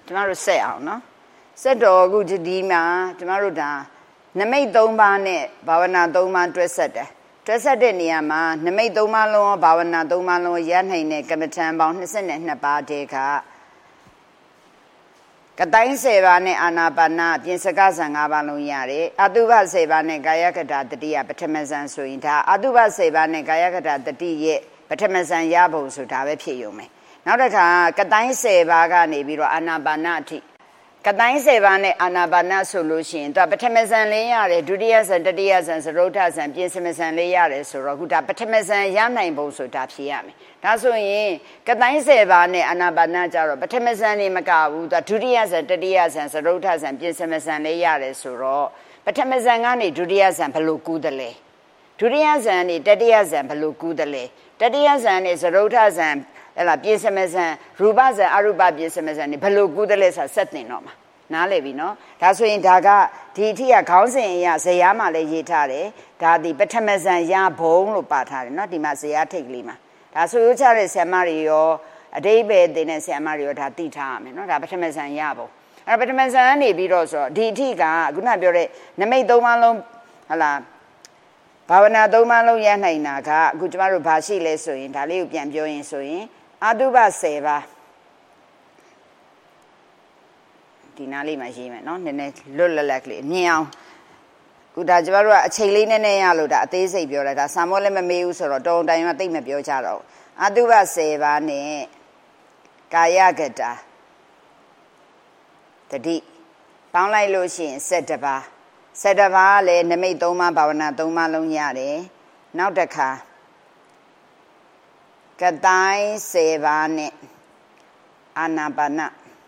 ကျမတို့ဆက်အောင်နော်ဆက်တော်အခုဒီမှာကျမတို့ဒါနမိတ်3ပါးနဲ့ဘာဝနာ3ပါးတွဲဆက်တယ်တွဲဆက်တဲ့နေရာမှာနမိတ်3ပါးလုံးရောဘာဝနာ3ပါးလုံးရနိုင်တဲ့ကမ္မထံပေါင်း22ပါးတည်းကကတိုင်း10ပါးနဲ့အာနာပါနပြင်စကဇံ5ပါးလုံးရတယ်အတုပ10ပါးနဲ့ကာယကတတတိယပထမဇံဆိုရင်ဒါအတုပ10ပါးနဲ့ကာယကတတတိရဲ့ပထမဇံရဖို့ဆိုတာပဲဖြစ်ရုံပဲနောက်တစ်ခါကတိုင်း10ပါးကနေပြီးတော့အာနာပါနအထိကတိုင်း10ပါးနဲ့အာနာပါနဆိုလို့ရှိရင်သူပထမဇံလေးရတယ်ဒုတိယဇံတတိယဇံသရုတ်ထဇံပြင်စမဇံလေးရတယ်ဆိုတော့ခုဒါပထမဇံရနိုင်ဖို့ဆိုတာဖြေရမယ်ဒါဆိုရင်ကတိုင်း10ပါးနဲ့အာနာပါနကြတော့ပထမဇံနေမကဘူးသူဒုတိယဇံတတိယဇံသရုတ်ထဇံပြင်စမဇံလေးရတယ်ဆိုတော့ပထမဇံကနေဒုတိယဇံဘယ်လိုကူးတယ်လဲဒုတိယဇံနေတတိယဇံဘယ်လိုကူးတယ်လဲတတိယဇံနေသရုတ်ထဇံအဲ့လားပြင်စမဇံရူပဇံအရူပပြင်စမဇံနေဘယ်လိုကူးတယ်လဲဆိုဆက်တင်တော့မှာနားလည်ပြီနော်ဒါဆိုရင်ဒါကဒီအထိကခေါင်းစဉ်အရာဇယားမှာလည်းရေးထားတယ်ဒါဒီပထမဇန်ရဘုံလို့ပါထားတယ်နော်ဒီမှာဇယားထိတ်ကလေးမှာဒါဆိုရချတဲ့ဆရာမတွေရောအတိပ္ပယ်တင်တဲ့ဆရာမတွေရောဒါသိထားရမယ်နော်ဒါပထမဇန်ရဘုံအဲ့ပထမဇန်ကနေပြီးတော့ဆိုတော့ဒီအထိကခုနပြောတဲ့နမိတ်3ပါးလုံးဟလာဘာဝနာ3ပါးလုံးရနိုင်တာကအခုကျမတို့ဘာရှိလဲဆိုရင်ဒါလေးကိုပြန်ပြောရင်ဆိုရင်အတုပ10ပါးဒီနားလေးမှာရေးမယ်နော်နည်းနည်းလွတ်လပ်လက်ကလေးမြင်အောင်ခုဒါကျမတို့ကအချိန်လေးနည်းနည်းရလို့ဒါအသေးစိတ်ပြောလိုက်ဒါစာမောလည်းမမေးဘူးဆိုတော့တုံတိုင်မှတိတ်မပြောကြတော့အတုပ10ပါးနဲ့ကာယကတာတတိပေါင်းလိုက်လို့ရှိရင်17ပါး17ပါးလည်းနမိတ်3ပါးဘာဝနာ3ပါးလုံးရတယ်နောက်တစ်ခါကတိုင်း10ပါးနဲ့အာနာပါန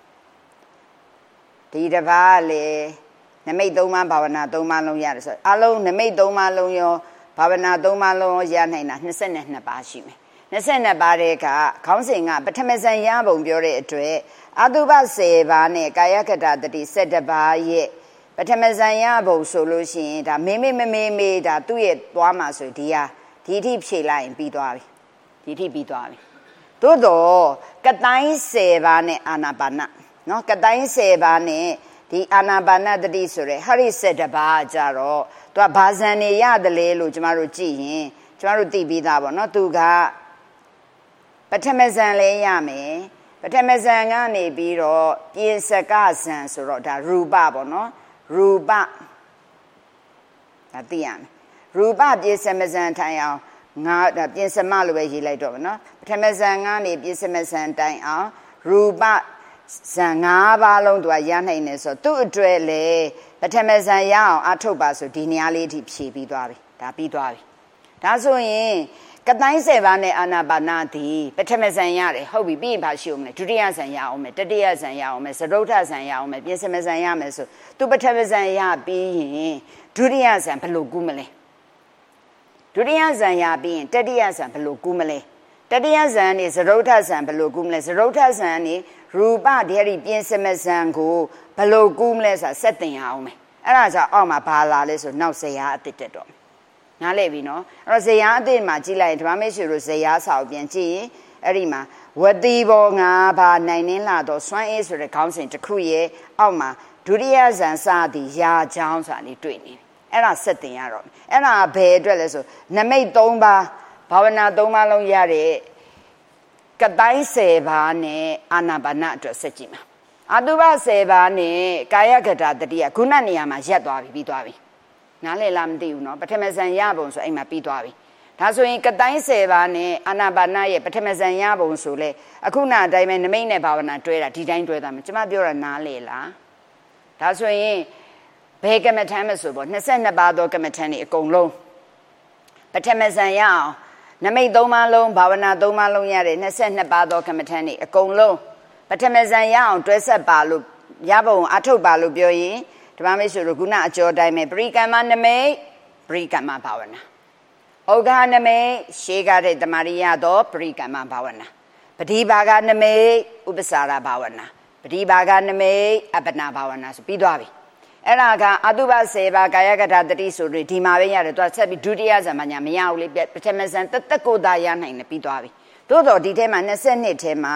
ဒီတစ်ပါးလေနမိတ်3ပါးဘာဝနာ3ပါးလုံးရတယ်ဆိုအလုံးနမိတ်3ပါးလုံးရောဘာဝနာ3ပါးလုံးရောရနိုင်တာ22ပါးရှိမယ်22ပါးတဲ့ကခေါင်းစဉ်ကပထမဇန်ရပုံပြောတဲ့အတွက်အတုပ10ပါးနဲ့ကာယကတတတိ17ပါးရဲ့ပထမဇန်ရပုံဆိုလို့ရှိရင်ဒါမေမေဒါသူ့ရဲ့သွားမှာဆိုဒီဟာဒီအထိဖြေလိုက်ရင်ပြီးသွားပြီဒီအထိပြီးသွားပြီသို့တော့ကတိုင်း10ပါးနဲ့အာနာပါနနော်ကတိုင်း10ပါးနဲ့ဒီအာနာပါနတတိဆိုရဲဟရိ17ပါးကြတော့သူကဘာဇန်နေရတယ်လေလို့ကျမတို့ကြည့်ရင်ကျမတို့သိပြီးသားပေါ့နော်သူကပထမဇန်လေးရမယ်ပထမဇန်ကနေပြီးတော့ပြင်စကဇန်ဆိုတော့ဒါရူပပေါ့နော်ရူပဒါသိရမယ်ရူပပြင်စမဇန်ထိုင်အောင်ငါပြင်စမလို့ပဲရေးလိုက်တော့ဗောနော်ပထမဇန်ကနေပြင်စမဇန်တိုင်အောင်ရူပဇန်5ပါးလုံးသူကရနိုင်တယ်ဆိုတော့သူ့အတွက်လေပထမဇန်ရအောင်အထုတ်ပါဆိုဒီနေရာလေးအထိဖြည့်ပြီးသွားပြီဒါပြီးသွားပြီဒါဆိုရင်ကတိုင်း10ပါးနဲ့အာနာပါနဒီပထမဇန်ရတယ်ဟုတ်ပြီပြီးရင်ဘာရှိအောင်မလဲဒုတိယဇန်ရအောင်မယ်တတိယဇန်ရအောင်မယ်သရုတ်ထဇန်ရအောင်မယ်ပြင်စမဇန်ရမယ်ဆိုသူပထမဇန်ရပြီးရင်ဒုတိယဇန်ဘယ်လိုကူးမလဲဒုတိယဇန်ရပြီးရင်တတိယဇန်ဘယ်လိုကူးမလဲတတိယဇန်နေသရုတ်ထဇန်ဘယ်လိုကူးမလဲသရုတ်ထဇန်နေရူပဒီရီပြင်စမဇန်ကိုဘယ်လိုကူးမလဲဆိုတာဆက်တင်ရအောင်မယ်အဲ့ဒါကြောင့်အောက်မှာဘာလာလဲဆိုနောက်ဇယားအတစ်တက်တော့နားလည်ပြီနော်အဲ့တော့ဇယားအတစ်မှာကြည့်လိုက်ရင်ဓမ္မမေရှင်တို့ဇယားစာကိုပြန်ကြည့်ရင်အဲ့ဒီမှာဝတိဘော5ပါးနိုင်နှင်းလာတော့စွမ်းအေးဆိုတဲ့ခေါင်းစဉ်တစ်ခုရဲ့အောက်မှာဒုတိယဇန်စသည်ရာချောင်းဆိုတာလေးတွေ့နေတယ်အဲ့ဒါဆက်တင်ရတော့အဲ့ဒါဘယ်အတွက်လဲဆိုနမိတ်3ပါးဘာဝနာ3ပါးလုံးရတဲ့ကတိုင်း10ပါးနဲ့အာနာပါနအတွက်ဆက်ကြည့်မှာအတုပ10ပါးနဲ့ကာယကတတတိယခုနနေရာမှာရက်သွားပြီပြီးသွားပြီနားလည်လားမသိဘူးနော်ပထမဇန်ရပုံဆိုအဲ့မှာပြီးသွားပြီဒါဆိုရင်ကတိုင်း10ပါးနဲ့အာနာပါနရဲ့ပထမဇန်ရပုံဆိုလေအခုနအတိုင်းပဲနမိတ်နဲ့ဘာဝနာတွဲတာဒီတိုင်းတွဲတာမယ်ကျွန်မပြောတာနားလည်လားဒါဆိုရင်ဘယ်ကမ္မထမ်းမဆိုပေါ့22ပါးသောကမ္မထမ်းတွေအကုန်လုံးပထမဇန်ရအောင်နမိတ်3ပါးလုံးဘာဝနာ3ပါးလုံးရတဲ့22ပါးသောကမ္မထမ်းတွေအကုန်လုံးပထမဇန်ရအောင်တွဲဆက်ပါလို့ရပုံအထုတ်ပါလို့ပြောရင်ဓမ္မမိတ်ဆွေတို့ခုနအကျော်တိုင်းပဲပရိကမ္မနမိတ်ပရိကမ္မဘာဝနာဩဃနမိတ်ရှေးကတဲ့တမာရိယသောပရိကမ္မဘာဝနာပတိဘာဂနမိတ်ဥပ္ပစာရဘာဝနာပတိဘာဂနမိတ်အပ္ပနာဘာဝနာဆိုပြီးသွားပြီအဲ့ဒါကအတုပ10ပါးကာယကတတတိဆိုပြီးဒီမှာပဲရတယ်သူကဆက်ပြီးဒုတိယဇန်မှာညာမရဘူးလေပထမဇန်တက်ကိုသာရနိုင်တယ်ပြီးသွားပြီသို့တော်ဒီထဲမှာ22ထဲမှာ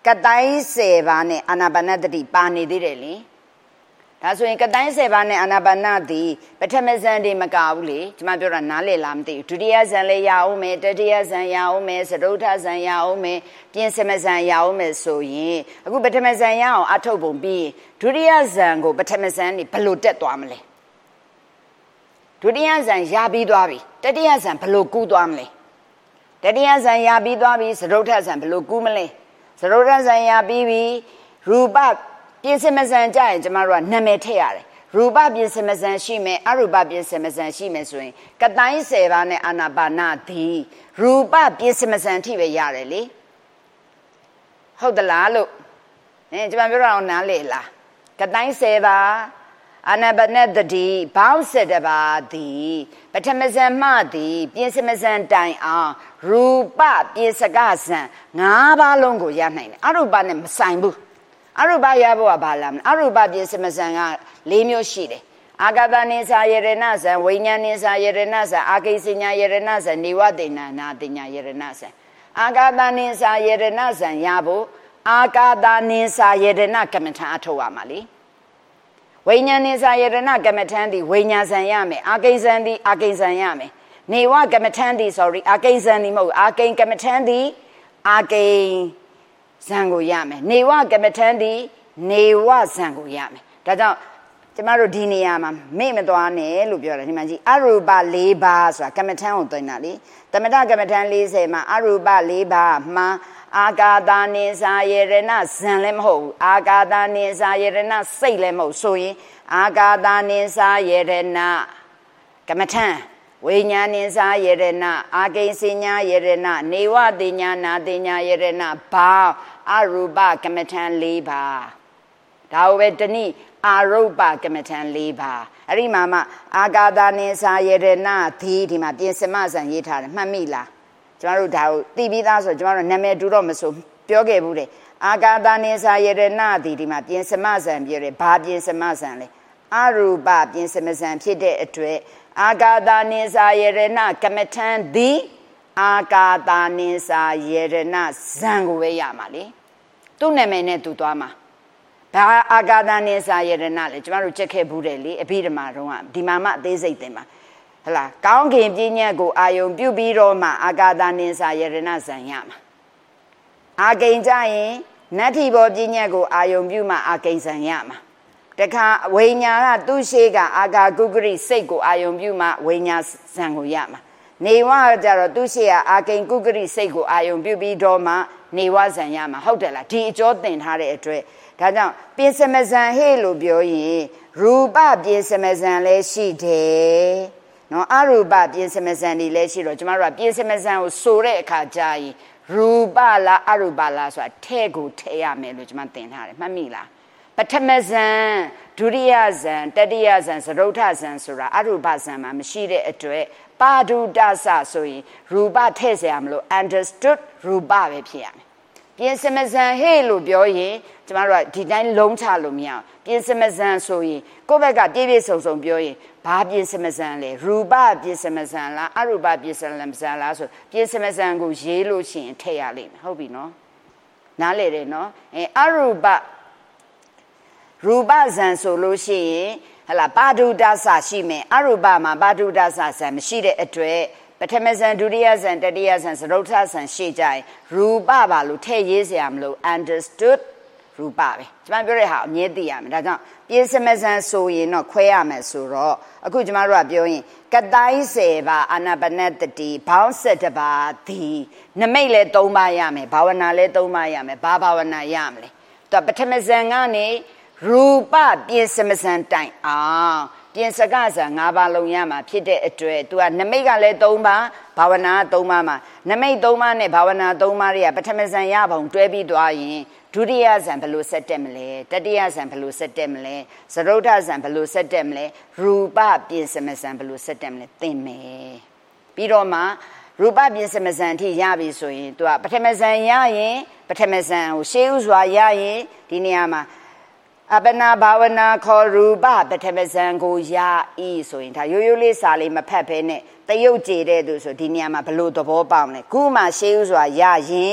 ကတိုင်း10ပါးနဲ့အာနာပါနတတိပါနေသေးတယ်လေဒါဆိုရင်ကတိုင်း10ပါးနဲ့အာနာပါနတိပထမဇန်တွေမကဘူးလေကျွန်မပြောတာနားလည်လားမသိဘူးဒုတိယဇန်လည်းရအောင်မယ်တတိယဇန်ရအောင်မယ်သရုတ်ထဇန်ရအောင်မယ်ပြင်စမဇန်ရအောင်မယ်ဆိုရင်အခုပထမဇန်ရအောင်အထုတ်ပုံပြီးဒုတိယဇန်ကိုပထမဇန်နေဘယ်လိုတက်သွားမလဲဒုတိယဇန်ရပြီးသွားပြီတတိယဇန်ဘယ်လိုကူးသွားမလဲတတိယဇန်ရပြီးသွားပြီသရုတ်ထဇန်ဘယ်လိုကူးမလဲသရုတ်ထဇန်ရပြီးပြီရူပပြင်စမဇန်ကြရင်ကျမတို့ကနာမည်ထည့်ရတယ်ရူပပြင်စမဇန်ရှိမယ်အရူပပြင်စမဇန်ရှိမယ်ဆိုရင်ကတိုင်း10ပါးနဲ့အာနာပါနတိရူပပြင်စမဇန်ထိပဲရတယ်လေဟုတ်သလားလို့ကျမပြောတာအောင်နားလေလားကတိုင်း10ပါးအာနာပါနတတိဘောင်း7ပါးသည်ပထမဇန်မှသည်ပြင်စမဇန်တိုင်အောင်ရူပပြင်စကဇန်5ပါးလုံးကိုရနိုင်တယ်အရူပနဲ့မဆိုင်ဘူးအရူပရဖို့ကဘာလားအရူပပြင်စမဇန်က4မျိုးရှိတယ်အာဂတနိသယရဏဇံဝိညာနိသယရဏဇံအာကိစညာယရဏဇံနေဝတိဏနာတိညာယရဏဇံအာဂတနိသယရဏဇံရဖို့အာဂတနိသယရဏကမ္မထံအထုတ်ရမှာလေဝိညာနိသယရဏကမ္မထံသည်ဝိညာဇံရမယ်အာကိဇံသည်အာကိဇံရမယ်နေဝကမ္မထံသည် sorry အာကိဇံသည်မဟုတ်အာကိကမ္မထံသည်အာကိဇံကိုရမယ်နေဝကမ္မထံသည်နေဝဇံကိုရမယ်ဒါကြောင့်ကျမတို့ဒီနေရာမှာမေ့မသွားနဲ့လို့ပြောတယ်ဒီမှာကြည့်အရူပ4ပါးဆိုတာကမ္မထံကိုသွင်းတာလေသမထကမ္မထံ40မှာအရူပ4ပါးမှာအာကာသနိစာယရဏဇံလည်းမဟုတ်ဘူးအာကာသနိစာယရဏစိတ်လည်းမဟုတ်ဆိုရင်အာကာသနိစာယရဏကမ္မထံဝိညာဉ်စာယရဏအာကိစညာယရဏနေဝတိညာနာတိညာယရဏဘာအရူပကမ္မထံ4ပါးဒါဝေတနိအာရုပကမ္မထံ4ပါးအဲ့ဒီမှာအာကာသနိစာယရဏဒီမှာပြင်စမဇံရေးထားတယ်မှတ်မိလားကျမတို့ဒါကိုသိပြီးသားဆိုကျမတို့နာမည်တူတော့မဆိုပြောခဲ့ဘူးတဲ့အာကာသနိစာယရဏဒီမှာပြင်စမဇံပြောတယ်ဘာပြင်စမဇံလဲအရူပပြင်စမဇံဖြစ်တဲ့အတွက်အာကာသနိစာယရဏကမ္မထံဒီအာကာသနိစာယရဏဇံကိုပဲရမှာလေသူ့နာမည်နဲ့သူသွားမှာဒါအာကာသနိစာယရဏလေကျမတို့ချက်ခဲ့ဘူးတယ်လေအဘိဓမ္မာတုန်းကဒီမှာမှအသေးစိတ်သင်ပါဟလားကောင်းကင်ပြည့်ညတ်ကိုအာယုံပြုပြီးတော့မှအာကာသနိစာယရဏဇံရမှာအာကိဉ္ကြရင်နတ္ထိဘောပြည့်ညတ်ကိုအာယုံပြုမှအာကိဉ္ဇံရမှာတခါဝိညာဏသူရှိကအာဂါကုဂရိစိတ်ကိုအာယုံပြုမှဝိညာဇံကိုရမှာနေဝကြတော့သူရှိကအာကိဉ္ကုဂရိစိတ်ကိုအာယုံပြုပြီးတော့မှနေဝဇံရမှာဟုတ်တယ်လားဒီအကျော်သင်ထားတဲ့အတွက်ဒါကြောင့်ပြင်စမဇံဟေ့လို့ပြောရင်ရူပပြင်စမဇံလည်းရှိတယ်နော်အရူပပြင်စမဇံတွေလည်းရှိတော့ကျမတို့ကပြင်စမဇံကိုဆိုတဲ့အခါကြာရင်ရူပလားအရူပလားဆိုတာထဲကိုထဲရမယ်လို့ကျမသင်ထားတယ်မှတ်မိလားပထမဇံဒုတိယဇံတတိယဇံသရုတ်ထဇံဆိုတာအရူပဇံမှာမရှိတဲ့အတွက်ပါဒုတ္တစဆိုရင်ရူပထည့်เสียရမလို့ understood ရူပပဲဖြစ်ရမယ်ပြင်စမဇံဟေ့လို့ပြောရင်ကျမတို့ကဒီတိုင်းလုံးချလို့မရအောင်ပြင်စမဇံဆိုရင်ကိုယ့်ဘက်ကပြည့်ပြည့်စုံစုံပြောရင်ဘာပြင်စမဇံလဲရူပပြင်စမဇံလားအရူပပြင်စမဇံလားဆိုပြင်စမဇံကိုရေးလို့ရှိရင်ထည့်ရလိမ့်မယ်ဟုတ်ပြီနော်နားလေတယ်နော်အရူပရူပဇံဆိုလို့ရှိရင်ဟလာပါဒုတ္တစရှိမယ်အရူပမှာပါဒုတ္တစဇံမရှိတဲ့အတွက်ပထမဇန်ဒုတိယဇန်တတိယဇန်သရုတ်ထဇန်ရှေ့ကြရင်ရူပပါလို့ထည့်ရေးစရာမလို understood ရူပပဲကျွန်မပြောတဲ့ဟာအမြဲသိရမယ်ဒါကြောင့်ပြင်စမဇန်ဆိုရင်တော့ခွဲရမယ်ဆိုတော့အခုကျွန်မတို့ကပြောရင်ကတိုင်း10ပါအာနာပါနတတိဘောင်း7ပါဒီနမိတ်လည်း3ပါရမယ်ဘာဝနာလည်း3ပါရမယ်ဘာဘာဝနာရမလဲသူပထမဇန်ကနေရူပပြင်စမဇန်တိုင်အောင်ပြင်စကဇာ5ပါးလုံးရမှာဖြစ်တဲ့အတွက် तू ကနမိတ်ကလည်း3ပါးဘာဝနာ3ပါးမှာနမိတ်3ပါးနဲ့ဘာဝနာ3ပါးတွေကပထမဇန်ရပုံတွဲပြီးသွားရင်ဒုတိယဇန်ဘယ်လိုဆက်တက်မလဲတတိယဇန်ဘယ်လိုဆက်တက်မလဲသရုတ်ထဇန်ဘယ်လိုဆက်တက်မလဲရူပပြင်စမဇန်ဘယ်လိုဆက်တက်မလဲသင်မယ်ပြီးတော့မှရူပပြင်စမဇန်အထိရပြီဆိုရင် तू ကပထမဇန်ရရင်ပထမဇန်ကိုရှေးဥစွာရရင်ဒီနေရာမှာအပနာဘာဝနာခေါ်ရူပပထမဇန်ကိုရဤဆိုရင်ဒါရိုးရိုးလေးစာလေးမဖတ်ဘဲနဲ့တရုတ်ကြည်တဲ့သူဆိုဒီနေရာမှာဘလို့သဘောပေါက်မလဲခုမှရှေးဥစွာရရင်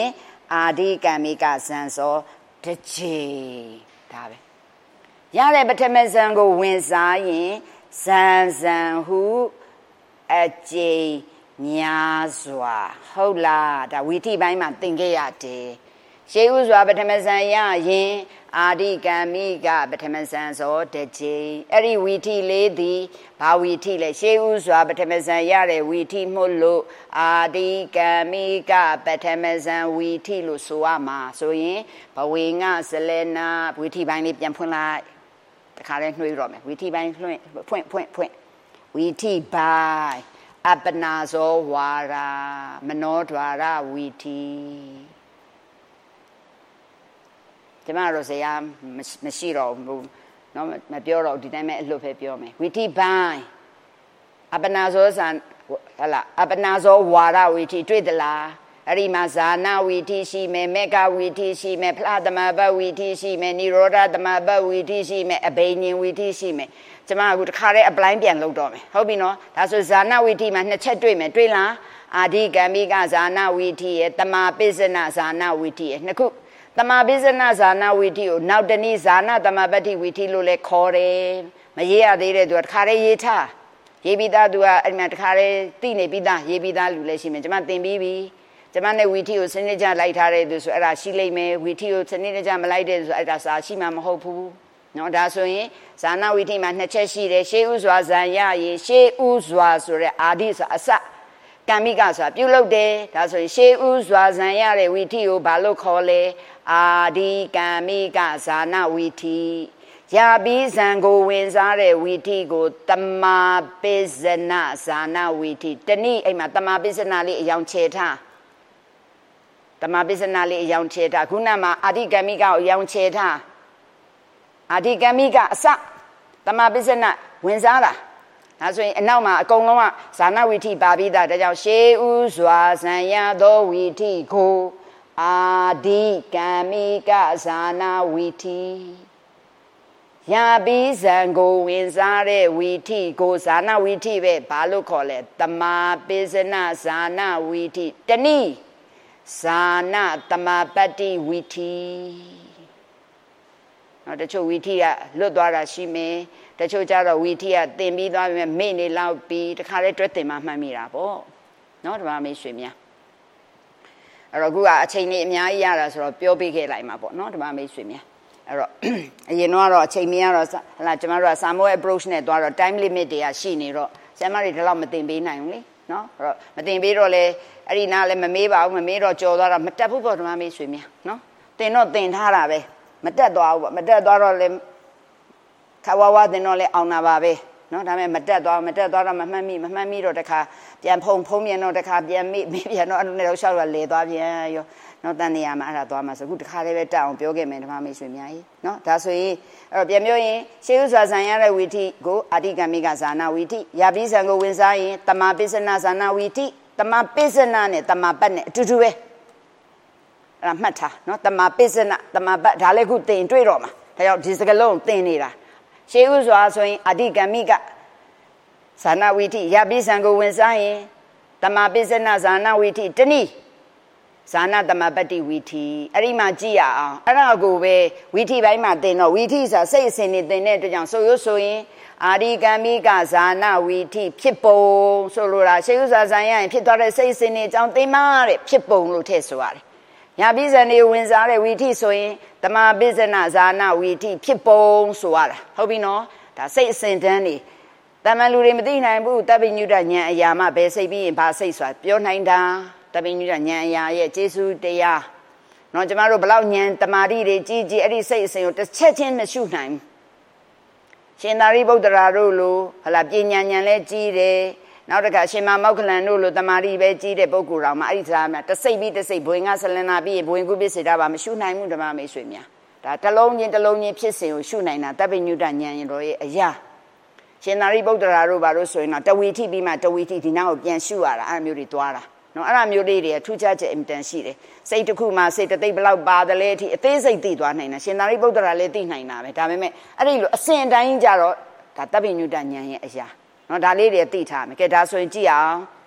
အာဒီကံမိကဇံစောတစ်ချိန်ဒါပဲရတဲ့ပထမဇံကိုဝင်စားရင်ဇံဇံဟုအကျိန်များစွာဟုတ်လားဒါဝီထိပိုင်းမှာသင်ခဲ့ရတယ်ရှေးဥစွာပထမဇံရရင်အာဒီကံမိကပထမဇံစောတစ်ချိန်အဲ့ဒီဝီထိလေးသည်ဘာဝီထိလဲရှေးဥစွာပထမဇံရတဲ့ဝီထိမှုလို့အာဒီကံမိကပထမဇံဝီထိလို့ဆိုရမှာဆိုရင်ဘဝေငါဇလေနာဝီထိပိုင်းလေးပြန်ဖွင့်လိုက်တခါလဲနှွှေးတော့မယ်ဝီထိပိုင်းဖွင့်ဝီထိပိုင်းအပနာဇောဝါရာမနောဒွါရဝီထိကျမတို့ဆရာမရှိတော့ဘူးเนาะမပြောတော့ဒီတိုင်းပဲအလွတ်ပဲပြောမယ်ဝီထိပိုင်းအပနာဇောဆန်ဟလာအပနာဇောဝါရဝီထိတွေ့သလားအဲ့ဒီမှာဇာနာဝီထိရှိမယ်မေဃဝီထိရှိမယ်ဖလားသမဘဝီထိရှိမယ်និရောဓသမဘဝီထိရှိမယ်အဘိညာဉ်ဝီထိရှိမယ်ကျမအခုတခါတည်းအပလိုင်းပြန်လုပ်တော့မယ်ဟုတ်ပြီနော်ဒါဆိုဇာနာဝီထိမှာနှစ်ချက်တွေ့မယ်တွေ့လားအာဒီကံမိကဇာနာဝီထိရဲ့တမာပိစနဇာနာဝီထိရဲ့နှစ်ခုတမာပိစနဇာနာဝီထိကိုနောက်တနည်းဇာနာတမာပတ္တိဝီထိလို့လည်းခေါ်တယ်မရေးရသေးတဲ့သူကတခါတည်းရေးထားရေးပြီးသားသူကအဲ့မှာတခါတည်းသိနေပြီးသားရေးပြီးသားလူလည်းရှိမယ်ကျမသင်ပြီးပြီကျမနဲ့ဝီထီကိုစနစ်ကြလိုက်ထားတဲ့သူဆိုအဲ့ဒါရှိလိမ့်မယ်ဝီထီကိုစနစ်ကြမလိုက်တဲ့သူဆိုအဲ့ဒါစာရှိမှမဟုတ်ဘူးเนาะဒါဆိုရင်ဇာနာဝီထီမှာနှစ်ချက်ရှိတယ်ရှေးဥစွာဇံရရင်ရှေးဥစွာဆိုတဲ့အာဒီဆိုအစကံမိကဆိုတာပြုလုပ်တယ်ဒါဆိုရင်ရှေးဥစွာဇံရတဲ့ဝီထီကိုဘာလို့ခေါ်လဲအာဒီကံမိကဇာနာဝီထီရပြီးဇံကိုဝင်စားတဲ့ဝီထိကိုတမာပိစနဇာနာဝီထိတနည်းအဲ့မှာတမာပိစနလေးအယောင်ချေထားတမာပိစနလေးအယောင်ချေထားခုနမှာအာဒီကမိကိုအယောင်ချေထားအာဒီကမိကအစတမာပိစနဝင်စားတာဒါဆိုရင်အနောက်မှာအကုန်လုံးကဇာနာဝီထိပါပြီးသားဒါကြောင့်ရှေးဥစွာဇံရသောဝီထိကိုအာဒီကမိကဇာနာဝီထိရပြီးဇံကိုဝင်စားတဲ့ဝီထိကိုဇာနာဝီထိပဲဘာလို့ခေါ်လဲတမာပိစနဇာနာဝီထိတနည်းဇာနာတမာပတ္တိဝီထိတချို့ဝီထိကလွတ်သွားတာရှိမယ်တချို့ကျတော့ဝီထိကသင်ပြီးသွားပြီမေ့နေလောက်ပြီးတခါလဲတွဲသင်မှမှတ်မိတာပေါ့နော်ဒီမှာမေးရွှေများအဲ့တော့ခုကအချိန်လေးအများကြီးရတာဆိုတော့ပြောပေးခဲ့လိုက်မှာပေါ့နော်ဒီမှာမေးရွှေများအဲ့တော့အရင်တော့အချိန်မင်းကတော့ဟလာကျမတို့က Samuel approach နဲ့သွားတော့ time limit တွေကရှိနေတော့ဆရာမတွေဒီလောက်မတင်ပေးနိုင်ဘူးလေနော်အဲ့တော့မတင်ပေးတော့လေအဲ့ဒီနားလည်းမမေးပါဘူးမမေးတော့ကြော်သွားတာမတက်ဘူးပေါ့ဒီမှာမေးရွှေများနော်တင်တော့တင်ထားတာပဲမတက်သွားဘူးပေါ့မတက်သွားတော့လေခဝဝတင်တော့လေအောင်တာပါပဲနော်ဒါပေမဲ့မတက်သွားတော့မမှတ်မိတော့တခါပြန်ဖုံပြန်တော့တခါပြန်မေ့ပြန်တော့အဲ့လိုနဲ့တော့ရှောက်ရလေသွားပြန်ရောနော်တန်နေရမှာအဲ့ဒါသွားမှာဆိုအခုတခါလေးပဲတက်အောင်ပြောခဲ့မယ်ဓမ္မမိတ်ဆွေများကြီးနော်ဒါဆိုရင်အဲ့တော့ပြန်ပြောရင်ရှေးဥစွာဇံရတဲ့ဝီထိကိုအာတိကမိကဇာနာဝီထိယာပိဇံကိုဝင်စားရင်တမပိစနဇာနာဝီထိတမပိစနနဲ့တမပတ်နဲ့အတူတူပဲအဲ့ဒါမှတ်ထားနော်တမပိစနတမပတ်ဒါလည်းခုသင်တွေ့တော့မှာဒါကြောင့်ဒီစကလုံးသင်နေတာရှေးဥစွာဆိုရင်အာတိကမိကဇာနာဝီထိယာပိဇံကိုဝင်စားရင်တမပိစနဇာနာဝီထိတနည်းဇာနာတမပတ္တိဝီထိအဲ့ဒီမှာကြည့်ရအောင်အဲ့ဒါကိုပဲဝီထိပိုင်းမှာသင်တော့ဝီထိဆိုစိတ်အစဉ်နေသင်တဲ့အတွက်ကြောင့်ဆိုရဆိုရင်အာဒီကမိကဇာနာဝီထိဖြစ်ပုံဆိုလိုတာရှေးဥစွာဇံရရင်ဖြစ်သွားတဲ့စိတ်အစဉ်နေအကြောင်းသိမှတဲ့ဖြစ်ပုံလို့ထည့်ဆိုရတယ်ညာပိဇံနေဝင်စားတဲ့ဝီထိဆိုရင်တမပိဇနဇာနာဝီထိဖြစ်ပုံဆိုရတာဟုတ်ပြီနော်ဒါစိတ်အစဉ်တန်းနေတမန်လူတွေမသိနိုင်ဘူးတပိညုတဉာဏ်အရာမှဘယ်စိတ်ပြီးရင်ဘာစိတ်ဆိုတာပြောနိုင်တာတပိညုတဉာဏ်အရာရဲ့ကျေစုတရားနော်ကျမတို့ဘလောက်ဉာဏ်တမာတိတွေကြီးကြီးအဲ့ဒီစိတ်အစဉ်ကိုတစ်ချက်ချင်းမရှုနိုင်ဘူးရှင်သာရိပုတ္တရာတို့လိုဟလာပညာဉာဏ်လည်းကြီးတယ်နောက်တစ်ခါရှင်မမောက္ခလန်တို့လိုတမာတိပဲကြီးတဲ့ပုဂ္ဂိုလ်တော်မှာအဲ့ဒီစားမှာတစိတ်ပြီးတစိတ်ဘွင်ကဆလနာပြီးဘွင်ကုပ္ပစေတာပါမရှုနိုင်ဘူးဓမ္မမိတ်ဆွေများဒါတစ်လုံးချင်းဖြစ်စဉ်ကိုရှုနိုင်တာတပိညုတဉာဏ်ရင်တော်ရဲ့အရာရှင်သာရိပုတ္တရာတို့ဘာလို့ဆိုရင်တော့တဝီထိပြီးမှတဝီထိဒီနောက်ကိုပြန်ရှုရတာအဲ့မျိုးတွေသွားတာနော်အဲ့ဒါမျိုးလေးတွေထူးခြားချက်အင်တန်ရှိတယ်စိတ်တစ်ခုမှစိတ်တစ်သိပ်ဘလောက်ပါတယ်လဲအထိအသေးစိတ်သိသွားနိုင်တာရှင်သာရိပုတ္တရာလည်းသိနိုင်တာပဲဒါပေမဲ့အဲ့ဒီလိုအစဉ်အတိုင်းကြတော့ဒါတပိညုတဉာဏ်ရဲ့အရာနော်ဒါလေးတွေသိထားမယ်ကဲဒါဆိုရင်ကြည့်အောင်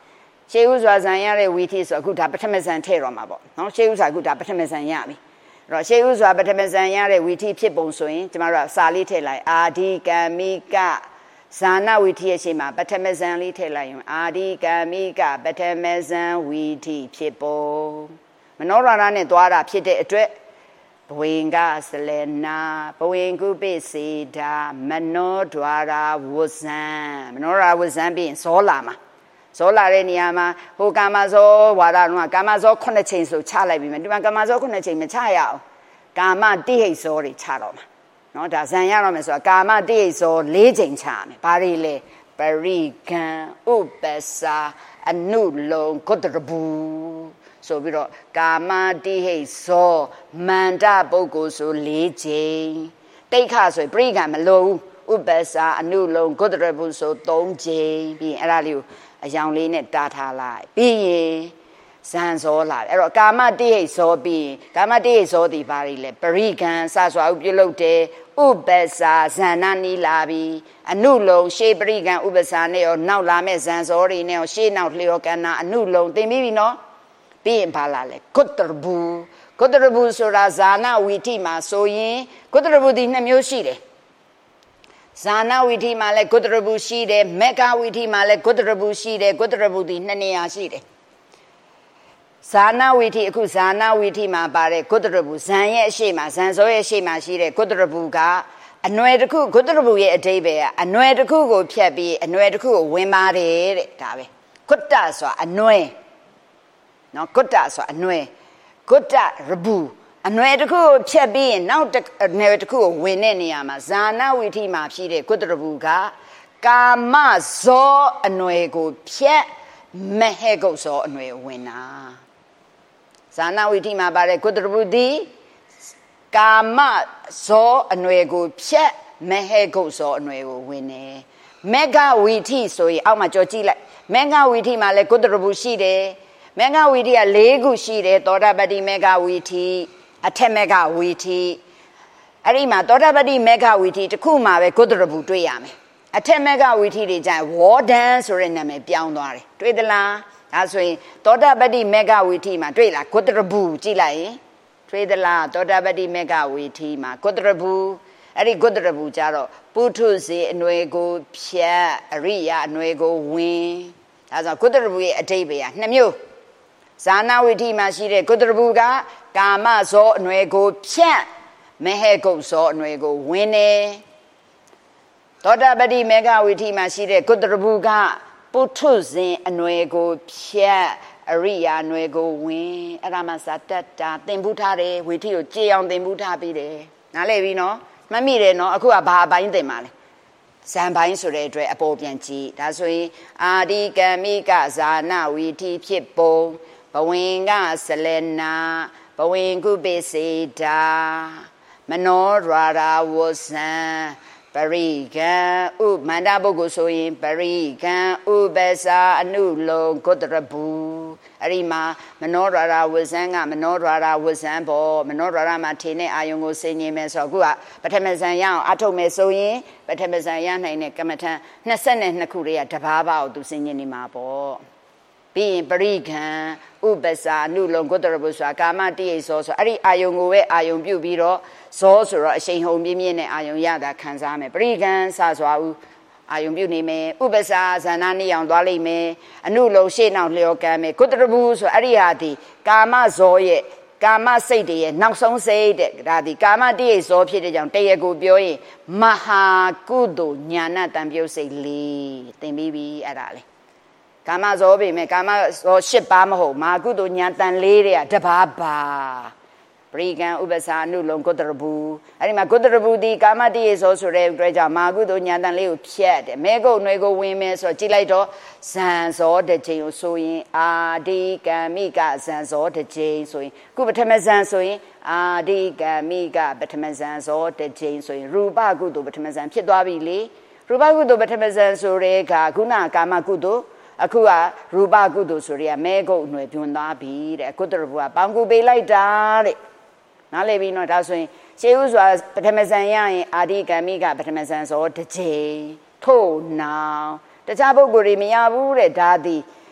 ရှေးဥစွာဇံရတဲ့ဝီထိဆိုအခုဒါပထမဇံထည့်တော့မှာပေါ့နော်ရှေးဥစွာအခုဒါပထမဇံရပြီအဲ့တော့ရှေးဥစွာပထမဇံရတဲ့ဝီထိဖြစ်ပုံဆိုရင်ကျမတို့ကစာလေးထည့်လိုက်အာဒီကံမိကဇာနာဝီထိရဲ့ရှေ့မှာပထမဇံလေးထည့်လိုက်ရင်အာဒီကံမိကပထမဇံဝီထိဖြစ်ပုံမနောရဏနဲ့သွားတာဖြစ်တဲ့အတွက်ဘဝင်ကစလနာဘဝင်ကုပိစေတာမနောဒွာရာဝဇံမနောရာဝဇံပြီးရင်ဇောလာမှာဇောလာတဲ့နေရာမှာဟိုကာမဇောဝါဒကကာမဇော9ချိန်ဆိုချလိုက်ပြီမယ်ဒီမှာကာမဇော9ချိန်မချရအောင်ကာမတိဟိတ်ဇောတွေချတော့မှာနော်ဒါဇံရတော့မယ်ဆိုတာကာမတိဟိတ်ဇော4ချိန်ချရမယ်ဘာတွေလဲပရိကံဥပ္ပစာအနုလုံကုတ္တရဘူဆိုပြီးတော့ကာမတိဟိတ်ဇောမန္တပုဂ္ဂိုလ်ဆို4ချိန်တိဋ္ဌဆိုပရိကံမလုံးဥပ္ပစာအနုလုံကုတ္တရဘူဆို3ချိန်ပြီးရင်အဲ့ဒါလေးကိုအယောင်လေးနဲ့တားထားလိုက်ပြီးရင်ဇံဇောလာတယ်အဲ့တော့ကာမတိဟိတ်ဇောပြီးရင်ကာမတိဟိတ်ဇောဒီဘာတွေလဲပရိကံစစွာဥပြုလုပ်တယ်ဥပ္ပစာဇဏနီလာပြီးအနုလုံရှေးပရိကံဥပ္ပစာနဲ့ရောနောက်လာမဲ့ဇံဇောတွေနဲ့ရောရှေးနောက်လျောကဏအနုလုံသင်ပြီးပြီနော်ပြီးရင်ဘာလာလဲကုတ္တရဘူကုတ္တရဘူဆိုတာဇာနာဝီထိမှာဆိုရင်ကုတ္တရဘူဒီ2မျိုးရှိတယ်ဇာနာဝီထိမှာလည်းကုတ္တရဘူရှိတယ်မေဃဝီထိမှာလည်းကုတ္တရဘူရှိတယ်ကုတ္တရဘူဒီ2နေရာရှိတယ်ဇာနာဝီထိအခုဇာနာဝီထိမှာပါတဲ့ကုတ္တရဘူဇံရဲ့အရှိမှာဇံစောရဲ့အရှိမှာရှိတဲ့ကုတ္တရဘူကအနွယ်တစ်ခုကုတ္တရဘူရဲ့အဓိပ္ပာယ်ကအနွယ်တစ်ခုကိုဖြတ်ပြီးအနွယ်တစ်ခုကိုဝင်ပါတယ်တဲ့ဒါပဲကုတ္တဆိုတာအနွယ်နော်ကုတ္တဆိုတာအနွယ်ကုတ္တရဘူအနွယ်တစ်ခုကိုဖြတ်ပြီးရင်နောက်အနွယ်တစ်ခုကိုဝင်တဲ့နေရာမှာဇာနာဝီထိမှာဖြစ်တဲ့ကုတ္တရဘူကကာမဇောအနွယ်ကိုဖြတ်မဟေကုတ်ဇောအနွယ်ဝင်တာဇာနာဝီထိမှာပါတဲ့ကုတ္တရဘူဒီကာမဇောအနွယ်ကိုဖြတ်မဟေကုတ်ဇောအနွယ်ကိုဝင်တယ်မေဃဝီထိဆိုရင်အောက်မှာကြော်ကြည့်လိုက်မေဃဝီထိမှာလည်းကုတ္တရဘူရှိတယ်မေဃဝီထိက4ခုရှိတယ်သောတာပတိမေဃဝီထိအထက်မေဃဝီထိအဲ့ဒီမှာသောတာပတိမေဃဝီထိတစ်ခုမှပဲကုတ္တရဘူတွေ့ရမယ်အထက်မေဃဝီထိတွေကျရင်ဝေါဒန်ဆိုတဲ့နာမည်ပြောင်းသွားတယ်တွေ့သလားဒါဆိုရင်သောတာပတိမေဃဝီထိမှာတွေ့လားကုတ္တရဘူကြည့်လိုက်ရင်တွေ့သလားသောတာပတိမေဃဝီထိမှာကုတ္တရဘူအဲ့ဒီကုတ္တရဘူကြတော့ပုထုဇဉ်အနွယ်ကိုဖြတ်အရိယအနွယ်ကိုဝင်ဒါဆိုကုတ္တရဘူရဲ့အဓိပ္ပာယ်က2မျိုးဇာနာဝီထိမှာရှိတဲ့ကုတ္တရဘူကကာမဇောအနွယ်ကိုဖြတ်မဟေကုတ်ဇောအနွယ်ကိုဝင်တယ်သောတာပတိမေဃဝီထိမှာရှိတဲ့ကုတ္တရဘူကပုထုဇဉ်အနွယ်ကိုဖြတ်အရိယာအနွယ်ကိုဝင်အဲ့ဒါမှဇာတတ္တာသင်္ဗုထားတယ်ဝီထိကိုကြေအောင်သင်္ဗုထားပြီးတယ်နားလည်ပြီနော်မှတ်မိတယ်နော်အခုကဘာအပိုင်းသင်ပါလဲဇံပိုင်းဆိုတဲ့အတွက်အပေါ်ပြန်ကြည့်ဒါဆိုရင်အာဒီကံမိကဇာနာဝီထိဖြစ်ပုံဘဝင်ကစလနာဘဝင်ကုပိစေတာမနောရာရာဝဇံပရိကံဥမန္တပုဂ္ဂိုလ်ဆိုရင်ပရိကံဥပ္ပစာအနုလုံကုတ္တရဘူအဲ့ဒီမှာမနောရာရာဝဇံကမနောရာရာဝဇံပေါ့မနောရာရာမှာထင်တဲ့အာယုံကိုဆင်ញင်မယ်ဆိုတော့အခုကပထမဇံရအောင်အထုတ်မယ်ဆိုရင်ပထမဇံရနိုင်တဲ့ကမ္မထံ22ခုတွေကတဘာဘာကိုသူဆင်ញင်နေမှာပေါ့ပြီးရင်ပရိကံဥပ္ပစာအနုလုံကုတ္တရဘူဆိုတာကာမတိဟိတ်ဇောဆိုအဲ့ဒီအာယုံကိုပဲအာယုံပြုပြီးတော့ဇောဆိုတော့အရှိန်ဟုန်ပြင်းပြင်းနဲ့အာယုံရတာခံစားမယ်ပရိကံစစွာဦးအာယုံပြုနေမယ်ဥပ္ပစာဇဏနေအောင်သွားလိမ့်မယ်အနုလုံရှေ့နောက်လျောကံမယ်ကုတ္တရဘူဆိုအဲ့ဒီဟာဒီကာမဇောရဲ့ကာမစိတ်တွေရဲ့နောက်ဆုံးစိတ်တဲ့ဒါဒီကာမတိဟိတ်ဇောဖြစ်တဲ့ကြောင့်တရကိုပြောရင်မဟာကုသိုလ်ညာဏတံပြုတ်စိတ်လေးသင်ပြီးပြီအဲ့ဒါလေကာမဇောပေမဲ့ကာမဇော10ပါးမဟုတ်မာကုသိုလ်ညာတန်4တဲ့တဘာပါပရိကံဥပ္ပစာအနုလုံကုတ္တရဘူအဲ့ဒီမှာကုတ္တရဘူဒီကာမတိဟိဇောဆိုတဲ့အတွက်ကြောင့်မာကုသိုလ်ညာတန်လေးကိုဖြတ်တယ်မဲကုတ်ຫນွေကိုဝင်မယ်ဆိုတော့ကြည့်လိုက်တော့ဇံဇောတစ်ချိန်ကိုဆိုရင်အာဒီကံမိကဇံဇောတစ်ချိန်ဆိုရင်ခုပထမဇံဆိုရင်အာဒီကံမိကပထမဇံဇောတစ်ချိန်ဆိုရင်ရူပကုသိုလ်ပထမဇံဖြစ်သွားပြီလေရူပကုသိုလ်ပထမဇံဆိုတဲ့ကခုနကာမကုသိုလ်အခုကရူပကုသိုလ်ဆိုရဲမဲကုတ်ຫນွေပြွန်သွားပြီတဲ့ကုတ္တရဘူကပေါင်ကူပေးလိုက်တာတဲ့နားလည်ပြီနော်ဒါဆိုရင်ရှေးဥစွာပထမဇန်ရရင်အာဒီကံမိကပထမဇန်ဆိုတစ်ချိန်ထို့နောင်တခြားပုဂ္ဂိုလ်တွေမရဘူးတဲ့ဒါသည်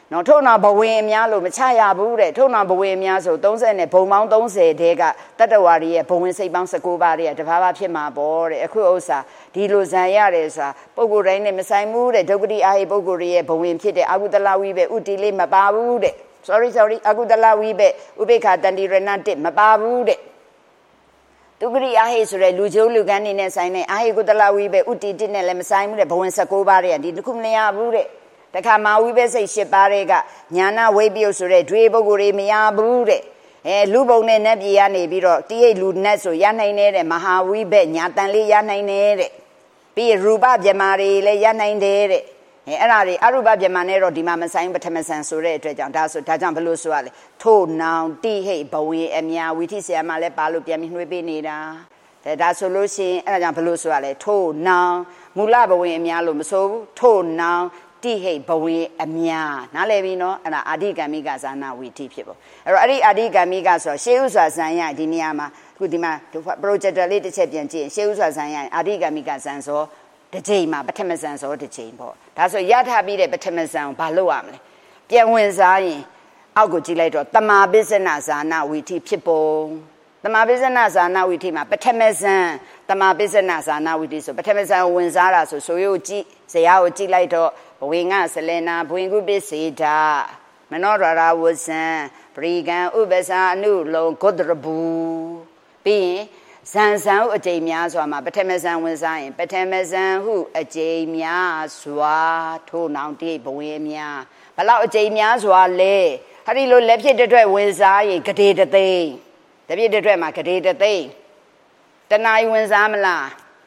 နော်ထုံနာဘဝင်အများလို့မချရဘူးတဲ့ထုံနာဘဝင်အများဆို30နဲ့ဘုံပေါင်း30တဲကတတ္တဝါတွေရဲ့ဘဝင်စိတ်ပေါင်း19ပါးတွေကတဘာဘာဖြစ်မှာပေါ့တဲ့အခုဥစ္စာဒီလိုဇံရတယ်ဆိုတာပုဂ္ဂိုလ်တိုင်းနဲ့မဆိုင်ဘူးတဲ့ဒုက္ခတိအာဟိပုဂ္ဂိုလ်တွေရဲ့ဘဝင်ဖြစ်တဲ့အကုသလဝိပဲဥတီလေးမပါဘူးတဲ့ sorry အကုသလဝိပဲဥပိ္ပခာတန္တိရဏ1မပါဘူးတဲ့ဒုက္ခတိအာဟိဆိုတဲ့လူကျိုးလူကန်းနေနဲ့ဆိုင်တဲ့အာဟိကုသလဝိပဲဥတီ1နဲ့လည်းမဆိုင်ဘူးတဲ့ဘဝင်19ပါးတွေကဒီတစ်ခုမရဘူးတဲ့တခါမာဝိပဲစိတ်10ပါးတွေကညာနာဝိပယုတ်ဆိုတဲ့ဒွေပုဂ္ဂိုလ်တွေမရဘူးတဲ့လူပုံနဲ့နတ်ပြည်ကနေပြီးတော့တိဟိတ်လူနတ်ဆိုရနိုင်တဲ့မဟာဝိဘက်ညာတန်လေးရနိုင်တဲ့ပြီးရူပဗြဟ္မာတွေလည်းရနိုင်တဲ့အဲ့ဒါတွေအရူပဗြဟ္မာနဲ့တော့ဒီမှာမဆိုင်ပထမဆန်ဆိုတဲ့အတွက်ကြောင့်ဒါကြောင့်ဘလို့ဆိုရလဲထို့နောင်တိဟိတ်ဘဝေအမြဝိထိဆရာမလည်းပါလို့ပြန်ပြီးနှွေးပေးနေတာဒါဆိုလို့ရှိရင်အဲ့ဒါကြောင့်ဘလို့ဆိုရလဲထို့နောင်မူလဘဝေအမြလို့မဆိုဘူးထို့နောင်တိဟိတ်ဘဝေအမြနားလည်ပြီနော်အဲ့ဒါအာဓိကံမိကဇာနာဝီထိဖြစ်ပေါ့အဲ့တော့အဲ့ဒီအာဓိကံမိကဆိုရှေးဥစွာဇံရဒီနေရာမှာအခုဒီမှာ projector လေးတစ်ချက်ပြန်ကြည့်ရင်ရှေးဥစွာဇံရအာဓိကံမိကဇံဆိုတစ်ချိန်မှာပထမဇံဆိုတစ်ချိန်ပေါ့ဒါဆိုရထားပြီးတဲ့ပထမဇံကိုဘာလုပ်ရမလဲပြန်ဝင်စားရင်အောက်ကိုကြည့်လိုက်တော့တမာပိစနဇာနာဝီထိဖြစ်ပုံတမာပိစနဇာနာဝီထိမှာပထမဇံတမာပိစနဇာနာဝီထိဆိုပထမဇံကိုဝင်စားတာဆိုရိုးကြည့်ဇရာကိုကြည့်လိုက်တော့ဘဝေငါဆလနာဘွင်ကုပစ္စေတာမနောရရာဝဇံပရိကံဥပ္ပစာအနုလုံဂုတရဘူးပြီးရင်ဇန်ဇံဟုအကျိန်များစွာမှာပထမဇံဝင်စားရင်ပထမဇံဟုအကျိန်များစွာထို့နောင်တိဘဝေများဘလောက်အကျိန်များစွာလဲဟာဒီလိုလက်ဖြစ်တဲ့အတွက်ဝင်စားရင်ဂဒေတသိန်းတပြည့်တဲ့အတွက်မှာဂဒေတသိန်းတဏှာဝင်စားမလား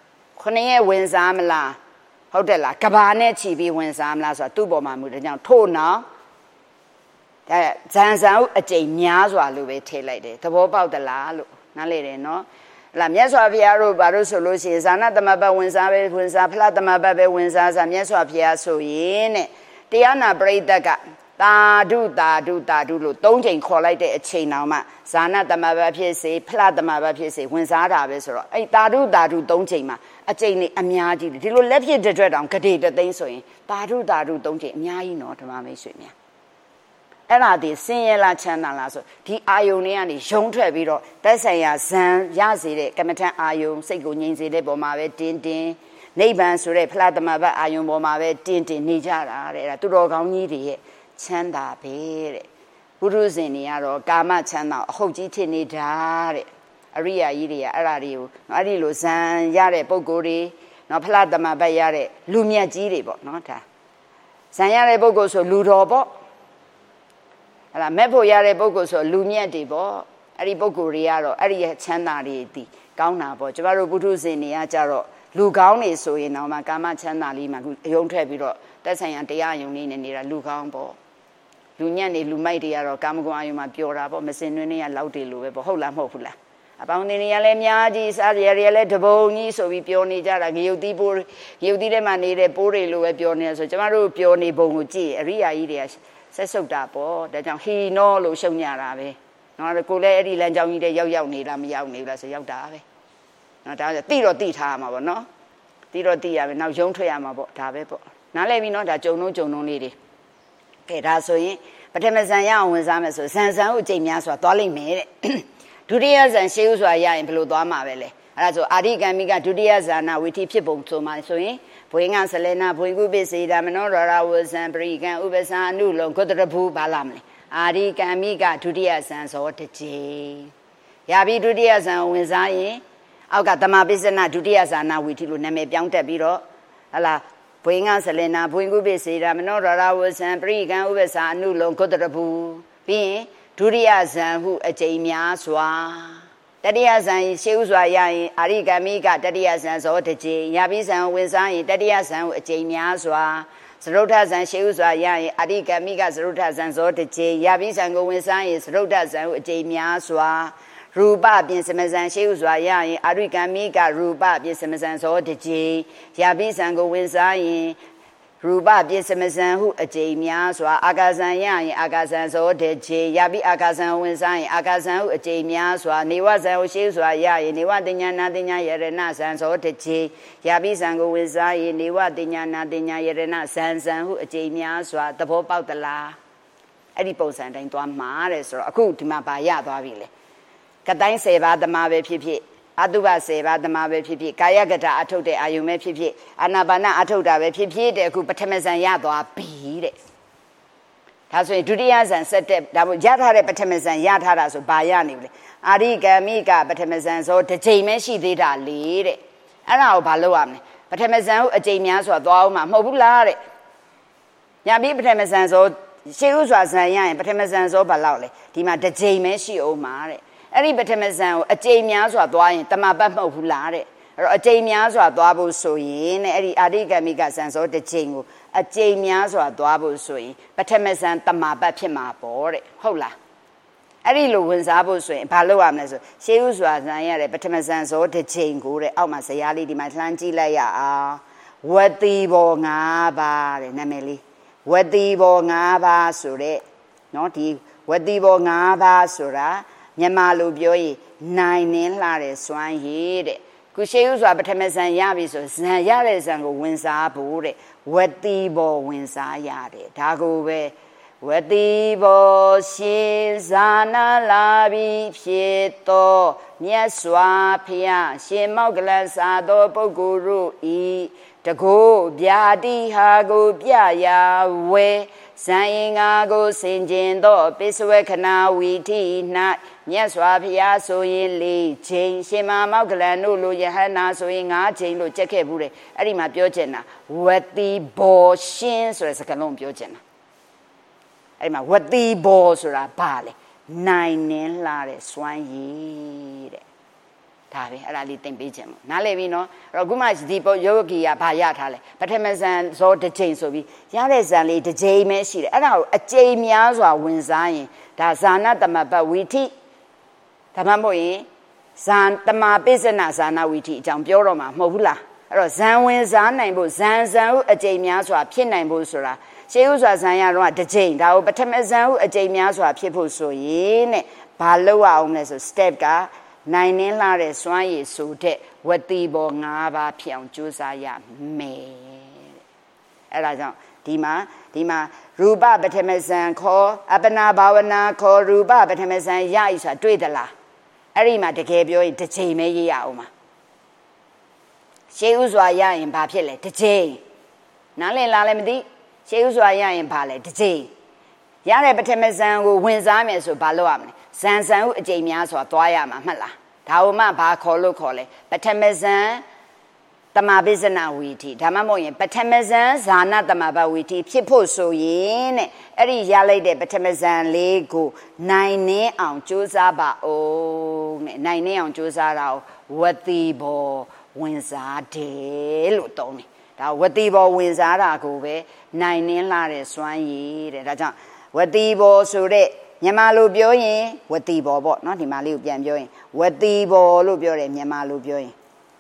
9ရက်ဝင်စားမလားဟုတ်တယ်လားကဘာနဲ့ချီပြီးဝင်စားမလားဆိုတာသူ့ပေါ်မှာမူတဲ့ကြောင့်ထို့နောင်ဇန်ဇံဟုအကျိန်များစွာလို့ပဲထည့်လိုက်တယ်သဘောပေါက်သလားလို့နားလေတယ်နော်လာမြတ်စွာဘုရားတို့ဘာလို့ဆိုလို့ရှိရင်ဇာနာသမဘတ်ဝင်စားပဲဝင်စားဖလားသမဘတ်ပဲဝင်စားစားမြတ်စွာဘုရားဆိုရင်တဲ့တရားနာပရိသတ်ကတာဓုလို့၃ချိန်ခေါ်လိုက်တဲ့အချိန်တောင်မှဇာနာသမဘတ်ဖြစ်စေဖလားသမဘတ်ဖြစ်စေဝင်စားတာပဲဆိုတော့အဲ့တာဓု၃ချိန်မှာအချိန်နေအများကြီးဒီလိုလက်ဖြစ်တဲ့အတွက်တောင်ဂဒေတသိန်းဆိုရင်တာဓု၃ချိန်အများကြီးနော်ဓမ္မမိတ်ဆွေများအဲ့ဒါဒီစင်ရလားချမ်းသာလားဆိုဒီအာယုန်တွေကနေရုံထွက်ပြီးတော့တက်ဆိုင်ရာဇံရစေတဲ့ကမ္မထအာယုန်စိတ်ကိုငြိမ်စေတဲ့ပုံမှာပဲတင်းနိဗ္ဗာန်ဆိုတဲ့ဖလားသမဘတ်အာယုန်ပေါ်မှာပဲတင်းနေကြတာတဲ့အဲ့ဒါသူတော်ကောင်းကြီးတွေရဲ့ချမ်းသာပဲတဲ့ဘုရုဇင်တွေကတော့ကာမချမ်းသာအဟုတ်ကြီးဖြစ်နေတာတဲ့အရိယာကြီးတွေကအဲ့ဒါတွေကိုအဲ့ဒီလိုဇံရတဲ့ပုံကိုယ်တွေနော်ဖလားသမဘတ်ရတဲ့လူမြတ်ကြီးတွေပေါ့နော်ဒါဇံရတဲ့ပုံကိုယ်ဆိုလူတော်ပေါ့အဲ့ဒါမဲ့ဖို့ရတဲ့ပုဂ္ဂိုလ်ဆိုလူမြတ်တွေပေါ့အဲ့ဒီပုဂ္ဂိုလ်တွေကတော့အဲ့ဒီချမ်းသာတွေဒီကောင်းတာပေါ့ကျမတို့ပုထုဇဉ်တွေကကြတော့လူကောင်းနေဆိုရင်တော့မှကာမချမ်းသာလေးမှအယုံထွက်ပြီးတော့တက်ဆိုင်ရန်တရားယုံလေးနဲ့နေတာလူကောင်းပေါ့လူညံ့နေလူမိုက်တွေကတော့ကာမဂုဏ်အာယုံမှာပျော်တာပေါ့မစင်တွင်းတွေကလောက်တွေလိုပဲပေါ့ဟုတ်လားမဟုတ်ဘူးလားအပေါင်းတင်တွေကလည်းအများကြီးစားရတွေလည်းတပုံကြီးဆိုပြီးပျော်နေကြတာငရုတ်သီးပိုးငရုတ်သီးထဲမှာနေတဲ့ပိုးတွေလိုပဲပျော်နေဆိုကျမတို့ပျော်နေပုံကိုကြည့်အရိယာကြီးတွေကဆက်ဆုပ်တာပေါ့ဒါကြောင့်ဟီနောလို့ရှုံညတာပဲနော်ကိုလည်းအဲ့ဒီလမ်းကြောင်းကြီးတဲ့ရောက်နေလားမရောက်နေလားဆိုရောက်တာပဲနော်ဒါဆိုတိတော့တိထားရမှာပေါ့နော်တိတော့တိရမယ်နောက်ရုံးထွက်ရမှာပေါ့ဒါပဲပေါ့နားလည်ပြီနော်ဒါကြုံလုံးလေးတွေကဲဒါဆိုရင်ပထမဇန်ရအောင်ဝင်စားမယ်ဆိုဇန်ကိုအကျိန်များစွာသွားလိမ့်မယ်တဲ့ဒုတိယဇန်ရှေးဥစွာရရင်ဘယ်လိုသွားမှာပဲလဲအဲ့ဒါဆိုအာရိကံမိကဒုတိယဇာနာဝိထိဖြစ်ပုံဆိုမှဆိုရင်ဘွေငါဆလနာဘွေကုပစ္စေတာမနောရရာဝဇံပရိကံဥပ္ပစာအနုလုံဂုတရဘူးဘာလာမလဲအာရိကံမိကဒုတိယဇန်ဇောတစ်ချိန်ရပြီဒုတိယဇန်ဝင်စားရင်အောက်ကတမပိစနဒုတိယဇာနာဝိထိလို့နာမည်ပြောင်းတက်ပြီးတော့ဟလာဘွေငါဆလနာဘွေကုပစ္စေတာမနောရရာဝဇံပရိကံဥပ္ပစာအနုလုံဂုတရဘူးပြီးရင်ဒုတိယဇန်ဟုအကျိန်များစွာတတိယဇန်ရှေးဥစွာရရင်အာရိကမိကတတိယဇန်ဇောတစ်ချိန်ရပိဇန်ဝင်စားရင်တတိယဇန်ကိုအကျိန်များစွာသရုတ်ထဇန်ရှေးဥစွာရရင်အာရိကမိကသရုတ်ထဇန်ဇောတစ်ချိန်ရပိဇန်ကိုဝင်စားရင်သရုတ်ထဇန်ကိုအကျိန်များစွာရူပပြင်စမဇန်ရှေးဥစွာရရင်အာရိကမိကရူပပြင်စမဇန်ဇောတစ်ချိန်ရပိဇန်ကိုဝင်စားရင်ရူပပြစ္ဆမဇံဟုအကျိန်များစွာအာကာဇံရရင်အာကာဇံဇောတေချေရပိအာကာဇံဝင်စားရင်အာကာဇံဟုအကျိန်များစွာနေဝဇံဟုရှိစွာရရင်နေဝတင်ညာနာတင်ညာယရဏဇံဇောတေချေရပိဇံကိုဝင်စားရင်နေဝတင်ညာနာတင်ညာယရဏဇံဇံဟုအကျိန်များစွာသဘောပေါက်သလား Eddie Bosan and Dwan Mares or a good Mabaya Davile. Katain Seva the Mave Pipi, Aduba Seva the Mave Pipi, Kayagata Atode Ayume Pipi, Anabana Atoda Pipi, the Kupatemes and Yado beat it. That's when Judias and said that would Yatare Patemes and Yataras of Bayani. Ariga Mika Patemesans or the Jameshi did a lead it. And now Baloam, Patemezan, a Jamias or Doma, Mobulare. Yabi Patemesans or she was Nayan, Patemesans or Balale, Tima the Jameshi o Mare. Any Patemezan, a Jamias or Dwayne, Tamaba Mobulare, or a Jamias or Dwabo Soyin, Eddie Ariga Migasans or the Jingo, a Jamias or Dwabo Soyin, Patemezan Tamaba Pima board, Hola. Ari lo wins aboswe, Palo Amnes, she was Naya, Patemazans or the Jingo, Almasayali, di Matlanti Laya, what the Bongaba, Nameli, what the Bongaba Sure, not he, what the Bongaba Sura, Yamalu Bioi, 9 in Lare, Swan Hid, Kusheus or Patemazan Yavis, Yares and wins abure, what the Bo wins Ayade, Tago. Wadibo Shin Zana Labi Pieto Niaswa Pia Shin Moglan Sado Boguru E Tago Biadi Hago Biaya We Sayingago Sinjindo Biswekana Witi Nat Niaswa Pia Soyin Li Chin Shima Moglan Lulu Yahana Soyinga Chin Lu Jakebure Arima Biojena Wadibo Shin so as a Kalon Biojena. What the balls are bale, 9 in Lare, Swan ye. Tavi, I didn't be Jim. Nalevino, Rogumas Depot Yogi, Payatale, but Hemazan saw the chains of it. Yares the J Messi, and now a J Miazwa wins Zion, Tazana, the Maba Witi, Tamamoi, San Tama Bizana, Zana Witi, Jambioroma, Mobula, or Zan wins Zan, and Zanzan, a J Miazwa, Pin and Busura. She was the Jane, thou but a Jamias or people so in Paloa on as a step gar, 9 in Lare Swan so dead, what the Bongaba Pion Josiah may. Elazan, Dima, Ruba Betemezan call, Abana Bawana call Ruba Betemezan Yaisa, Dredala. Arima de Gabio, the Jame Yauma. She was in Papille, the Jane. Nale Lalemdi. She was in Pale, the J. Yare Patemezan who wins Ames or Baloam, Sansan, Jamias or Toyama, Mala, Tauma Bacolo Cole, Patemezan, Tamabizana witty, Tamamoy, Patemezan, Zana, Tamaba witty, people so in, Eri Yale de Patemezan Lego, 9 on Josaba, oh, 9 on Josara, what the ball wins a day, Lutoni. What the ball wins are go 9 in Lare Swan ye, the what the ball so de Yamalu Bioin, what the ball, not in Malu Bian, what the ball Lubio and Yamalu Bioin.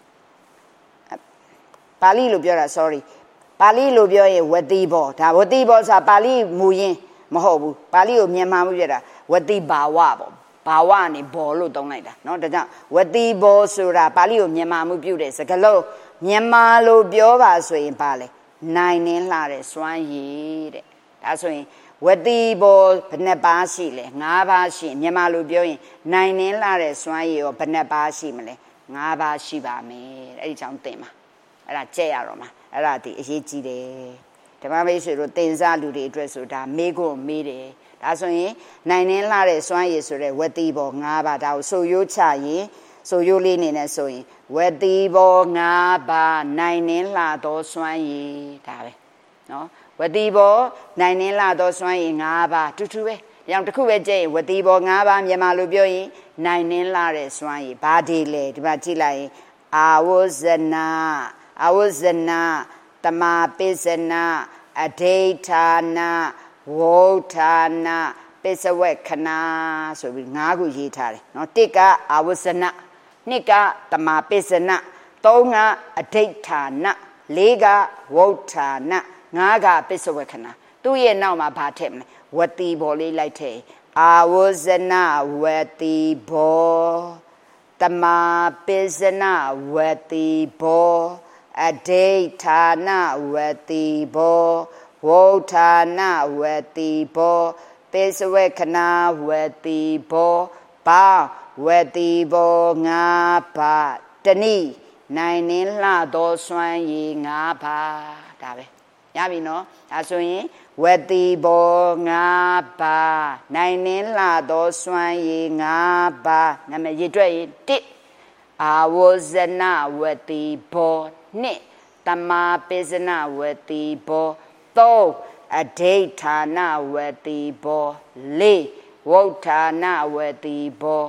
Pali Lubio, sorry. Pali Lubio, what the ball, what the balls are Pali Muyin, Mahobu, Pali of Yamamu, what the Bawabo. Bawani ball don't like that. Not that. What the ball sura Pali of Yamamu beauty, a gallo. Nyamalo Biova swing pale, 9 in Lare Swan ye. That's when what the ball Penebasile, Navashi, Nyamalu Bioin, 9 in Lare Swan ye or Penebasimile, Nava Shiba me, Edition Tema, Era Chearoma, Erati, Hichi de. The Mamasu Tenza Ludi dress with a Mego Mide. That's when 9 in Lare Swan ye so what the ball Nava, so you chai. So you lean in and sewing. Where the bo ngaba 9 in la do swan ye. No? Where the bo 9 in la do swan ye ngaba. Tutu. Young to Kuwe Jay, where the bo ngaba Yamalubioi, 9 in la swan ye. Badi late, Batilai. I was a na, Tama Bizana, a daytana, wotana, Bizawekana, so we nagu yitari. No tika, I was a na. Nika, Tama Bizana, Tonga, a daytana, Lega, wotana, Naga Bizawekana. Do ye know my patem? What the boli like? I was a na, what the bo. Tama Bizana, what the bo. A daytana, what the bo. Wotana, what the bo. ပိစဝေခနာဝတိဘောဘာဝတိဘောငါးပါးတဏိနိုင်နှင်းလှသောစွမ်းရည်ငါးပါးဒါပဲရပြီနော်ဒါဆိုရင်ဝတိဘောငါးပါးနိုင်နှင်းလှသောစွမ်းရည်ငါးပါးနာမည်ရည်တွက်ရင်1အာဝဇနဝတိဘော2တမာပိစနဝတိဘော3အဋိဌာနဝတိဘော4ဝုဋ္ဌာနဝတိဘော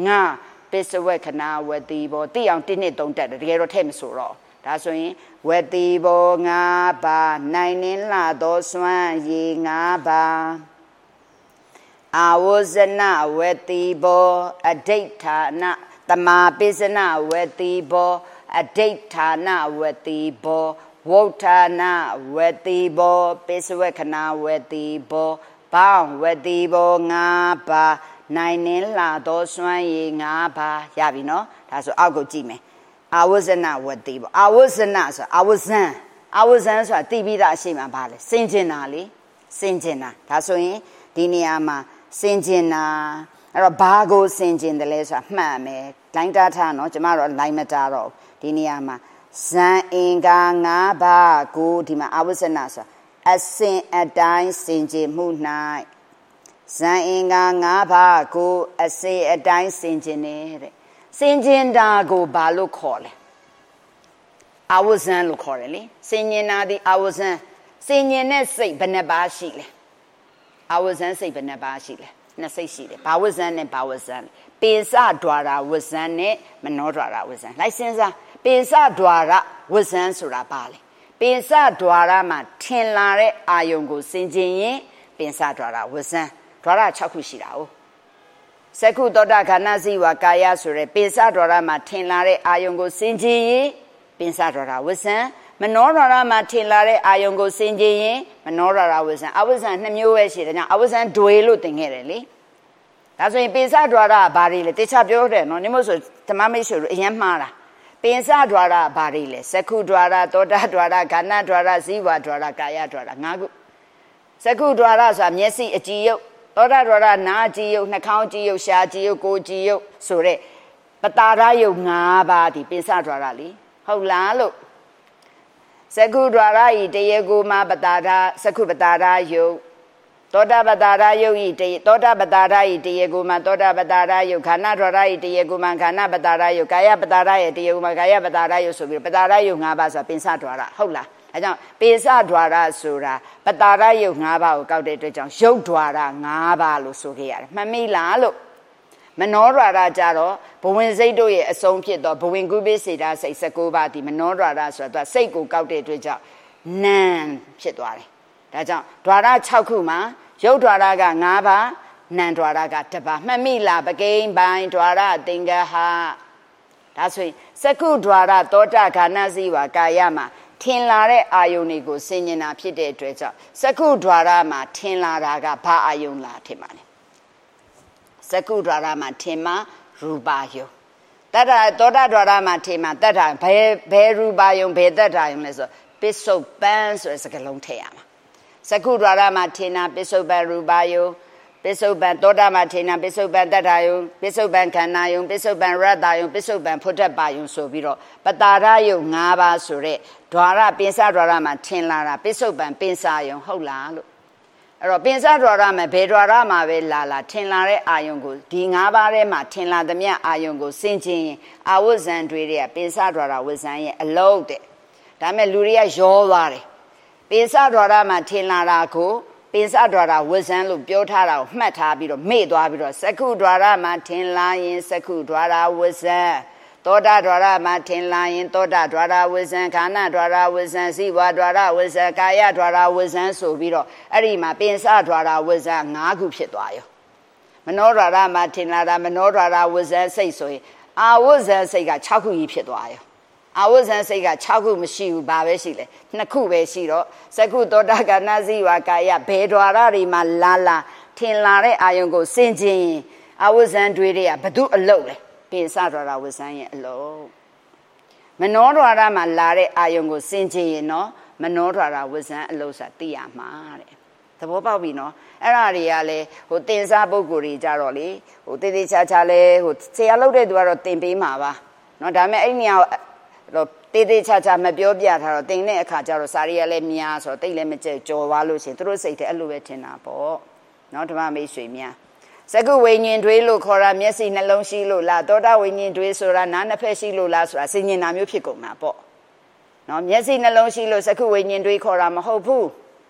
5ပိစဝေခနာဝတိဘောတိအောင်1 2 3တက်တယ်တကယ်တော့ထည့်မဆိုတော့ဒါဆိုရင်ဝတိဘော5ပါးနိုင်နှင်းလှသောစွမ်းရည်5ပါးအာဝဇနဝတိဘောအဋိဌာနတမာပိစနဝတိဘောအဋိဌာနဝတိဘောဝုဋ္ဌာနဝတိဘောပိစဝေခနာဝတိဘောဘောင်းဝတိဘော5ပါးနိုင်နှင်းလှသောစွမ်းရည်5ပါးရပြီနော်ဒါဆိုအောက်ကိုကြည့်မယ်အာဝဇနဝတိဘောအာဝဇနဆိုအာဝဇန်ဆိုတာတိပိသားအရှိမှပါလေစင်ကျင်တာလေစင်ကျင်တာဒါဆိုရင်ဒီနေရာမှာစင်ကျင်တာအဲ့တော့ဘာကိုစင်ကျင်တယ်လဲဆိုတာမှတ်မယ်လိုင်းတားထားနော်ကျမတို့လိုင်းမတားတော့ဒီနေရာမှာဇန်အင်္ဂါ5ပါးကိုဒီမှာအာဝဇနဆိုတာအစင်အတိုင်းစင်ကျင်မှု၌ဇန်အင်္ဂါ5ပါးကိုအစေအတိုင်းစင်ကျင်နေတဲ့စင်ကျင်တာကိုဘာလို့ခေါ်လဲအာဝဇန်လို့ခေါ်တယ်လေစင်ကျင်တာဒီအာဝဇန်စင်ကျင်တဲ့စိတ်ဘယ်နှပါးရှိလဲအာဝဇန်စိတ်ဘယ်နှပါးရှိလဲနှစ်စိတ်ရှိတယ်ဘာဝဇန်နဲ့ဘာဝဇန်ပိစဒွါရဝဇန်နဲ့မနောဒွါရဝဇန်လိုက်စဉ်းစားပိစဒွါရဝဇန်ဆိုတာဘာလဲပိစဒွါရမှာထင်လာတဲ့အာယုံကိုစင်ကျင်ရင်ပိစဒွါရဝဇန်ဒွါရ6ခုရှိတာ哦စက္ခုသောတာခန္ဓာစီဝါကာယဆိုရဲပိစဒွါရမှာထင်လာတဲ့အာယုံကိုစင်ကျင်ရင်ပိစဒွါရဝဇန်မနောဒွါရမှာထင်လာတဲ့အာယုံကိုစင်ကျင်ရင်မနောဒွါရဝဇန်အဝဇန်2မျိုးပဲရှိတယ်ညာအဝဇန်ဒွေလို့သင်ခဲ့တယ်လေဒါဆိုရင်ပိစဒွါရဘာတွေလဲတေချာပြောတယ်နော်နိမို့ဆိုဓမ္မမိတ်ဆွေတို့အရင်မှားတာပိစဒွါရဘာတွေလဲစက္ခုဒွါရသောတာဒွါရခန္ဓာဒွါရဇီဝဒွါရကာယဒွါရ5ခုစက္ခုဒွါရဆိုတာမျက်စိအကြည်ယုတ်သောတာဒွါရနာကြည်ယုတ်နှာခေါင်းကြည်ယုတ်ရှားကြည်ယုတ်ကိုယ်ကြည်ယုတ်ဆိုတဲ့ပတာရယုတ်5ပါးဒီပိစဒွါရလीဟုတ်လားလို့စက္ခုဒွါရဤတရေကိုမှာပတာရစက္ခုပတာရယုတ်သောတာပတာရယုတ်ဤသောတာပတာရဤတရေကိုမှာသောတာပတာရယုတ်ခန္ဓာဒွါရဤတရေကိုမှာခန္ဓာပတာရယုတ်ကာယပတာရရဲ့တရေကိုမှာကာယပတာရယုတ်ဆိုပြီးပတာရယုတ်5ပါးဆိုတာပိစဒွါရဟုတ်လားအဲကြောင့်ပိစဒွါရဆိုတာပတာရယုတ်5ပါးကိုကောက်တဲ့အတွက်ကြောင့်ယုတ်ဒွါရ5ပါးလို့ဆိုခဲ့ရတယ်မှတ်မိလားလို့မနောဒွါရကြတော့ဘဝင်စိတ်တို့ရဲ့အဆုံးဖြစ်တော့ဘဝင်ကုပိစေတာစိတ်19ပါးဒီမနောဒွါရဆိုတာသူစိတ်ကိုကောက်တဲ့အတွက်ကြောင့်နံဖြစ်သွားတယ်ဒါကြောင့်ဒွါရ6ခုမှာယုတ်ဒွါရက5ပါးနံဒွါရက1ပါးမှတ်မိလားပကိန်းပိုင်းဒွါရသင်္ကဟဒါဆိုရင်စက္ခုဒွါရသောတာခန္ဓာစီဝါကာယမှာထင်လာတဲ့အာယုန်တွေကိုဆင်ញင်တာဖြစ်တဲ့အတွက်ကြောင့်စက္ခုဒွါရမှာထင်လာတာကဘာအာယုန်လားထင်ပါလဲစက္ခုဒွါရမှာထင်မှာရူပါယုန်တတ္တသောတာဒွါရမှာထင်မှာတတ္တဘယ်ရူပါယုန်ဘယ်တတ္တယုန်လဲဆိုပစ္စုပန်ဆိုတဲ့စကားလုံးထည့်ရမှာစက္ခုဒွါရမှာထင်တာပစ္စုပန်ရူပါယုန်ပစ္စုပန်သောတာမှာထင်တာပစ္စုပန်တတ္တယုန်ပစ္စုပန်ခန္ဓာယုန်ပစ္စုပန်ရတ္တယုန်ပစ္စုပန်ဖုဒ္ဓပါယုန်ဆိုပြီးတော့ပတာရယုန်5ပါးဆိုတဲ့ဒွါရပိစဒွါရမှာထင်လာတာပစ္စုပန်ပင်စာယုန်ဟုတ်လားလို့အဲ့တော့ပင်စဒွါရမှာဘယ်ဒွါရမှာပဲလာထင်လာတဲ့အာယုန်ကိုဒီ5ပါးထဲမှာထင်လာသမျှအာယုန်ကိုစင်ကျင်ရင်အာဝဇန်တွေတဲ့ပင်စဒွါရဝဇန်ရဲ့အလုံးတဲ့ဒါမဲ့လူတွေကရောသွားတယ်ပင်စဒွါရမှာထင်လာတာကိုပိစဒွါရဝဇန်လို့ပြောထားတာကိုမှတ်ထားပြီးတော့မေ့သွားပြီးတော့စက္ခုဒွါရမှာထင်လာရင်စက္ခုဒွါရဝဇန်သောတာဒွါရမှာထင်လာရင်သောတာဒွါရဝဇန်ခန္ဓာဒွါရဝဇန်ဇိဝဒွါရဝဇန်ကာယဒွါရဝဇန်ဆိုပြီးတော့အဲ့ဒီမှာပိစဒွါရဝဇန်5ခုဖြစ်သွားရောမနောဒွါရမှာထင်လာတာမနောဒွါရဝဇန်စိတ်ဆိုရင်အာဝဇန်စိတ်က6ခုကြီးဖြစ်သွားရောအာဝဇန်စိတ်က6ခုမရှိဘူးဘာပဲရှိလဲ2ခုပဲရှိတော့စက္ခုသောတာကနာဇိဝကာယဘေဒွါရတွေမှာလာထင်လာတဲ့အာယုံကိုစင်ကျင်ရင်အာဝဇန်တွေတွေကဘု து အလုတ်လဲပိစဒွါရဝဇန်ရဲ့အလုတ်မနောဒွါရမှာလာတဲ့အာယုံကိုစင်ကျင်ရင်နော်မနောဒွါရဝဇန်အလုတ်ဆိုတာသိရမှာတဲ့သဘောပေါက်ပြီနော်အဲ့ဒါတွေကလေဟိုတင်စားပုဂ္ဂိုလ်တွေကြတော့လေဟိုတေးသေးချာချာလဲဟိုဆရာလုပ်တဲ့သူကတော့တင်ပေးမှာပါနော်ဒါပေမဲ့အဲ့နေရာတော့တေးသေးချာချာမပြောပြထားတော့တင်တဲ့အခါကျတော့စာရီကလည်းများဆိုတော့တိတ်လည်းမကြဲကြော်သွားလို့ရှင်သူတို့စိတ်ထဲအဲ့လိုပဲထင်တာပေါ့နော်ဓမ္မမိတ်ဆွေများစကုဝိညာဉ်တွေးလို့ခေါ်တာမျက်စိနှလုံးရှိလို့လားသောတာဝိညာဉ်တွေးဆိုတာနားနှစ်ဖက်ရှိလို့လားဆိုတာစင်ញင်တာမျိုးဖြစ်ကုန်မှာပေါ့နော်မျက်စိနှလုံးရှိလို့စကုဝိညာဉ်တွေးခေါ်တာမဟုတ်ဘူး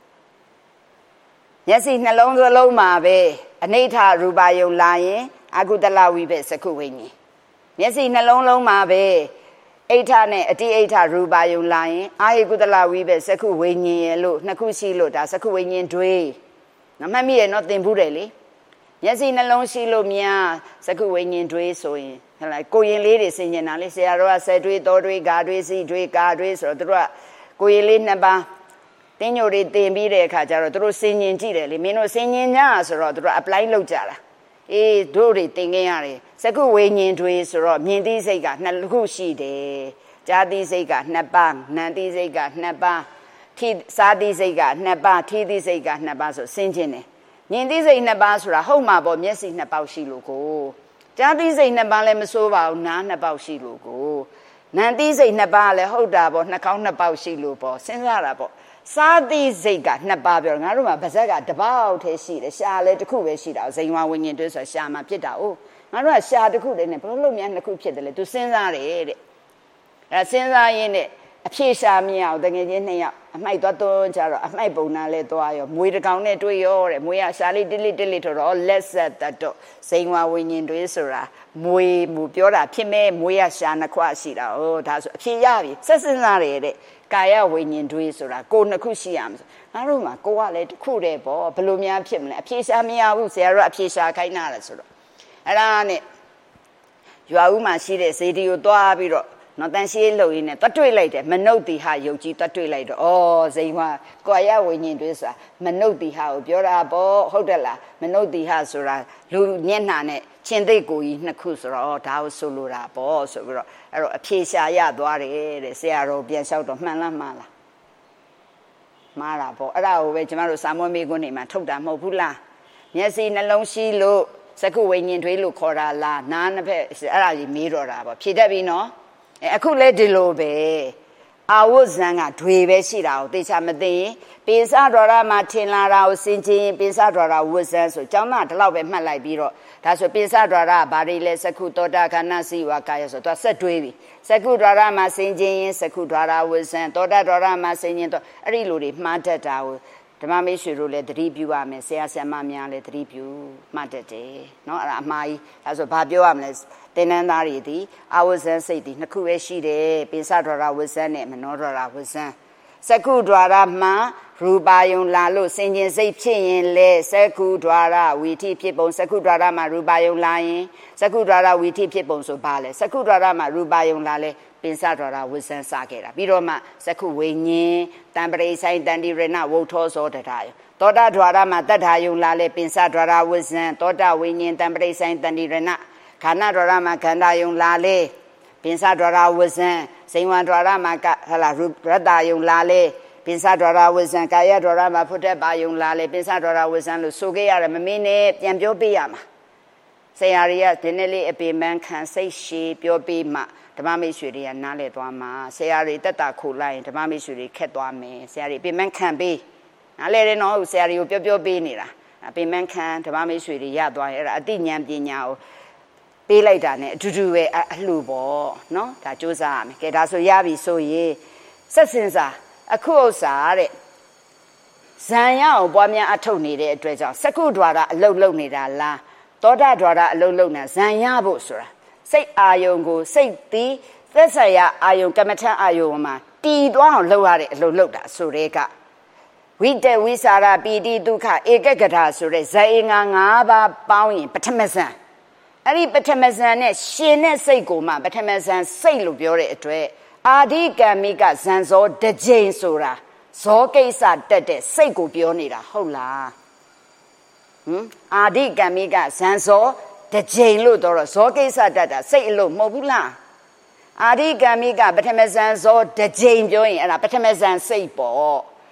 မျက်စိနှလုံးစလုံးမှာပဲအနိဋ္ဌရူပယုံလာရင်အကုသလဝိဘက်စကုဝိညာဉ်မျက်စိနှလုံးလုံးမှာပဲအိဋ္ဌနဲ့အတိအိဋ္ဌရူပယုံလာရင်အာဟိကုသလဝိဘက်စကုဝိညာဉ်ရဲ့လို့နှစ်ခုရှိလို့ဒါစကုဝိညာဉ်တွေးနမမိရဲ့နော်သင်ဘူးတယ်လေမျက်စိနှလုံးရှိလို့များစကုဝိညာဉ်တွေးဆိုရင်ဟဲ့ကိုရင်လေးတွေစင်ញင်တာလေဆရာတော်ကဆက်တွေးတော်တွေးဂါတွေးစီတွေးကာတွေးဆိုတော့တို့ကကိုရင်လေးနှစ်ပါးတင်းညိုတွေတင်ပြီးတဲ့အခါကျတော့တို့စင်ញင်ကြည့်တယ်လေမင်းတို့စင်ញင်ကြဆိုတော့တို့ apply လုပ်ကြတာအေးတို့တွေတင်ခဲ့ရတယ်စကုဝိညာဉ်တွေဆိုတော့မြင်သိစိတ်ကနှစ်ခုရှိတယ်ကြားသိစိတ်ကနှစ်ပါးနာမ်သိစိတ်ကနှစ်ပါးထိစားသိစိတ်ကနှစ်ပါးထိသိစိတ်ကနှစ်ပါးဆိုစင်ញင်တယ်မြင်သိစိတ်နှစ်ပါးဆိုတာဟုတ်မှာပေါ့မျက်စိနှစ်ပေါက်ရှိလို့ကိုကြားသိစိတ်နှစ်ပါးလည်းမစိုးပါဘူးနားနှစ်ပေါက်ရှိလို့ကိုနာမ်သိစိတ်နှစ်ပါးလည်းဟုတ်တာပေါ့နှာခေါင်းနှစ်ပေါက်ရှိလို့ပေါ့စဉ်းစားတာပေါ့စားသိစိတ်ကနှစ်ပါးပြောငါတို့မှာဗဇက်ကတစ်ပေါက်တည်းရှိတယ်ရှာလည်းတစ်ခုပဲရှိတာဇိမ်ဝဝิญဉ်တွဲဆိုရှာမှာဖြစ်တာ哦ငါတို့ကရှာတစ်ခုတည်းနဲ့ဘယ်လိုလုပ်များနှစ်ခုဖြစ်တယ်လဲသူစဉ်းစားတယ်တဲ့အဲစဉ်းစားရင်းနဲ့အဖြေရှာမရအောင်တကယ်ချင်းနှစ်ယောက်အမိုက်သွားသွန်းကြတော့အမိုက်ပုံနာလဲသွားရောမွေတစ်ကောင်နဲ့တွေ့ရောတဲ့မွေကရှာလေးတစ်လိထော်တော့လက်ဆက်တတ်တော့ဇိမ်ဝဝิญဉ်တွဲဆိုတာမွေမူပြောတာဖြစ်မဲ့မွေကရှာနှစ်ခွရှိတာဩဒါဆိုအဖြေရပြီဆက်စဉ်းစားတယ်တဲ့ကာယဝိညာဉ်တွေးဆိုတာကိုယ်နှစ်ခုရှိရမှာငါတို့မှာကိုယ်ကလည်းတစ်ခုတည်းပေါ့ဘယ်လိုများဖြစ်မလဲအဖြေရှာမရဘူးဆရာတို့အဖြေရှာခိုင်းတာလဲဆိုတော့အဲ့ဒါနဲ့ရွာဦးမှာရှိတဲ့ဇေဒီကိုတွားပြီးတော့နော်တန်ရှင်းလှုပ်ရင်းနဲ့တွတ်တွေ့လိုက်တယ်မနုဿိဟယုတ်ကြီးတွတ်တွေ့လိုက်တော့ဩဇိမ်ဝကာယဝိညာဉ်တွေးဆိုတာမနုဿိဟကိုပြောတာပေါ့ဟုတ်တယ်လားမနုဿိဟဆိုတာလူမျက်နှာနဲ့ချင်းသိကိုကြီးနှစ်ခုဆိုတော့ဒါကိုဆိုလိုတာပေါ့ဆိုပြီးတော့အဲ့တော့အဖြေရှာရသွားတယ်တဲ့ဆရာတော်ပြန်လျှောက်တော့မှန်လားမှားလားမှားတာပေါ့အဲ့ဒါကိုပဲကျမတို့စာမွေးမိကွန်းနေမှာထုတ်တာမဟုတ်ဘူးလားမျက်စိနှလုံးရှိလို့စကုဝိညာဉ်တွေးလို့ခေါ်တာလားနားနှစ်ဖက်အဲ့ဒါကြီးမေးတော့တာပေါ့ဖြေတတ်ပြီနော်အခုလဲဒီလိုပဲအာဝဇ္ဇံကတွေပဲရှိတာကိုသိချာမသိရင်ပိစဒရမှာထင်လာတာကိုစင်ချင်းပိစဒရဝဇ္ဇံဆိုကျောင်းသားဒီလောက်ပဲမှတ်လိုက်ပြီးတော့ဒါဆိုပိစဒရဘာတွေလဲစကုတောတာခဏစီဝါကာယဆိုတော့ဆက်တွေးပြီစကုဒရမှာစင်ချင်းစကုဒရဝဇ္ဇံတောတာဒရမှာစင်ချင်းတော့အဲ့ဒီလိုတွေမှားတတ်တာကိုဓမ္မမိတ်ဆွေတို့လည်းသတိပြုရမယ်ဆရာဆရာမများလည်းသတိပြုမှတ်တတ်တယ်เนาะအဲ့ဒါအမှားကြီးဒါဆိုဘာပြောရမလဲသင်္นานသားတွေဒီအာဝဇ္ဇံစိတ်ဒီနှစ်ခုပဲရှိတယ်ပိစဒရဝဇ္ဇံနဲ့မနောဒရဝဇ္ဇံစကုဒရမှာရူပါယုံလာလို့စင်ကျင်စိတ်ဖြစ်ရင်လေစကုဒရဝီထိဖြစ်ပုံစကုဒရမှာရူပါယုံလာရင်စကုဒရဝီထိဖြစ်ပုံဆိုပါလေစကုဒရမှာရူပါယုံလာလေပိစဒရဝဇ္ဇံစခဲ့တာပြီးတော့မှစကုဝိညာဉ်တံပရိဆိုင်တန်တိရဏဝုထောဇောတထာယသောတာဒွါရမှာတတ္ထာယုံလာလေပိစဒရဝဇ္ဇံသောတာဝိညာဉ်တံပရိဆိုင်တန်တိရဏခန္ဓာဒွါရမှာခန္ဓာယုံလာလေပိစဒရဝဇ္ဇံဇိမ်ဝဒွါရမှာဟလာရတ္တယုံလာလေပိစဒရဝဇ္ဇံကာယဒွါရမှာဖုတ္တပါယုံလာလေပိစဒရဝဇ္ဇံလို့ဆိုခဲ့ရတယ်မမင်းနဲ့ပြန်ပြောပေးရမှာဆရာတွေကဒီနေ့လေးအပေမန်းခံစိတ်ရှည်ပြောပေးမှဓမ္မမိတ်ဆွေတွေကနားလည်သွားမှာဆရာတွေတက်တာခိုလိုက်ရင်ဓမ္မမိတ်ဆွေတွေခက်သွားမယ်ဆရာတွေအပေမန်းခံပေးနားလည်တယ်နော်ဆရာတွေကိုပြောပေးနေတာအပေမန်းခံဓမ္မမိတ်ဆွေတွေရသွားရင်အဲ့ဒါအတိညာဏ်ပညာကိုပေးလိုက်တာ ਨੇ အတူတူပဲအလှပေါ့နော်ဒါစူးစမ်းရမယ်ကဲဒါဆိုရပြီဆိုရင်ဆက်စင်စားအခုဥစ္စာတဲ့ဇံရအောင်ပွားများအထုတ်နေတဲ့အတွက်ကြောင့်စကုဒွါရအလုတ်လုံနေတာလားသောတာဒွါရအလုတ်လုံနေတာဇံရဖို့ဆိုတာစိတ်အာယုံကိုစိတ်သည်သက်ဆိုင်ရာအာယုံကမ္မထအာယုံမှာတည်သွားအောင်လုပ်ရတဲ့အလုတ်လုံတာဆိုတဲ့ကဝိတဝိစာရပိတိဒုက္ခဧကဂထာဆိုတဲ့ဇေငါ၅ပါးပေါင်းရင်ပထမဇံအဲ့ဒီပထမဇန်နဲ့ရှင်တဲ့စိတ်ကိုမှပထမဇန်စိတ်လို့ပြောတဲ့အတွက်အာဓိကံမိကဇန်ဇောတကြိမ်ဆိုတာဇောကိစ္စတက်တဲ့စိတ်ကိုပြောနေတာဟုတ်လားအာဓိကံမိကဇန်ဇောတကြိမ်လို့တော့ဇောကိစ္စတက်တာစိတ်အလို့မဟုတ်ဘူးလားအာဓိကံမိကပထမဇန်ဇောတကြိမ်ပြောရင်အဲ့ဒါပထမဇန်စိတ်ပေါ့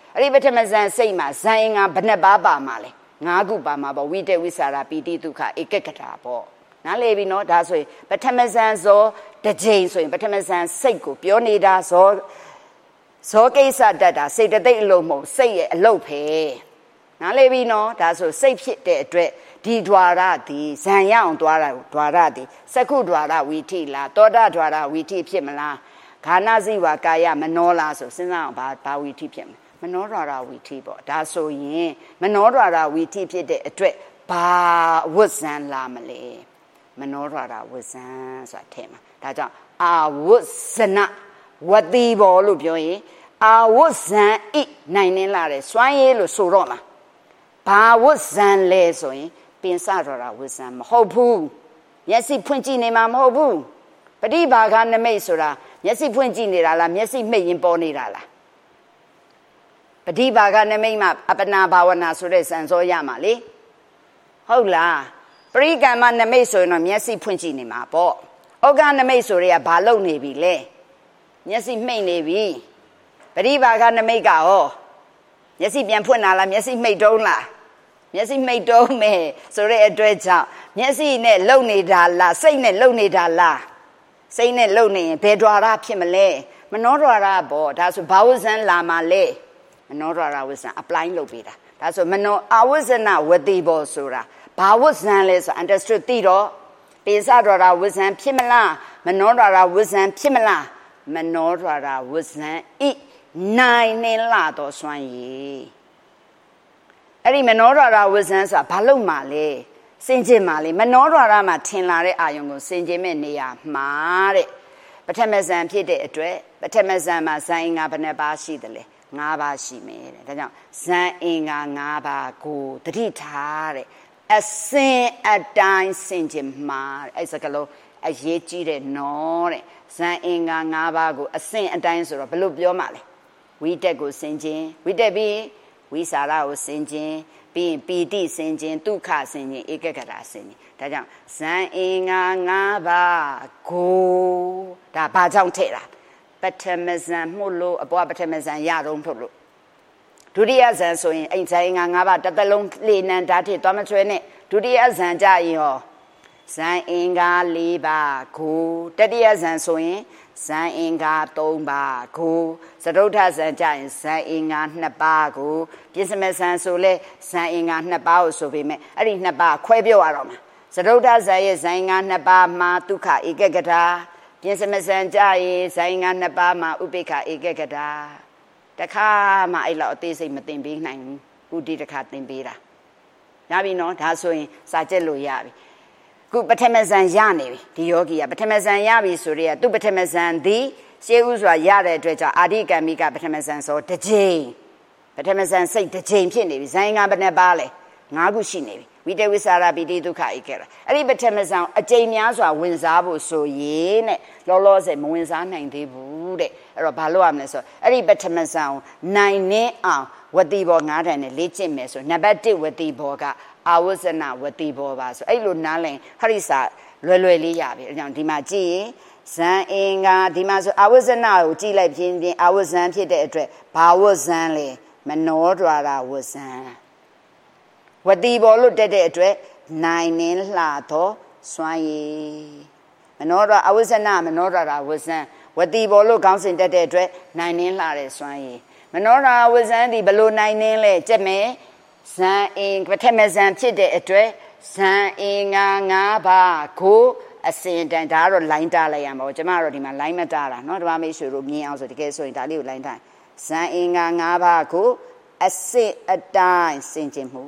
အဲ့ဒီပထမဇန်စိတ်မှာဇန်အင်္ဂါဘယ်နှပါပါမှာလဲ၅ခုပါမှာပေါ့ဝိတေဝိสารပီတိဒုက္ခဧကကတာပေါ့နားလေပြီနော်ဒါဆိုရင်ပထမဇန်ဇောတစ်ချိန်ဆိုရင်ပထမဇန်စိတ်ကိုပြောနေတာဇောကိစ္စတတ်တာစိတ်တသိက်အလုံးမဟုတ်စိတ်ရဲ့အလုတ်ပဲနားလေပြီနော်ဒါဆိုစိတ်ဖြစ်တဲ့အတွက်ဒီဓွာရသည်ဇန်ရအောင်သွားတာဓွာရသည်စက္ခုဓွာရဝီထိလားတောတဓွာရဝီထိဖြစ်မလားခာနာစိဝါကာယမနောလားဆိုစဉ်းစားအောင်ဘာဝီထိဖြစ်မလဲမနောဓွာရဝီထိပေါ့ဒါဆိုရင်မနောဓွာရဝီထိဖြစ်တဲ့အတွက်ဘာဝဇ္ဇံလာမလဲမနောဓွာရဝဇ္ဇံဆိုတာထဲမှာဒါကြောင့်အာဝဇ္ဇနဝတိဘောလို့ပြောရင်အာဝဇ္ဇံဤနိုင်နေလာတယ်စွမ်းရည်လို့ဆိုတော့မှာဘာဝဇ္ဇံလဲဆိုရင်ပင်စတော်တာဝဇ္ဇံမဟုတ်ဘူးမျက်စိဖွင့်ကြည့်နေမှာမဟုတ်ဘူးပฏิဘာဂနမိတ်ဆိုတာမျက်စိဖွင့်ကြည့်နေတာလားမျက်စိမှိတ်ရင်ပေါ်နေတာလားပฏิဘာဂနမိတ်မှာအပနာဘာဝနာဆိုတဲ့စံစောရမှာလေဟုတ်လားပရိကမ္မနမိတ်ဆိုရင်တော့မျက်စိဖွင့်ကြည့်နေမှာပေါ့ဩဃနမိတ်ဆိုတွေကဘာလုပ်နေပြီလဲမျက်စိမှိတ်နေပြီပฏิဘာဂနမိတ်ကဟောမျက်စိပြန်ဖွင့်လာလားမျက်စိမှိတ်တုံးလားမျက်စိမှိတ်တုံးမယ်ဆိုတဲ့အတွက်ကြောင့်မျက်စိနဲ့လုံနေတာလားစိတ်နဲ့လုံနေတာလားစိတ်နဲ့လုံနေရင်ဘယ်ဓွာရဖြစ်မလဲမနောဓွာရပေါ့ဒါဆိုဘာဝဇံလာမှာလဲမနောဓွာရဝဇံ apply လုပ်ပေးတာဒါဆိုမနောအဝဇ္ဇနဝတိဘောဆိုတာဘာဝဇံလဲဆို understood သိတော့ပိစဓွာရဝဇံဖြစ်မလားမနောဓွာရဝဇံဖြစ်မလားမနောဓွာရဝဇံဤနိုင်နေလာတော့စွမ်းရည်အဲ့ဒီမနောဓွာရဝဇ္ဇံဆိုတာဘာလို့မှလဲစင်ကြင်မှလေမနောဓွာရမှာထင်လာတဲ့အာယုံကိုစင်ကြင်မဲ့နေရာမှာတဲ့ပထမဇန်ဖြစ်တဲ့အတွက်ပထမဇန်မှာဇန်အင်္ဂါဘယ်နှပါးရှိတယ်လဲ၅ပါးရှိမယ်တဲ့ဒါကြောင့်ဇန်အင်္ဂါ၅ပါးကိုတတိထားတဲ့အစင်အတိုင်းစင်ကြင်မှာအဲ့စကလုံးအရေးကြီးတဲ့နော်တဲ့ဇန်အင်္ဂါ၅ပါးကိုအစင်အတိုင်းဆိုတော့ဘယ်လိုပြောမှလဲဝိတက်ကိုစင်ကြင်ဝိတက်ပြီးဝိสารကိုစင်ကြင်ပြီးရင်ပီတိစင်ကြင်ဒုက္ခစင်ကြင်ဧကဂတစင်ကြင်ဒါကြောင့်ဇန်အင်္ဂါ၅ပါးကိုဒါဘာကြောင့်ထည့်တာပထမဇန်မှုလို့အပေါ်ပထမဇန်ရတော့ဖို့လို့ဒုတိယဇန်ဆိုရင်အိမ်ဇန်အင်္ဂါ၅ပါးတစ်သက်လုံးလေနံဓာတ်ထည့်သွားမချွဲနဲ့ဒုတိယဇန်ကြရင်ဟောဇန်အင်္ဂါ၄ပါးကိုတတိယဇန်ဆိုရင်ဇန်အင်္ဂါ၃ပါးကိုသတုဋ္ဌဇန်ကြရင်ဇန်အင်္ဂါ၂ပါးကိုပြစ္ဆမဇန်ဆိုလဲဇန်အင်္ဂါ၂ပါးကိုဆိုပေမဲ့အဲ့ဒီ၂ပါးခွဲပြောရတော့မှာသတုဋ္ဌဇန်ရဲ့ဇန်အင်္ဂါ၂ပါးမှာဒုက္ခဧကဂတာပြစ္ဆမဇန်ကြရင်ဇန်အင်္ဂါ၂ပါးမှာဥပိ္ပခဧကဂတာတခါမှအဲ့လောက်အသေးစိတ်မသိပေးနိုင်ဘူးဒီတခါသင်ပေးတာရပြီနော်ဒါဆိုရင်စာကျက်လို့ရပြီခုပထမဇန်ရနေပြီဒီယောဂီကပထမဇန်ရပြီဆိုတော့သူပထမဇန်သည်ရှေးဥစွာရတဲ့အတွက်ကြောင့်အာရိကမိကပထမဇန်ဆိုတစ်ချိန်ပထမဇန်စိတ်တစ်ချိန်ဖြစ်နေပြီဇန်ကဘယ်နှပါလဲ၅ခုရှိနေပြီဝိတဝိสารပိတိဒုက္ခဧကရာအဲ့ဒီပထမဇန်အချိန်များစွာဝင်စားဖို့ဆိုရင်တဲ့လောလောဆယ်မဝင်စားနိုင်သေးဘူးတဲ့အဲ့တော့ဘာလို့ရမလဲဆိုအဲ့ဒီပထမဇန်နိုင်နေအောင်ဝတိဘော9တန်နဲ့လေ့ကျင့်မယ်ဆိုနံပါတ်1ဝတိဘောကအာဝဇ္ဇနဝတိဘောပါဆိုအဲ့လိုနားလည်ဟရိစာလွယ်လွယ်လေးရပြီအဲကြောင့်ဒီမှာကြည့်ရင်ဇန်အင်္ဂါဒီမှာဆိုအာဝဇ္ဇနကိုကြည့်လိုက်ပြင်းပြင်းအာဝဇ္ဇံဖြစ်တဲ့အတွက်ဘာဝဇ္ဇံလဲမနောဓွာရဝဇ္ဇံဝတိဘောလို့တက်တဲ့အတွက်နိုင်နေလှသောစွမ်းရည်မနောဓွာအာဝဇ္ဇနမနောဓွာရဝဇ္ဇံဝတိဘောလို့ခေါင်းစဉ်တက်တဲ့အတွက်နိုင်နေလှတဲ့စွမ်းရည်မနောဓွာရဝဇ္ဇံဒီဘလို့နိုင်နေလဲကြက်မယ်ဇန်အင်ပထမဇန်ဖြစ်တဲ့အတွက်ဇန်အင်္ဂါ၅ပါးကိုအစဉ်တန်ဒါကတော့ line တားလိုက်ရမှာပေါ့ကျမတို့ဒီမှာ line မတားတာเนาะဓမ္မမိတ်ဆွေတို့မြင်အောင်ဆိုတကယ်ဆိုရင်ဒါလေးကို line တားဇန်အင်္ဂါ၅ပါးကိုအစဉ်အတိုင်းဆင်ခြင်မှု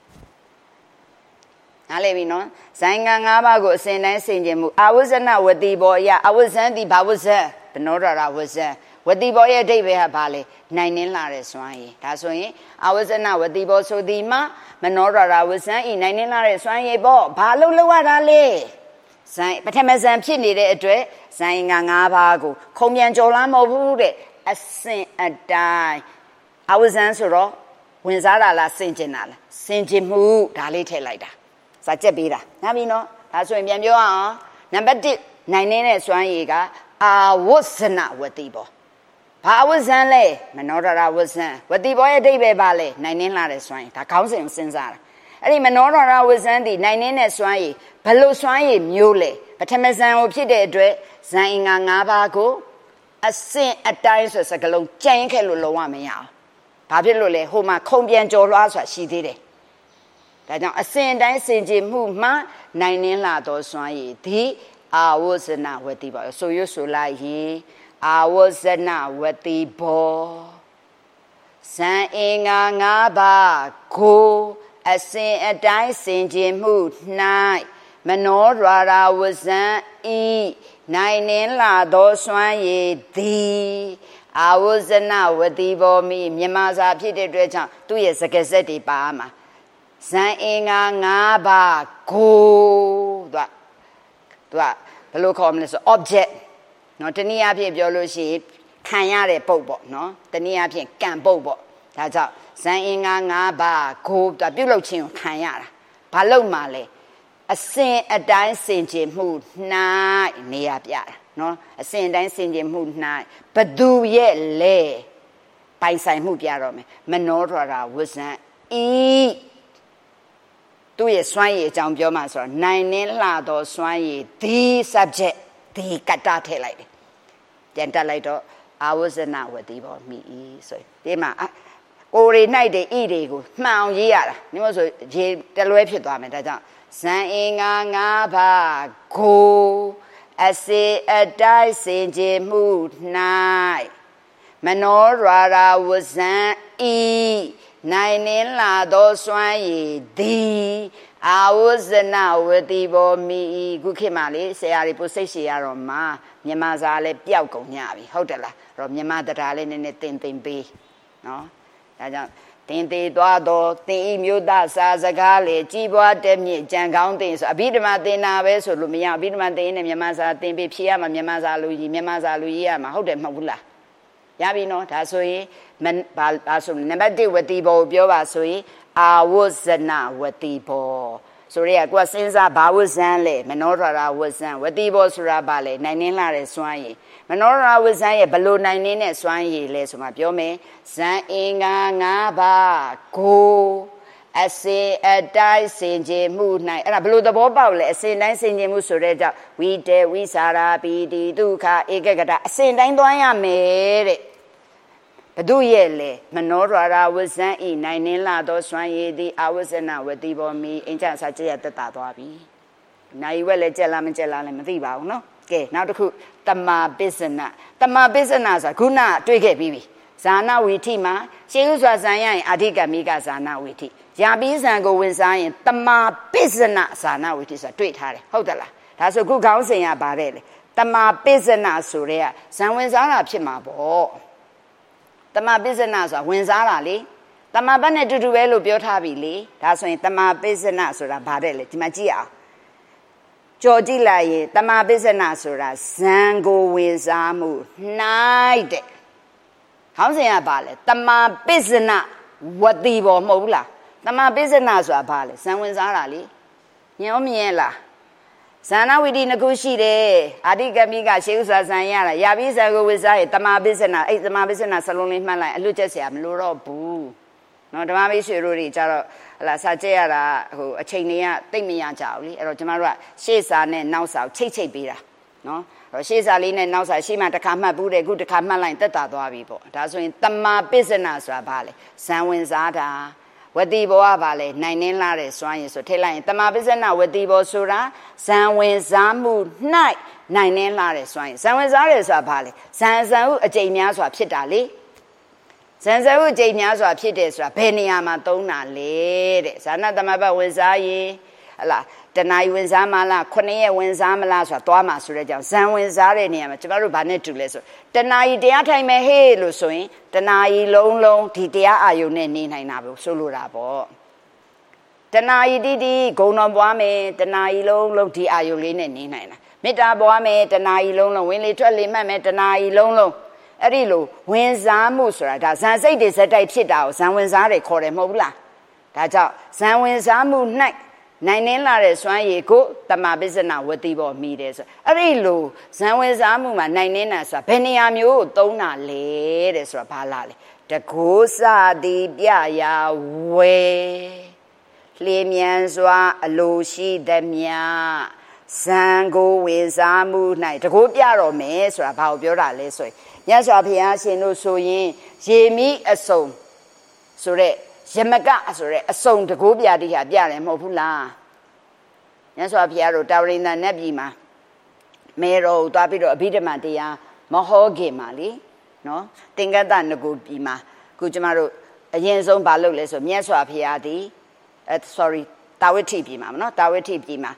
နားလည်ပြီနော်ဇန်အင်္ဂါ၅ပါးကိုအစဉ်တိုင်းဆင်ခြင်မှုအာဝဇ္ဇနဝတိဘောအယအဝဇ္ဇံတိဘာဝဇ္ဇံဘနောဓာရဝဇ္ဇံဝတိဘောရဲ့အဓိပ္ပာယ်ဟာဘာလဲနိုင်နှင်းလာတဲ့စွမ်းရည်ဒါဆိုရင်အဝဇ္ဇနဝတိဘောဆိုဒီမှာမနောဓာရဝဇ္ဇံဤနိုင်နှင်းလာတဲ့စွမ်းရည်ပေါ့ဘာလို့လောက်ရတာလဲဇန်ပထမဇန်ဖြစ်နေတဲ့အတွက်ဇန်ငါ၅ပါးကိုခုံပြန်ကြော်လားမဟုတ်ဘူးတဲ့အစင်အတိုင်းအဝဇ္ဇံဆိုတော့ဝင်စားတာလားစင်ကျင်တာလားစင်ကျင်မှုဒါလေးထည့်လိုက်တာစာကြက်ပေးတာနားပြီနော်ဒါဆိုရင်ပြန်ပြောအောင်နံပါတ်1နိုင်နေတဲ့စွမ်းရည်ကအာဝဇ္ဇနဝတိဘောဘဘာဝဇံလဲမနောဒရာဝဇံဝတိဘောရဲ့အဓိပ္ပာယ်ပါလေနိုင်နှင်းလာတဲ့စွမ်းရည်ဒါခေါင်းစဉ်ကိုစဉ်းစားတာအဲ့ဒီမနောဒရာဝဇံဒီနိုင်နှင်းတဲ့စွမ်းရည်ဘလို့စွမ်းရည်မျိုးလဲပထမဇံကိုဖြစ်တဲ့အတွက်ဇံအင်္ဂါ၅ပါးကိုအစင်အတိုင်းဆိုစကလုံးကြိုင်ခဲ့လို့လုံးဝမရအောင်ဘာဖြစ်လို့လဲဟိုမှာခုံပြန်ကြော်လွှားဆိုတာရှိသေးတယ်ဒါကြောင့်အစင်တိုင်းစင်ကြယ်မှုမှနိုင်နှင်းလာသောစွမ်းရည်ဒီအာဝဇနဝတိဘောဆိုရဆိုလိုက်ရင်အာဝဇနဝတိဘောဇံအင်္ဂါ၅ပါးကိုအစင်အတိုင်းစင်ကြယ်မှု၌မနောဒရာဝဇံဤနိုင်နှင်းလာသောစွမ်းရည်သည်အာဝဇနဝတိဘောမိမြန်မာစာဖြစ်တဲ့အတွက်ကြောင့်သူ့ရဲ့စကားဆက်တွေပါမှာဇံအင်္ဂါ၅ပါးကိုသူကဘယ်လိုခေါ်မလဲဆို object နော်တနည်းအားဖြင့်ပြောလို့ရှိရင်ခံရတဲ့ပုတ်ပေါ့နော်တနည်းအားဖြင့်ကံပုတ်ပေါ့ဒါကြောင့်ဇံအင်္ဂါ၅ပါးကိုသူပြုလုပ်ခြင်းကိုခံရတာဘာလို့မှလဲအစင်အတိုင်းစင်ကြယ်မှု၌နေရပြတာနော်အစင်အတိုင်းစင်ကြယ်မှု၌ဘသူရဲ့လဲပိုင်ဆိုင်မှုပြတော့မယ်မနောဒရာဝဇံဤသူ့ရဲ့စွမ်းရည်အကြောင်းပြောမှဆိုတော့နိုင်နှင်းလှသောစွမ်းရည်ဒီ subject ဒီကတ္တထည့်လိုက်တယ်ပြန်တက်လိုက်တော့အာဝဇနဝတိဘောမိဆိုဒီမှာကိုရီ၌တဲ့ဤတွေကိုမှန်အောင်ရေးရတာညမို့ဆိုရေတလွဲဖြစ်သွားမယ်ဒါကြောင့်ဇံအင်္ဂါ၅ပါးကိုအစေအတိုင်းစင်ကြယ်မှု၌မနောဒရာဝဇံဤနိုင်နှင်းလာသောစွမ်းရည်သည်အာဝဇနဝတိဘောမိခုခေတ်မှာလေဆရာတွေပို့စိတ်ရှည်ရတော့မှမြန်မာစာလည်းပျောက်ကုန်ညပြီဟုတ်တယ်လားအဲ့တော့မြန်မာတရားလေးနည်းနည်းတင်ပေးနော်ဒါကြောင့်တင်သေးသွားတော့တင်ဤမျိုးသားစာစကားလေကြီးပွားတဲ့မြင့်ကြံကောင်းတင်ဆိုအဘိဓမ္မာသင်တာပဲဆိုလို့မရအဘိဓမ္မာသင်နဲ့မြန်မာစာသင်ပြီးဖြေရမှာမြန်မာစာလူကြီးမြန်မာစာလူကြီးရမှာဟုတ်တယ်မဟုတ်ဘူးလားရပြီနော်ဒါဆိုရင်ဘာဆိုနံပါတ်1ဝတိဘောကိုပြောပါဆိုရင်အာဝဇနဝတိဘောဆိုရဲကိုကစဉ်းစားဘာဝဇံလဲမနောဒရာဝဇံဝတိဘောဆိုတာဘာလဲနိုင်နှင်းလာတဲ့စွမ်းရည်မနောဒရာဝဇံရဲ့ဘလို့နိုင်နှင်းတဲ့စွမ်းရည်လဲဆိုမှပြောမယ်ဇံအင်္ဂါ၅ပါးကိုအစေအတိုင်းစင်ကြယ်မှု၌အဲ့ဒါဘလို့သဘောပေါက်လဲအစဉ်တိုင်းစင်ကြယ်မှုဆိုတဲ့ကြောင့်ဝိတေဝိစာရာပိတိဒုက္ခဧကဂတအစဉ်တိုင်းသွားရမယ်တဲ့ဘဒုရဲ့လေမနောဒရာဝဇံဤနိုင်နှင်းလာသောစွမ်းရည်သည်အာဝဇနဝတိဘောမိအင်္ကျစာကျက်ရတက်တာသွားပြီနိုင်ဝက်လည်းကျက်လားမကျက်လားလည်းမသိပါဘူးနော်ကဲနောက်တစ်ခုတမာပစ္စနဆိုတာခုနတွေ့ခဲ့ပြီးပြီဇာနာဝီထိမှာရှေးဥစွာဇံရရင်အာဓိကမိကဇာနာဝီထိယာပိဇံကိုဝင်စားရင်တမာပစ္စနဇာနာဝီထိဆိုတာတွေ့ထားတယ်ဟုတ်တယ်လားဒါဆိုခုခေါင်းစဉ်ရပါတယ်လေတမာပစ္စနဆိုတဲ့ကဇံဝင်စားတာဖြစ်မှာပေါ့တမာပစ္စနဆိုတာဝင်စားတာလေတမာပတ်နဲ့တူတူပဲလို့ပြောထားပြီလေဒါဆိုရင်တမာပစ္စနဆိုတာဗါတဲ့လေဒီမှာကြည့်အောင်ကြော်ကြည့်လိုက်ရင်တမာပစ္စနဆိုတာဇံကိုဝင်စားမှု၌တဲ့ဟောင်းစဉ်ကဘာလဲတမာပစ္စနဝတိဘောမဟုတ်ဘူးလားတမာပစ္စနဆိုတာဘာလဲဇံဝင်စားတာလေညောမြင်လားဇာနာဝိတိနှစ်ခုရှိတယ်အာတိကမိကရှေးဥစွာဇံရတာယာပိဇံကိုဝင်စားရင်တမာပစ္စနအဲ့တမာပစ္စနစလုံးလေးမှတ်လိုက်အလွတ်ချက်เสียမလို့တော့ဘူးနော်ဓမ္မမိတ်ဆွေတို့တွေကြတော့ဟလာစာကျက်ရတာဟိုအချိန်တွေကတိတ်မရကြဘူးလေအဲ့တော့ကျမတို့ကရှေ့စာနဲ့နောက်စာကိုချိတ်ပေးတာနော်အဲ့တော့ရှေ့စာလေးနဲ့နောက်စာရှေ့မှာတစ်ခါမှတ်ဘူးတယ်အခုတစ်ခါမှတ်လိုက်တက်တာသွားပြီပေါ့ဒါဆိုရင်တမာပစ္စနဆိုတာဘာလဲဇံဝင်စားတာဝတိဘောကဘာလဲနိုင်နှင်းလာတဲ့စွမ်းရည်ဆိုထည့်လိုက်ရင်တမာပစ္စနဝတိဘောဆိုတာဇံဝင်စားမှု၌နိုင်နှင်းလာတဲ့စွမ်းရည်ဇံဝင်စားတယ်ဆိုတာဘာလဲဇံဟုအကျိန်များစွာဖြစ်တာလေဇန်ဇဟုအကျိန်များစွာဖြစ်တယ်ဆိုတာဘယ်နေရာမှာသုံးတာလဲတဲ့ဇာနာတမပတ်ဝင်စားရင်ဟလာတဏှာဝင်စားမလား9ရက်ဝင်စားမလားဆိုတာသွားမှာဆိုတဲ့ကြောင့်ဇန်ဝင်စားတဲ့နေရာမှာကျမတို့ဗာနဲ့တူလဲဆိုတဏှာတရားထိုင်မယ်ဟေးလို့ဆိုရင်တဏှာလုံးဒီတရားအာယုန်နဲ့နေနိုင်တာပဲဆိုလိုတာပေါ့တဏှာတိတိဂုဏ်တော်ပွားမယ်တဏှာလုံးဒီအာယုန်လေးနဲ့နေနိုင်တာမေတ္တာပွားမယ်တဏှာလုံးဝင်လေထွက်လေမှတ်မယ်တဏှာလုံးအဲ့ဒီလိုဝင်စားမှုဆိုတာဒါဇန်စိတ်တွေဇက်တိုက်ဖြစ်တာကိုဇန်ဝင်စားတယ်ခေါ်တယ်မဟုတ်ဘူးလားဒါကြောင့်ဇန်ဝင်စားမှု၌နိုင်နေလာတဲ့စွမ်းရည်ကိုတမပစ္စနာဝတိပေါ်မိတယ်ဆိုအဲ့ဒီလိုဇံဝင်စားမှုမှာနိုင်နေတာဆိုတာဘယ်နေရာမျိုးကိုသုံးတာလဲတဲ့ဆိုတာဘာလားလဲတကိုးစသည်ပြရာဝဲလျင်မြန်စွာအလိုရှိသည်မြဇံကိုဝင်စားမှု၌တကိုးပြတော့မယ်ဆိုတာဘာကိုပြောတာလဲဆိုရင်မြတ်စွာဘုရားရှင်တို့ဆိုရင်ရေမိအစုံဆိုတဲ့ယမကဆိုတဲ့အစုံတကိုးပြတိဟာပြတယ်မဟုတ်ဘူးလားမြတ်စွာဘုရားတို့တာဝရိန္ဒနတ်ပြည်မှာမေတော်ကိုသွားပြီးတော့အဘိဓမ္မာတရားမဟောခင်မှာလေနော်သင်္ကတ္တနဂုပြည်မှာခုကျမတို့အရင်ဆုံးဘာလုပ်လဲဆိုမြတ်စွာဘုရားဒီတာဝတိပြည်မှာနော်တာဝတိပြည်မှာ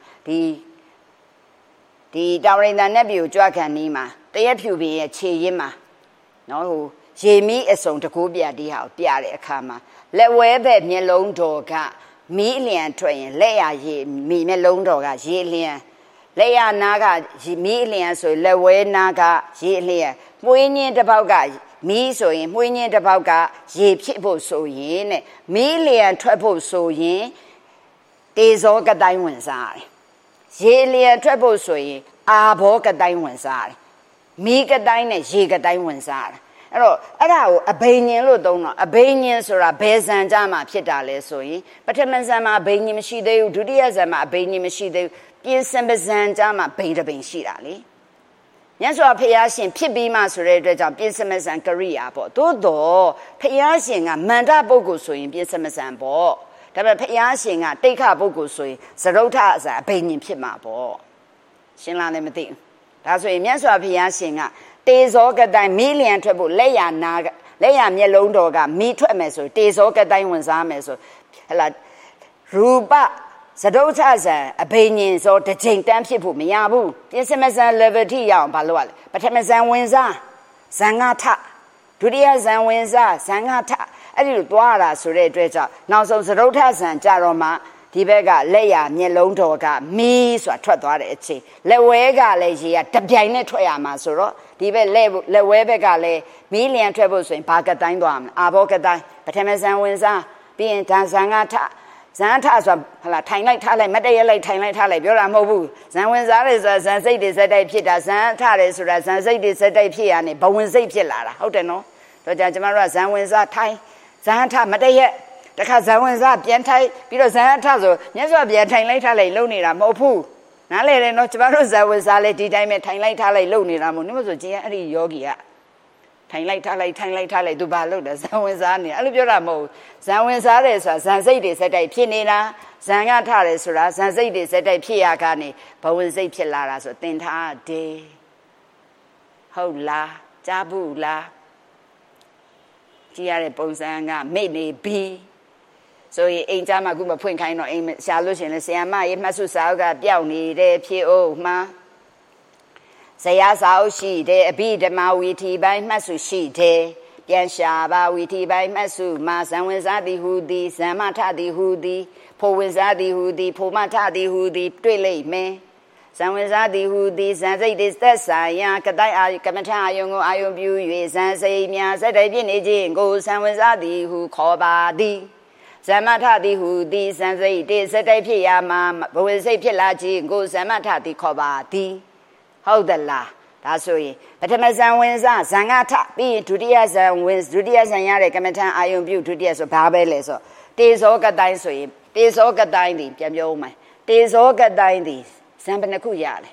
ဒီတာဝရိန္ဒနတ်ပြည်ကိုကြွခံနီးမှာတရက်ဖြူပင်ရဲ့ခြေရင်းမှာနော်ဟိုရေမီးအစုံတကိုးပြတိဟာကိုပြတဲ့အခါမှာလက်ဝဲဘက်မျက်လုံးတော်ကမီးလျံထွက်ရင်လက်ရရေမီးမျက်လုံးတော်ကရေလျံလက်ရနားကမီးလျံဆိုလက်ဝဲနားကရေလျံမွေးညင်းတစ်ပေါက်ကမီးဆိုရင်မွေးညင်းတစ်ပေါက်ကရေဖြစ်ဖို့ဆိုရင်တဲ့မီးလျံထွက်ဖို့ဆိုရင်တေဇောကတိုင်းဝင်စားတယ်ရေလျံထွက်ဖို့ဆိုရင်အာဘောကတိုင်းဝင်စားတယ်မီးကတိုင်းနဲ့ရေကတိုင်းဝင်စားတယ်အဲ့တော့အဲ့ဒါကိုအဘိညာဉ်လို့သုံးတော့အဘိညာဉ်ဆိုတာဘယ်ဇံကြမှာဖြစ်တာလဲဆိုရင်ပထမဇံမှာအဘိညာဉ်မရှိသေးဘူးဒုတိယဇံမှာအဘိညာဉ်မရှိသေးဘူးပြင်စံပဇံကြမှာဘိတဘိန်ရှိတာလေမြတ်စွာဘုရားရှင်ဖြစ်ပြီးမှဆိုတဲ့အတွက်ကြောင့်ပြင်စမဇံကရိယာပေါ့သို့တော့ဘုရားရှင်ကမန္တပုဂ္ဂိုလ်ဆိုရင်ပြင်စမဇံပေါ့ဒါပေမဲ့ဘုရားရှင်ကတိဋ္ဌပုဂ္ဂိုလ်ဆိုရင်သရုဋ္ဌအစအဘိညာဉ်ဖြစ်မှာပေါ့ရှင်းလားလည်းမသိဘူးဒါဆိုရင်မြတ်စွာဘုရားရှင်ကတေဇောကတိုင်းမီးလျံထွက်ဖို့လက်ရနာလက်ရမျက်လုံးတော်ကမီးထွက်မယ်ဆိုတေဇောကတိုင်းဝင်စားမယ်ဆိုဟလာရူပသဒုဋ္ဌဇံအဘိညာဉ်စောတစ်ချိန်တန်းဖြစ်ဖို့မရဘူးပြင်စမဇံ level ထိရအောင်ဘာလို့ လဲပထမဇံဝင်စားဇံငါထဒုတိယဇံဝင်စားဇံငါထအဲ့ဒီလိုသွားရတာဆိုတဲ့အတွက်ကြောင့်နောက်ဆုံးသဒုဋ္ဌဇံကြတော့မှဒီဘက်ကလက်ရမျက်လုံးတော်ကမီးဆိုတာထွက်သွားတဲ့အချိန်လက်ဝဲကလည်းရေကတပြိုင်နဲ့ထွက်ရမှာဆိုတော့ဒီဘက်လက်ဝဲဘက်ကလည်းမီးလျံထွက်ဖို့ဆိုရင်ဘာကတိုင်းသွားမလဲအာဘောကတိုင်းပထမဇံဝင်စားပြီးရင်ဒါဇံငါထဇန်ထဆိုတာဟလာထိုင်လိုက်ထားလိုက်မတရလိုက်ထိုင်လိုက်ထားလိုက်ပြောတာမဟုတ်ဘူးဇန်ဝင်စားတယ်ဆိုတာဇန်စိတ်တွေစက်တိုက်ဖြစ်တာဇန်ထတယ်ဆိုတာဇန်စိတ်တွေစက်တိုက်ဖြစ်ရနေဘဝင်စိတ်ဖြစ်လာတာဟုတ်တယ်နော်တော့ကြာကျမတို့ကဇန်ဝင်စားထိုင်ဇန်ထမတရတခါဇန်ဝင်စားပြန်ထိုင်ပြီးတော့ဇန်ထဆိုမြတ်စွာဘုရားထိုင်လိုက်ထားလိုက်လုံနေတာမဟုတ်ဘူးနားလေတယ်နော်ကျမတို့ဇန်ဝင်စားလေဒီတိုင်းပဲထိုင်လိုက်ထားလိုက်လုံနေတာမဟုတ်ဘူးဆိုကျင်အဲ့ဒီယောဂီကထိုင်လိုက်ထားလိုက်ထိုင်လိုက်ထားလိုက်သူဘာလုပ်လဲဇံဝင်စားနေအဲ့လိုပြောတာမဟုတ်ဇံဝင်စားတယ်ဆိုတာဇံစိတ်တွေစက်တိုက်ဖြစ်နေတာဇံကထတယ်ဆိုတာဇံစိတ်တွေစက်တိုက်ဖြစ်ရကနေဘဝင်စိတ်ဖြစ်လာတာဆိုသင်ထားတယ်ဟုတ်လားကြားဘူးလားကြည့်ရတဲ့ပုံစံကမိတ်နေပြီဆိုရင်အိမ်သားမှခုမဖွင့်ခိုင်းတော့အိမ်ရှာလို့ရှင်လဲဆရာမရေမှတ်စုစာအုပ်ကပျောက်နေတဲ့ဖြစ်အောင်မှဇယားစာအုပ်ရှိတယ်အဘိဓမ္မာဝီထီပိုင်းမှတ်စုရှိတယ်ပြန်ရှာပါဝီထီပိုင်းမှတ်စုမှာဇံဝင်စားသည်ဟူသည်ဇံမထသည်ဟူသည်ဖိုဝင်စားသည်ဟူသည်ဖိုမထသည်ဟူသည်တွေ့လိမ့်မယ်ဇံဝင်စားသည်ဟူသည်ဇံစိတ်သည်သက်ဆိုင်ရာကတိုင်အာကမ္မထအာယုံကိုအာယုံပြု၍ဇံစိတ်များစက်တိုင်ပြည့်နေခြင်းကိုဇံဝင်စားသည်ဟုခေါ်ပါသည်ဇမထသည်ဟူသည်ဇံစိတ်သည်စက်တိုင်ဖြစ်ရာမှာဘဝစိတ်ဖြစ်လာခြင်းကိုဇမထသည်ခေါ်ပါသည်ဟုတ်တယ်လားဒါဆိုရင်ပထမဇံဝင်စားဇံငါထပြီးရင်ဒုတိယဇံဝင်ဒုတိယဇံရတဲ့ကမ္မထအာယုံပြုဒုတိယဆိုဘာပဲလဲဆိုတေဇောကတိုင်းဆိုရင်တေဇောကတိုင်းဒီပြန်ပြောဦးမယ်တေဇောကတိုင်းဒီဇံဘယ်နှခုရတယ်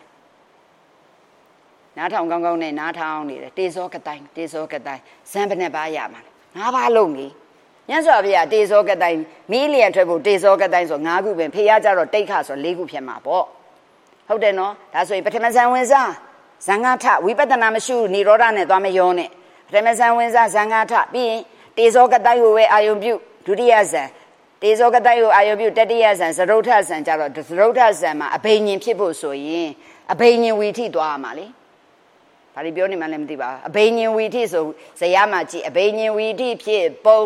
နားထောင်ကောင်းကောင်းနဲ့နားထောင်နေတယ်တေဇောကတိုင်းတေဇောကတိုင်းဇံဘယ်နှပါရမှာလဲ၅ပါးလုံးကြီးမြတ်စွာဘုရားတေဇောကတိုင်းမီးလျံထွက်ဖို့တေဇောကတိုင်းဆို၅ခုပဲဖေရကြတော့တိတ်ခဆို၄ခုဖြစ်မှာပေါ့ဟုတ်တယ်နော်ဒါဆိုရင်ပထမဇံဝင်စားဇံငါထဝိပဿနာမရှိနိရောဓနဲ့သွားမရောနဲ့ပထမဇံဝင်စားဇံငါထပြီးရင်တေဇောကတိုင်းကိုပဲအာယုံပြုဒုတိယဇံတေဇောကတိုင်းကိုအာယုံပြုတတိယဇံသရုဋ္ဌဇံကြတော့သရုဋ္ဌဇံမှာအဘိညာဉ်ဖြစ်ဖို့ဆိုရင်အဘိညာဉ်ဝီထိသွားရမှာလေဘာလို့ပြောနေမှလည်းမသိပါဘူးအဘိညာဉ်ဝီထိဆိုဇယားမှာကြည့်အဘိညာဉ်ဝီထိဖြစ်ပုံ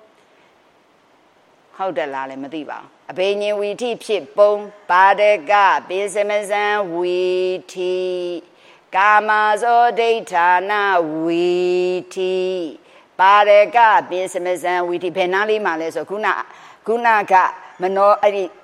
ဟုတ်တယ်လားလည်းမသိပါဘူးအဘိညာဉ်ဝီထိဖြစ်ပုံပါဒကပိစမဇံဝီထိကာမဇောဒိဋ္ဌာနဝီထိပါရကပိစမဇံဝီထိဘယ်နာလေးမှလဲဆိုခုနကမနောအဲ့ဒီ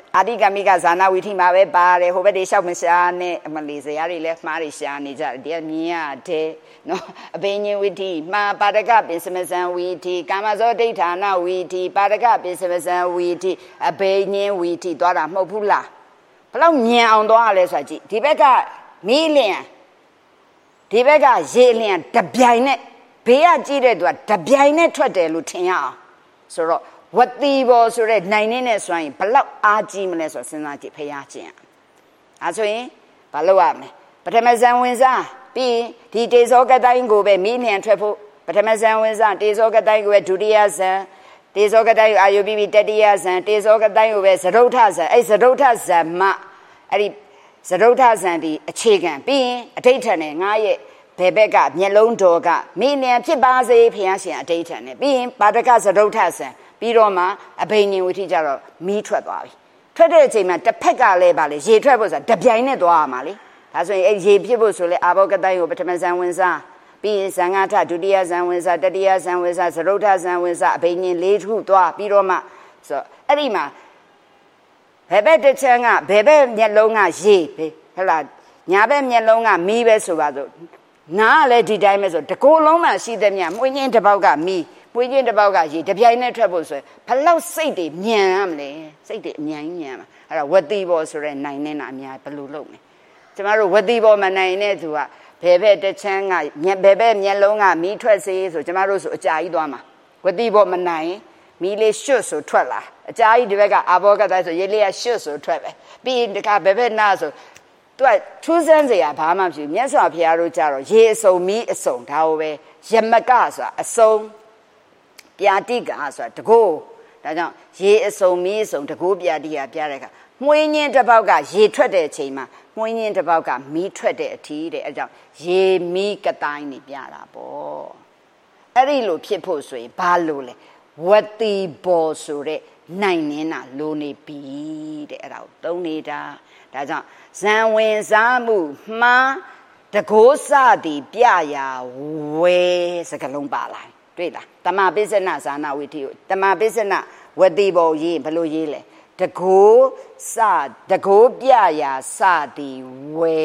အာတိကမိကဇာနာဝိထိမှာပဲပါတယ်ဟိုဘက်တွေလျှောက်မရှာနဲ့အမလီစရာတွေလည်းမှားတွေရှာနေကြတယ်မြင်ရတယ်နော်အဘိညာဉ်ဝိထိမှာပါဒကပင်စမဇံဝိထိကာမဇောဒိဋ္ဌာနဝိထိပါဒကပင်စမဇံဝိထိအဘိညာဉ်ဝိထိသွားတာမဟုတ်ဘူးလားဘလောက်မြင်အောင်သွားရလဲဆိုတာကြည့်ဒီဘက်ကမီးလျံဒီဘက်ကရေလျံတပြိုင်နဲ့ဘေးကကြည့်တဲ့သူကတပြိုင်နဲ့ထွက်တယ်လို့ထင်ရအောင်ဆိုတော့ဝတိဘောဆိုတဲ့နိုင်နေတဲ့ဆိုရင်ဘလောက်အားကြီးမလဲဆိုတော့စဉ်းစားကြည့်ဖျားခြင်းအဲဆိုရင်ဘာလုပ်ရမလဲပထမဇန်ဝင်စားပြီးဒီတေဇောကတိုင်းကိုပဲမိလျံထွက်ဖို့ပထမဇန်ဝင်စားတေဇောကတိုင်းကိုပဲဒုတိယဇန်တေဇောကတိုင်းကိုအာယုပိပိတတိယဇန်တေဇောကတိုင်းကိုပဲသရုဋ္ဌဇန်အဲ့သရုဋ္ဌဇန်မှအဲ့ဒီသရုဋ္ဌဇန်ဒီအခြေခံပြီးရင်အဋိဋ္ဌံနဲ့ငါရဲ့ဘယ်ဘက်ကမျက်လုံးတော်ကမိလျံဖြစ်ပါစေဖျားရှင်အဋိဋ္ဌံနဲ့ပြီးရင်ပါဒကသရုဋ္ဌဇန်ပြီးတော့မှအဘိညာဉ်ဝိထိကြတော့မီးထွက်သွားပြီထွက်တဲ့အချိန်မှာတစ်ဖက်ကလည်းပါလေရေထွက်ဖို့ဆိုတာတပြိုင်နဲ့သွားရမှာလေဒါဆိုရင်အဲ့ရေဖြစ်ဖို့ဆိုလဲအာဘောကတိုင်းကိုပထမဇန်ဝင်စားပြီးရင်ဇန်ငါထဒုတိယဇန်ဝင်စားတတိယဇန်ဝင်စားသရုဋ္ဌဇန်ဝင်စားအဘိညာဉ်၄ခုသွားပြီးတော့မှဆိုအဲ့ဒီမှာဘယ်ဘက်တစ်ချမ်းကဘယ်ဘက်မျက်လုံးကရေဟဲ့လားညာဘက်မျက်လုံးကမီးပဲဆိုပါစို့နားကလည်းဒီတိုင်းပဲဆိုတကိုယ်လုံးမှရှိတဲ့မြတ်မွှေးချင်းတစ်ပေါက်ကမီးမွှေးချင်းတစ်ပေါက်ကရေတပြိုင်နဲ့ထွက်ဖို့ဆိုရင်ဘလောက်စိတ်တွေမြန်ရမလဲစိတ်တွေအမြန်ကြီးမြန်မှာအဲ့ဒါဝတိဘောဆိုတဲ့နိုင်နေတာအများဘယ်လိုလုပ်မလဲကျမတို့ဝတိဘောမနိုင်တဲ့သူကဘယ်ဘက်တစ်ချမ်းကဘယ်ဘက်မျက်လုံးကမီးထွက်စေဆိုကျမတို့ဆိုအကြာကြီးသွားမှာဝတိဘောမနိုင်မီးလေးရှွတ်ဆိုထွက်လာအကြာကြီးဒီဘက်ကအာဘောကတိုင်းဆိုရေလေးကရှွတ်ဆိုထွက်ပဲပြီးရင်တခါဘယ်ဘက်နာဆိုသူကထူးဆန်းစရာဘာမှမရှိဘူးမြတ်စွာဘုရားတို့ကြတော့ရေအစုံမီးအစုံဒါကိုပဲယမကဆိုတာအစုံပြာတိကဆိုတာတကိုးဒါကြောင့်ရေအစုံမီးအစုံတကိုးပြာတိကပြတဲ့အခါမွှေးညင်းတစ်ပေါက်ကရေထွက်တဲ့အချိန်မှာမွှေးညင်းတစ်ပေါက်ကမီးထွက်တဲ့အထီးတဲ့အဲကြောင့်ရေမီးကတိုင်းနေပြတာပေါ့အဲ့ဒီလိုဖြစ်ဖို့ဆိုရင်ဘာလို့လဲဝတိဘောဆိုတဲ့နိုင်နေတာလိုနေပြီတဲ့အဲ့ဒါကိုသုံးနေတာဒါကြောင့်ဇံဝင်စားမှုမှားတကိုးစသည်ပြရာဝဲစကလုံးပါလာတွေ့လားတမပိစနဇာနာဝိထိကိုတမပိစနဝတိဘောရေးဘယ်လိုရေးလဲတကိုးပြရာစသည်ဝဲ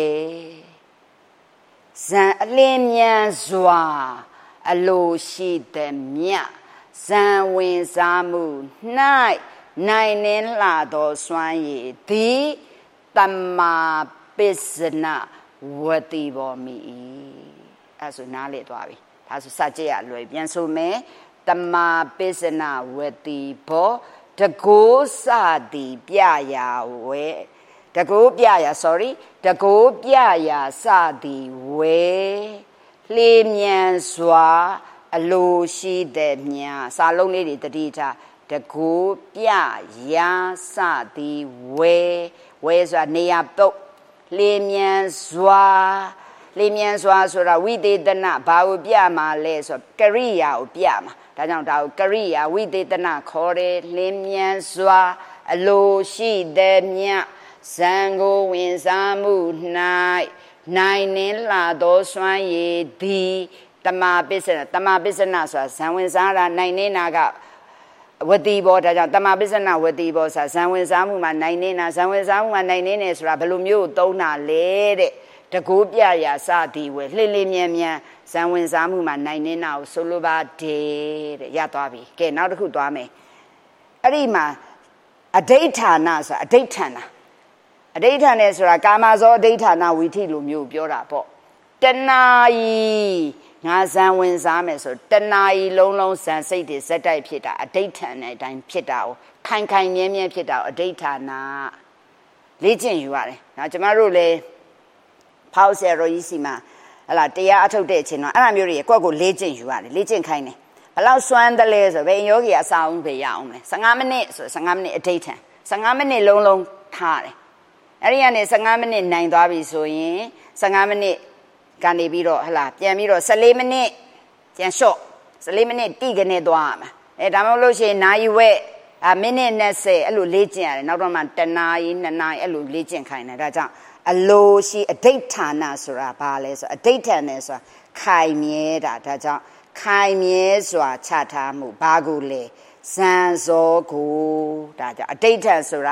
ဇံအလင်းမြန်စွာအလိုရှိသည်မြတ်ဇံဝင်စားမှု၌နိုင်နှင်းလှသောစွမ်းရည်သည်တမပိစနဝတိဘောမိအဲ့ဆိုနားလေသွားပြီဒါဆိုစကြရလွယ်ပြန်ဆိုမယ်တမပိစနဝတိဘောတကိုးစသည်ပြရာဝဲတကိုးပြရာ sorry တကိုးပြရာစသည်ဝဲလှေမြန်စွာအလိုရှိတဲ့မြာစာလုံးလေးတွေတတိထားတကိုးပြရာစသည်ဝဲဆိုတာနေရာပုတ်လှေမြန်စွာဆိုတာဝိသေသနဘာကိုပြမှာလဲဆိုကရိယာကိုပြမှာဒါကြောင့်ဒါကိုကရိယာဝိသေသနခေါ်တယ်လှေမြန်စွာအလိုရှိတဲ့မြတ်ဇံကိုဝင်စားမှု၌နိုင်နှင်းလှသောစွမ်းရည်သည်တမပိစနဆိုတာဇံဝင်စားတာနိုင်နေတာကဝတိဘောဒါကြောင့်တမပိစနဝတိဘောဆိုတာဇံဝင်စားမှုမှာနိုင်နေတာဇံဝင်စားမှုမှာနိုင်နေတယ်ဆိုတာဘယ်လိုမျိုးသုံးတာလဲတဲ့တကိုးပြရာစသည်ဝဲလှိမြန်ဇံဝင်စားမှုမှာနိုင်နေတာကိုဆိုလိုပါတယ်တဲ့ရသွားပြီကဲနောက်တစ်ခုသွားမယ်အဲ့ဒီမှာအဋိဋ္ဌာဏဆိုတာအဋိဋ္ဌာဏနဲ့ဆိုတာကာမဇောအဋိဋ္ဌာဏဝိထိလိုမျိုးပြောတာပေါ့တဏှာကြီးငါဇံဝင်စားမယ်ဆိုတဏှာကြီးလုံးဇံစိတ်တွေဇက်တိုက်ဖြစ်တာအဋိဋ္ဌာဏနဲ့အတိုင်းဖြစ်တာကိုခိုင်မြဲဖြစ်တာကိုအဋိဋ္ဌာဏလေ့ကျင့်ယူရတယ်နော်ကျမတို့လည်းဖောက်ဆရာတော်ကြီးစီမှာဟလာတရားအထုတ်တဲ့အချိန်တော့အဲ့လိုမျိုးတွေကိုယ့်ကိုလေ့ကျင့်ယူရတယ်လေ့ကျင့်ခိုင်းတယ်ဘယ်လောက်စွမ်းတယ်လဲဆိုဘယ်ယောဂီအစာအောင်ပဲရအောင်လဲ15မိနစ်ဆို15မိနစ်အဋိဋ္ဌာန်15မိနစ်လုံးထားတယ်အဲ့ဒီကနေ15မိနစ်နိုင်သွားပြီဆိုရင်15မိနစ်ကနေပြီးတော့ဟလာပြန်ပြီးတော့14မိနစ်ပြန်လျှော့14မိနစ်တိကနေသွားရမှာဒါမှမဟုတ်လို့ရှိရင်နာရီဝက်မိနစ်20အဲ့လိုလေ့ကျင့်ရတယ်နောက်တော့မှ1နာရီ2နာရီအဲ့လိုလေ့ကျင့်ခိုင်းတယ်ဒါကြောင့်အလိုရှိအဋိဋ္ဌာဏဆိုတာဘာလဲဆိုအဋိဋ္ဌာဏနဲ့ဆိုတာခိုင်မြဲတာဒါကြောင့်ခိုင်မြဲစွာချထားမှုဘာကိုလဲဇံဇောကိုဒါကြောင့်အဋိဋ္ဌာဆိုတာဇ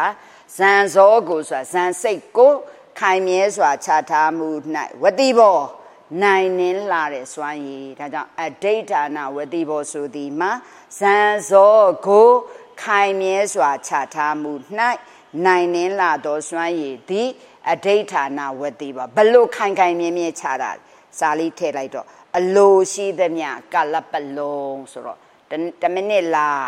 ဇန်ဇောကိုဆိုတာဇန်စိတ်ကိုခိုင်မြဲစွာချထားမှု၌ဝတိဘောနိုင်နှင်းလာတဲ့စွမ်းရည်ဒါကြောင့်အဋိဌာဏဝတိဘောဆိုသည်မှာဇန်ဇောကိုခိုင်မြဲစွာချထားမှု၌နိုင်နှင်းလာသောစွမ်းရည်သည်အဋိဌာဏဝတိဘောဘလို့ခိုင်ခိုင်မြဲမြဲချတာစာလေးထည့်လိုက်တော့အလိုရှိသမျှကာလပတ်လုံးဆိုတော့10မိနစ်လား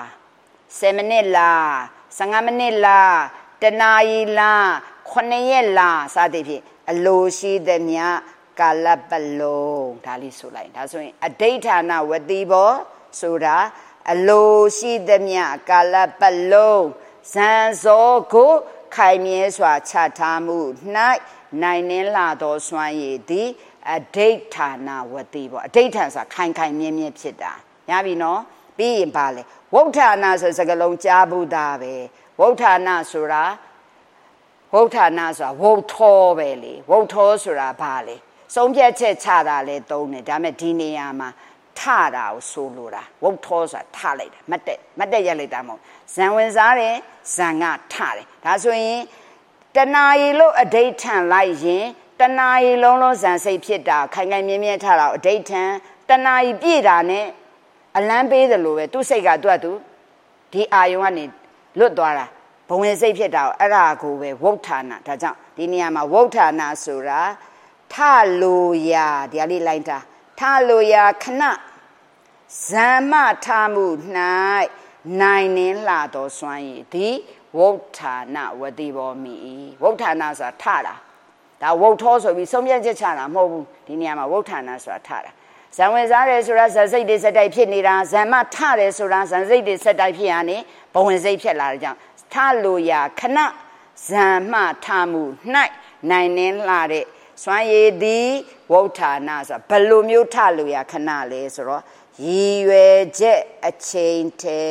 10မိနစ်လား15မိနစ်လားတနာရီလား9ရက်လားစသဖြင့်အလိုရှိသမျှကာလပတ်လုံးဒါလေးဆိုလိုက်ဒါဆိုရင်အဋိဌာဏဝတိဘောဆိုတာအလိုရှိသမျှကာလပတ်လုံးဇန်ဇောကိုခိုင်မြဲစွာချထားမှု၌နိုင်နှင်းလာသောစွမ်းရည်သည်အဋိဌာဏဝတိဘောအဋိဌာဏဆိုတာခိုင်ခိုင်မြဲမြဲဖြစ်တာရပြီနော်ပြီးရင်ပါလေဝုဋ္ဌာဏဆိုစကားလုံးကြားဘူးသားပဲဝုဋ္ဌာဏဆိုတာဝုဋ္ဌာဏဆိုတာဝုဋ္ထောပဲလေဝုဋ္ထောဆိုတာဘာလဲဆုံးဖြတ်ချက်ချတာလဲသုံးတယ်ဒါပေမဲ့ဒီနေရာမှာထတာကိုဆိုလိုတာဝုဋ္ထောဆိုတာထလိုက်တာမတ်တက်ရက်လိုက်တာမဟုတ်ဇံဝင်စားတယ်ဇံကထတယ်ဒါဆိုရင်တဏှာရီလို့အဋိဌံလိုက်ရင်တဏှာရီလုံးလုံးဇံစိတ်ဖြစ်တာခိုင်ခိုင်မြဲမြဲထတာအဋိဌံတဏှာရီပြည့်တာနဲ့အလန်းပေးတယ်လို့ပဲသူ့စိတ်ကသူဒီအာယုံကနေလွတ်သွားတာဘဝင်စိတ်ဖြစ်တာအဲ့ဒါကိုပဲဝုဋ္ဌာဏဒါကြောင့်ဒီနေရာမှာဝုဋ္ဌာဏဆိုတာထလိုရာဒီအလေးလိုက်တာထလိုရာခဏဇမ္မထားမှု၌နိုင်နှင်းလာသောစွမ်းရည်ဒီဝုဋ္ဌာဏဝတိဘောမိဝုဋ္ဌာဏဆိုတာထတာဒါဝုဋ္ထောဆိုပြီးဆုံးဖြတ်ချက်ချတာမဟုတ်ဘူးဒီနေရာမှာဝုဋ္ဌာဏဆိုတာထတာဇံဝင်စားတယ်ဆိုတာဇံစိတ်တွေစက်တိုက်ဖြစ်နေတာဇံမထတယ်ဆိုတာဇံစိတ်တွေစက်တိုက်ဖြစ်ရနေဘဝင်စိတ်ဖြစ်လာတဲ့ကြောင့်ထလိုရာခဏဇံမထမှု၌နိုင်နှင်းလာတဲ့စွမ်းရည်သည်ဝုဋ္ဌာဏဆိုတာဘယ်လိုမျိုးထလိုရာခဏလဲဆိုတော့ရည်ရွယ်ချက်အချိန်ထဲ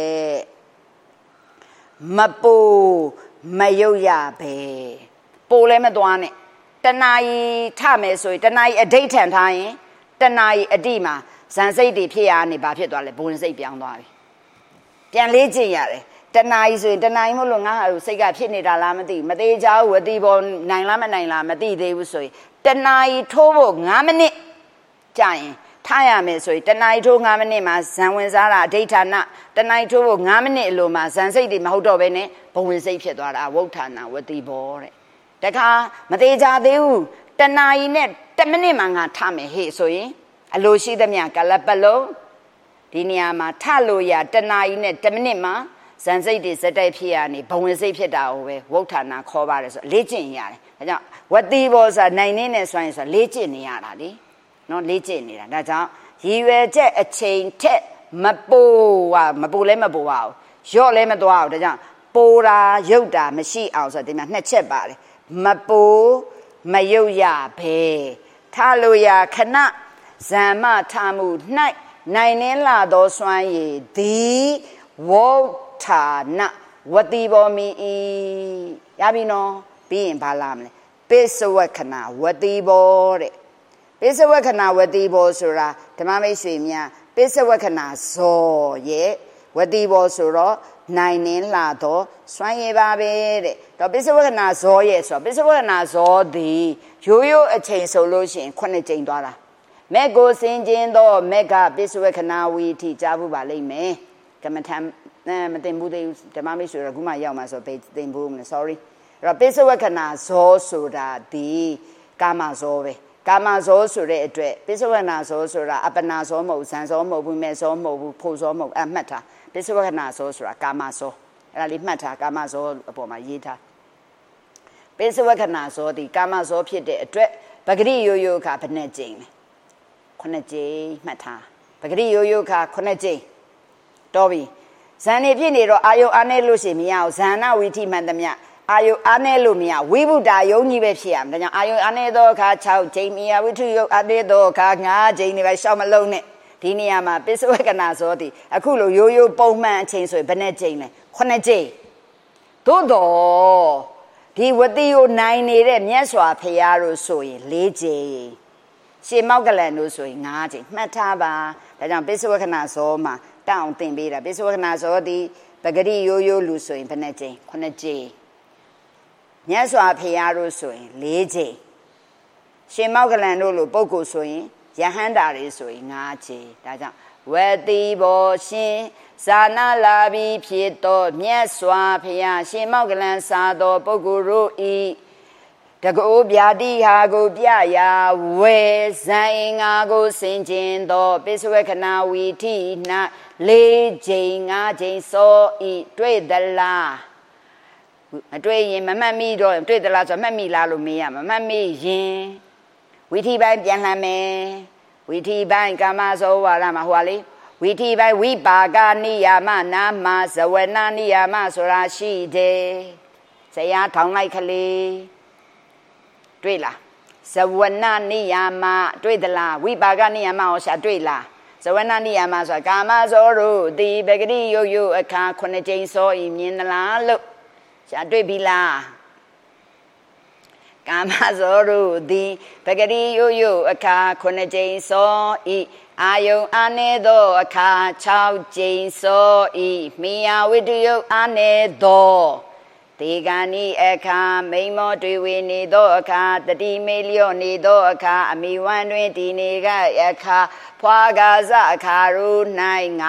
မပူမယုတ်ရပဲပိုလည်းမသွားနဲ့တဏှာကြီးထမယ်ဆိုရင်တဏှာကြီးအဋိဌံထားရင်တဏှာကြီးအတိမှာဇန်စိတ်တွေဖြစ်ရနေဘာဖြစ်သွားလဲဘဝင်စိတ်ပြောင်းသွားပြီပြန်လေးကျင့်ရတယ်တဏှာကြီးဆိုရင်တဏှာကြီးမဟုတ်လို့ငါဟာစိတ်ကဖြစ်နေတာလားမသိမသေးချာဝတိဘောနိုင်လားမနိုင်လားမသိသေးဘူးဆိုရင်တဏှာကြီးထိုးဖို့9မိနစ်ကြာရင်ထားရမယ်ဆိုရင်တဏှာကြီးထိုး9မိနစ်မှာဇံဝင်စားတာအဋိဌာဏတဏှာကြီးထိုးဖို့9မိနစ်အလိုမှာဇန်စိတ်တွေမဟုတ်တော့ဘဲနဲ့ဘဝင်စိတ်ဖြစ်သွားတာဝုဋ္ဌာဏဝတိဘောတဲ့တခါမသေးချာသေးဘူးတဏှာကြီးနဲ့1မိနစ်မှငါထားမယ်ဟေ့ဆိုရင်အလိုရှိသမျှကလပ်ပလုံးဒီနေရာမှာထလို့ရတဏှာကြီးနဲ့1မိနစ်မှာဇန်စိတ်တွေစက်တိုက်ဖြစ်ရနေဘဝင်စိတ်ဖြစ်တာကိုပဲဝုဋ္ဌာဏခေါ်ပါတယ်ဆိုလေ့ကျင့်ရတယ်ဒါကြောင့်ဝတိဘောဆိုတာနိုင်နေတဲ့စွမ်းရည်ဆိုတာလေ့ကျင့်နေရတာလေနော်လေ့ကျင့်နေတာဒါကြောင့်ရည်ရွယ်ချက်အချိန်ထက်မပိုလဲမပိုပါဘူးရော့လဲမသွားဘူးဒါကြောင့်ပိုတာရုပ်တာမရှိအောင်ဆိုဒီမှာ2ချက်ပါတယ်မပိုမယုတ်ရပဲထားလို့ရခဏဇမ္မထားမှု၌နိုင်နှင်းလာသောစွမ်းရည်သည်ဝုဋ္ဌာဏဝတိဘောမိရပြီနော်ပြီးရင်ဘာလာမလဲပိစဝက္ခဏဝတိဘောတဲ့ပိစဝက္ခဏဝတိဘောဆိုတာဓမ္မမိတ်ဆွေများပိစဝက္ခဏဇောရဲ့ဝတိဘောဆိုတော့နိုင်နှင်းလာသောစွမ်းရည်ပါပဲတဲ့တော့ပိစဝက္ခဏဇောရဲ့ဆိုတော့ပိစဝက္ခဏဇောသည်ရိုးရိုးအချိန်ဆိုလို့ရှိရင်9ကြိမ်သွားတာမက်ကိုစင်ကျင်သောမက်ကပိစဝက္ခဏဝီထိကြားဖို့ပါလိမ့်မယ်ကမ္မထံမတင်ဘူးသေးဓမ္မမိတ်ဆွေကခုမှရောက်မှာဆိုတင်ဘူးမလဲ sorry အဲ့တော့ပိစဝက္ခဏဇောဆိုတာဒီကာမဇောပဲကာမဇောဆိုတဲ့အတွက်ပိစဝက္ခဏဇောဆိုတာအပနာဇောမဟုတ်ဇန်ဇောမဟုတ်ဘူးမဲ့ဇောမဟုတ်ဘူးဖို့ဇောမဟုတ်မှတ်ထားပိစဝက္ခဏဇောဆိုတာကာမဇောအဲ့ဒါလေးမှတ်ထားကာမဇောအပေါ်မှာရေးထားပိစဝက္ခဏဇောဒီကာမဇောဖြစ်တဲ့အတွက်ပဂရိယောယောခဘယ်နဲ့ကြိမ်လဲ9ကြိမ်မှတ်ထားပဂရိယောယောခ9ကြိမ်တော်ပြီဇန်နေဖြစ်နေတော့အာယုအားနေလို့ရှိရင်မရအောင်ဇာနာဝိထိမှန်သမျှအာယုအားနေလို့မရဝိဗုဒ္ဓယုံကြီးပဲဖြစ်ရမယ်ဒါကြောင့်အာယုအားနေသောအခါ6ကြိမ်မြာဝိထုယုအားနေသောအခါ9ကြိမ်နေပဲရှောက်မလုံးနဲ့ဒီနေရာမှာပိစဝက္ခဏဇောတိအခုလိုရိုးရိုးပုံမှန်အချိန်ဆိုရင်ဘယ်နဲ့ကြိမ်လဲ9ကြိမ်သို့တော့ဒီဝတိကိုနိုင်နေတဲ့မြတ်စွာဘုရားတို့ဆိုရင်4ကြိမ်ရှင်မောက်ကလန်တို့ဆိုရင်9ကြိမ်မှတ်ထားပါဒါကြောင့်ပိစဝက္ခဏဇောမှာတောင်းတင်ပေးတာပိစဝက္ခဏဇောတိပဂရိရိုးရိုးလူဆိုရင်ဘယ်နဲ့ကြိမ်9ကြိမ်မြတ်စွာဘုရားတို့ဆိုရင်၄ချိန်ရှင်မောက္ကလန်တို့လိုပုဂ္ဂိုလ်ဆိုရင်ယဟန္တာတွေဆိုရင်၅ချိန်ဒါကြောင့်ဝတိဘောရှင်ဇာနာလာပြီးဖြစ်သောမြတ်စွာဘုရားရှင်မောက္ကလန်စာသောပုဂ္ဂိုလ်တို့ဤတကောဗျာတိဟာကိုပြရာဝေဇံအင်္ဂါကိုဆင်ကျင်သောပိစဝေခဏဝီထိ၌၄ချိန်၅ချိန်စောဤတွေ့သလားမတွေ့ရင်မမှတ်မိတော့တွေ့သလားဆိုမှတ်မိလားလို့မေးရမှာမမှတ်မိရင်ဝီထိပိုင်းပြန်လှန်မယ်ဝီထိပိုင်းကာမဇောဝါဒမှာဟိုလေဝီထိပိုင်းဝိပါကနိယာမနာမဇဝနနိယာမဆိုတာရှိတယ်ဇရာထောင်လိုက်ကလေးတွေ့လားဇဝနနိယာမတွေ့သလားဝိပါကနိယာမဟောရှာတွေ့လားဇဝနနိယာမဆိုတာကာမဇောတို့ဒီပဂတိယုတ်ယုတ်အခါ9ကြိမ်စောဤမြင်သလားလို့ရှာတွေ့ပြီလားကာမဇောတို့ဒီပဂတိယုတ်ယုတ်အခါ9ကြိမ်စောဤအာယုံအာနေသောအခါ6ကြိမ်စောဤမိယာဝိတ္တယုတ်အာနေသောတေဂာနိအခါမိမောတွေ့ဝေနေသောအခါတတိမေလျော့နေသောအခါအမိဝမ်းတွင်တည်နေကအခါဖွာကာဇအခါရူ၌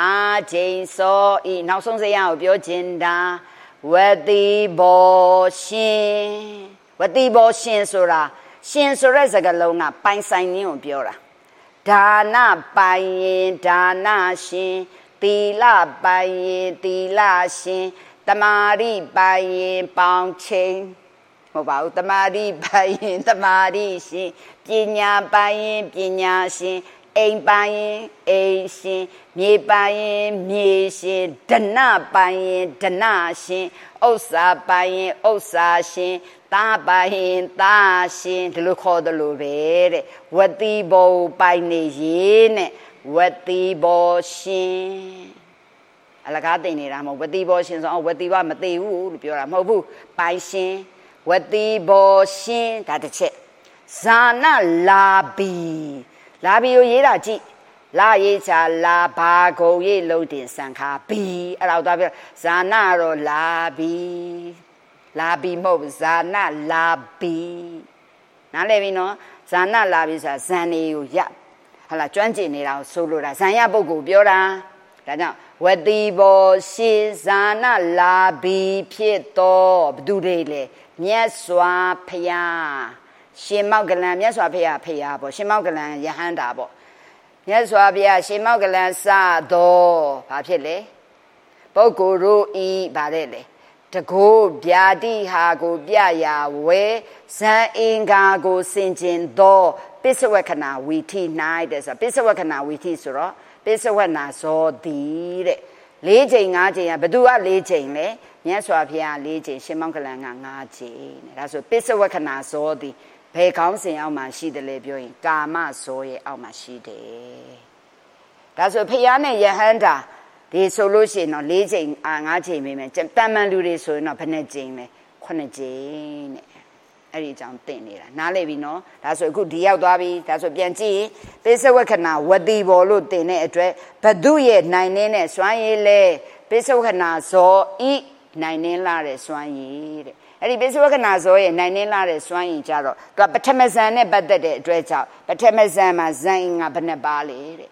5ချိန်စောဤနောက်ဆုံးစရကိုပြောခြင်းတာဝတိဘောရှင်ဝတိဘောရှင်ဆိုတာရှင်ဆိုတဲ့စကားလုံးကပိုင်ဆိုင်ခြင်းကိုပြောတာဒါနပိုင်ရင်ဒါနရှင်သီလပိုင်ရင်သီလရှင်တမာရိပိုင်ရင်ပေါင်ချိန်မဟုတ်ပါဘူးတမာရိပိုင်ရင်တမာရိရှင်ပညာပိုင်ရင်ပညာရှင်အိမ်ပိုင်ရင်အိမ်ရှင်မြေပိုင်ရင်မြေရှင်ဓနပိုင်ရင်ဓနရှင်ဥစ္စာပိုင်ရင်ဥစ္စာရှင်သားပိုင်ရင်သားရှင်ဒီလိုခေါ်တယ်လို့ပဲတဲ့ဝတိဘောပိုင်နေရေးနဲ့ဝတိဘောရှင်အလကားတင်နေတာမဟုတ်ဝတိဘောရှင်ဆိုအောင်ဝတိဘမသိဘူးလို့ပြောတာမဟုတ်ဘူးပိုင်ရှင်ဝတိဘောရှင်ဒါတစ်ချက်ဇာနလာဘီလာဘီကိုရေးတာကြည့်လာရေးချာလာဘာဂုံရေးလုံးတင်စံခါဘီအဲ့ဒါတော့ပြောဇာနတော့လာဘီလာဘီမဟုတ်ဇာနလာဘီနားလည်ပြီနော်ဇာနလာဘီဆိုတာဇန်နေကိုရဟလာကျွမ်းကျင်နေတာကိုဆိုလိုတာဇန်ရပုဂ္ဂိုလ်ပြောတာဒါကြောင့်ဝတိဘောရှိဇာနလာဘီဖြစ်တော်ဘသူတွေလဲမြတ်စွာဘုရားရှင်မောက္ကလန်မြတ်စွာဘုရားဖေရားပေါ့ရှင်မောက္ကလန်ယဟန္တာပေါ့မြတ်စွာဘုရားရှင်မောက္ကလန်စတော်ဘာဖြစ်လဲပုဂ္ဂိုလ်တို့ဤဗါတဲ့လေတကောဗျာတိဟာကိုပြရာဝဲဇံအင်္ဂါကိုစင်ကျင်သောပစ္စဝက္ခဏဝီထိ၌တဲ့ဆိုပစ္စဝက္ခဏဝီထိဆိုတော့ပစ္စဝနာဇောတိတဲ့၄ချိန်၅ချိန်ကဘသူက၄ချိန်လဲမြတ်စွာဘုရား၄ချိန်ရှင်မောက္ကလန်က5ချိန်တဲ့ဒါဆိုပစ္စဝက္ခဏဇောတိဘယ်ကောင်းစဉ်အောက်မှာရှိတယ်လဲပြောရင်ကာမဇောရဲ့အောက်မှာရှိတယ်ဒါဆိုဘုရားနဲ့ယဟန္တာဒီဆိုလို့ရှိရင်တော့၄ချိန်5ချိန်ပဲမယ်တမန်လူတွေဆိုရင်တော့ဘယ်နှချိန်လဲ9ချိန်တဲ့အဲ့ဒီအကြောင်းသင်နေတာနားလည်ပြီနော်ဒါဆိုအခုဒီရောက်သွားပြီဒါဆိုပြန်ကြည့်ပိစဝက္ခဏဝတိဘောလို့သင်တဲ့အတွက်ဘဒုရဲ့နိုင်နေတဲ့စွမ်းရည်လဲပိစဝက္ခဏဇောဤနိုင်နေလာတဲ့စွမ်းရည်တဲ့အဲ့ဒီပိစဝက္ခဏဇောရဲ့နိုင်နေလာတဲ့စွမ်းရည်ကြတော့သူကပထမဇန်နဲ့ပတ်သက်တဲ့အတွက်ကြောင့်ပထမဇန်မှာဇန်ငါဘယ်နှပါလဲတဲ့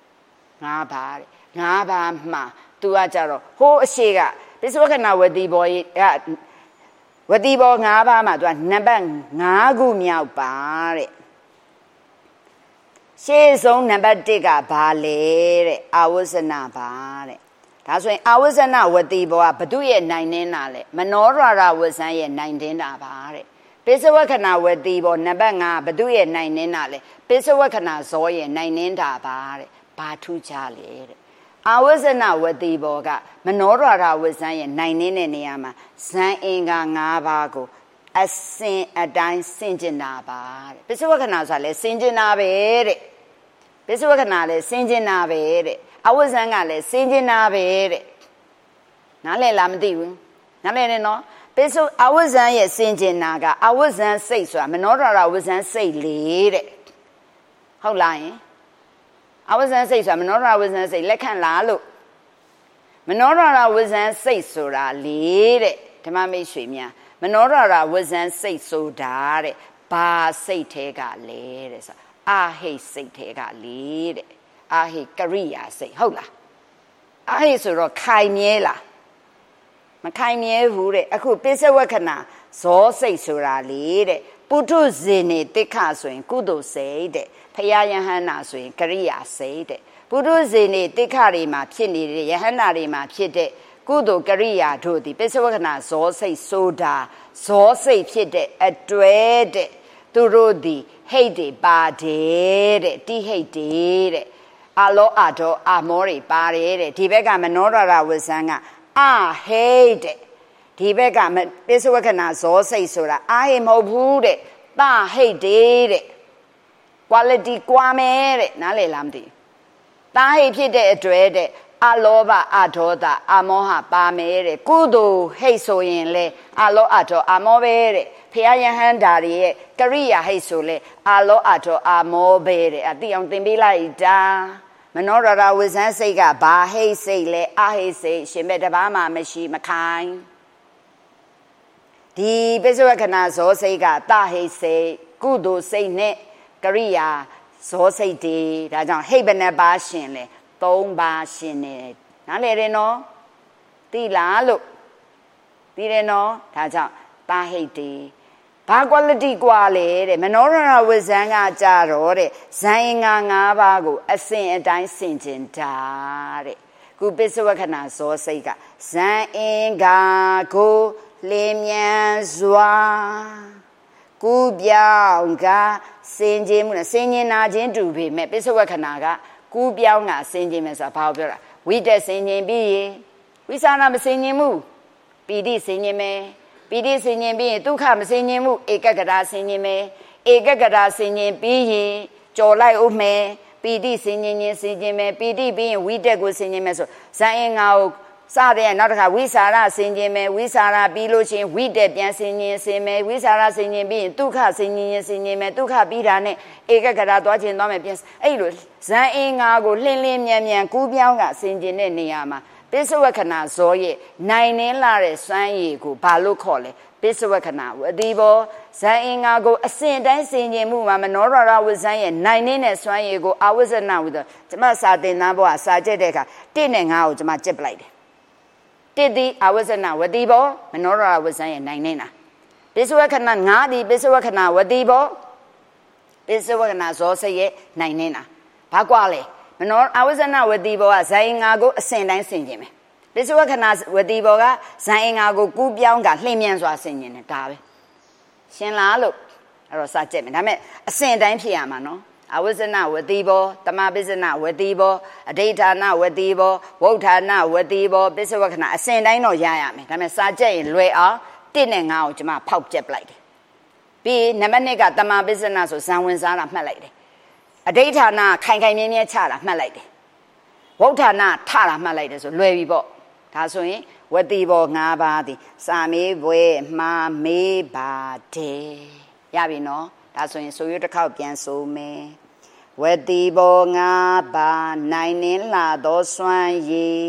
5ပါတဲ့5ပါမှသူကကြတော့ဟိုးအရှိကပိစဝက္ခဏဝတိဘောကဝတိဘော5ပါးမှာသူကနံပါတ်5ခုမြောက်ပါတဲ့ရှေ့ဆုံးနံပါတ်1ကဘာလဲတဲ့အာဝဇ္ဇနာပါတဲ့ဒါဆိုရင်အာဝဇ္ဇနာဝတိဘောကဘု து ရဲ့နိုင်နေတာလဲမနောရရဝဇ္ဇံရဲ့နိုင်နေတာပါတဲ့ပိစဝက္ခဏဝတိဘောနံပါတ်5ဘု து ရဲ့နိုင်နေတာလဲပိစဝက္ခဏဇောရဲ့နိုင်နေတာပါတဲ့ဘာထူးခြားလဲတဲ့အာဝဇ္ဇနာဝတိဘောကမနောရရဝဇ္ဇံရဲ့နိုင်နေတဲ့နေရာမှာဇန်အင်္ဂါ5ပါးကိုအစင်အတိုင်းဆင်ကျင်တာပါတဲ့ပိစဝက္ခဏဆိုတာလဲဆင်ကျင်တာပဲတဲ့ပိစဝက္ခဏလဲဆင်ကျင်တာပဲတဲ့အဝဇ္ဇံကလည်းဆင်ကျင်တာပဲတဲ့နားလည်လားမသိဘူးနားလည်နေနော်ပိစအဝဇ္ဇံရဲ့ဆင်ကျင်တာကအဝဇ္ဇံစိတ်ဆိုတာမနောရရဝဇ္ဇံစိတ်လေတဲ့ဟုတ်လားယင်အဝဇ္ဇံစိတ်ဆိုတာမနောရဝဇ္ဇံစိတ်လက်ခံလားလို့မနောရဝဇ္ဇံစိတ်ဆိုတာလေတဲ့ဓမ္မမိတ်ဆွေများမနောရတာဝဇန်စိတ်ဆိုတာတဲ့ဘာစိတ်ထဲကလဲတဲ့ဆိုအာဟိတ်စိတ်ထဲကလေတဲ့အာဟိတ်ကရိယာစိတ်ဟုတ်လားအာဟိတ်ဆိုတော့ခိုင်မြဲလားမခိုင်မြဲဘူးတဲ့အခုပိဿဝက္ခဏာဇောစိတ်ဆိုတာလေတဲ့ပုထုဇဉ်နေတိခဆိုရင်ကုသိုလ်စိတ်တဲ့ဖရာယဟန္တာဆိုရင်ကရိယာစိတ်တဲ့ပုထုဇဉ်နေတိခတွေမှာဖြစ်နေတဲ့ယဟန္တာတွေမှာဖြစ်တဲ့ကုသိုလ်ကရိယာတို့သည်ပိဿဝက္ခဏာဇောစိတ်ဆိုတာဇောစိတ်ဖြစ်တဲ့အတွဲတဲ့သူတို့သည်ဟိတ်တွေပါတယ်တဲ့တိဟိတ်တွေတဲ့အလောအတော်အမောတွေပါတယ်တဲ့ဒီဘက်ကမနောရတာဝဇန်ကအဟိတ်တဲ့ဒီဘက်ကပိဿဝက္ခဏာဇောစိတ်ဆိုတာအာဟိမဟုတ်ဘူးတဲ့သဟိတ်တဲ့ quality ကွာမယ်တဲ့နားလည်လားမသိသဟိတ်ဖြစ်တဲ့အတွဲတဲ့အလောဘအဒေါသအမောဟပါမယ်တဲ့ကုသိုလ်ဟိတ်ဆိုရင်လေအလောအဒေါအမောပဲတဲ့ဖရာယဟန္တာတွေရဲ့ကရိယာဟိတ်ဆိုလေအလောအဒေါအမောပဲတဲ့အတိအောင်သင်ပေးလိုက်တာမနောရတာဝဇန်စိတ်ကဘာဟိတ်စိတ်လဲအဟိတ်စိတ်ရှင်မဲ့တပားမှမရှိမခိုင်ဒီပိဿဝက္ခဏာဇောစိတ်ကတဟိတ်စိတ်ကုသိုလ်စိတ်နဲ့ကရိယာဇောစိတ်တွေဒါကြောင့်ဟိတ်ဘယ်နှပါရှင်လဲ3ပါးရှင်နေနားလည်တယ်နော်သိလားလို့သိတယ်နော်ဒါကြောင့်တာဟိတ်တွေဘာ quality กว่าလဲတဲ့မနောရဏဝဇန်ကကြတော့တဲ့ဇန်အင်္ဂါ5ပါးကိုအစဉ်အတိုင်းဆင်ခြင်တာတဲ့ခုပိဿဝက္ခဏာဇောစိတ်ကဇန်အင်္ဂါကိုလင်းမြန်စွာကူပြောင်းကစင်ခြင်မှုနဲ့စင်ခြင်နာခြင်းတူပေမဲ့ပိဿဝက္ခဏာကကူပြောင်းကစင်ခြင်မယ်ဆိုတာဘာကိုပြောတာဝိတက်စင်ခြင်ပြီးရင်ဝိသနာမစင်ခြင်မှုပီတိစင်ခြင်မယ်ပီတိစင်ခြင်ပြီးရင်ဒုက္ခမစင်ခြင်မှုဧကဂရစင်ခြင်မယ်ဧကဂရစင်ခြင်ပြီးရင်ကြော်လိုက်ဦးမယ်ပီတိစင်ခြင်ခြင်းစင်ခြင်မယ်ပီတိပြီးရင်ဝိတက်ကိုစင်ခြင်မယ်ဆိုဇန်အင်္ဂါကိုစတဲ့နောက်တစ်ခါဝိสารဆင်ခြင်မယ်ဝိสารပြီးလို့ချင်းဝိတက်ပြန်ဆင်ခြင်ဆင်မယ်ဝိสารဆင်ခြင်ပြီးရင်ဒုက္ခဆင်ခြင်ဆင်ခြင်မယ်ဒုက္ခပြီးတာနဲ့ဧကဂရသွားခြင်းသွားမယ်ပြန်အဲ့လိုဇန်အင်္ဂါကိုလှင်းလင်းမြန်မြန်ကူးပြောင်းကဆင်ခြင်တဲ့နေရာမှာပိဿဝက္ခဏာဇောရဲ့နိုင်နှင်းလာတဲ့စွမ်းရည်ကိုဘာလို့ခေါ်လဲပိဿဝက္ခဏာဝတိဘောဇန်အင်္ဂါကိုအစဉ်တိုင်းဆင်ခြင်မှုမှာမနောရဝဇန်ရဲ့နိုင်နှင်းတဲ့စွမ်းရည်ကိုအဝဇ္ဇနာဝိသောကျမစာသင်သားဘောကစာကြက်တဲ့အခါ1နဲ့5ကိုကျမကြက်ပလိုက်တယ်တစ်ဒီအဝဇ္ဇနာဝတိဘောမနောရဝဇန်ရဲ့နိုင်နေတာပိဿဝက္ခဏာ9ဒီပိဿဝက္ခဏာဝတိဘောပိဿဝက္ခဏာဇောစိတ်ရဲ့နိုင်နေတာဘာကွာလဲမနောအဝဇ္ဇနာဝတိဘောကဇန်အင်္ဂါကိုအစဉ်တိုင်းဆင်ခြင်မယ်ပိဿဝက္ခဏာဝတိဘောကဇန်အင်္ဂါကိုကူးပြောင်းကလှည့်မြန်စွာဆင်ခြင်တယ်ဒါပဲရှင်းလားလို့အဲ့တော့စကြက်မယ်ဒါပေမဲ့အစဉ်တိုင်းဖြစ်ရမှာနော်အဝဇ္ဇနဝတိဘောတမပိစ္ဆနဝတိဘောအဋ္ဌာဏဝတိဘောဝုဋ္ဌာဏဝတိဘောပိစ္ဆဝက္ခဏအစဉ်တိုင်းတော့ရရမယ်ဒါပေမဲ့စာကြက်ရင်လွယ်အောင်1နဲ့5ကိုကျွန်မဖောက်ကြက်ပလိုက်တယ်ပြီးနံပါတ်2ကတမပိစ္ဆနဆိုဇံဝင်စားတာမှတ်လိုက်တယ်အဋ္ဌာဏခိုင်ခိုင်မြဲမြဲချတာမှတ်လိုက်တယ်ဝုဋ္ဌာဏထတာမှတ်လိုက်တယ်ဆိုလွယ်ပြီပေါ့ဒါဆိုရင်ဝတိဘော5ပါးသည်စာမေးပွဲမှားမေးပါတယ်ရပြီနော်ဒါဆိုရင်ဆိုရတစ်ခေါက်ပြန်ဆိုမယ်ဝတိဘော5ပါးနိုင်နှင်းလာသောစွမ်းရည်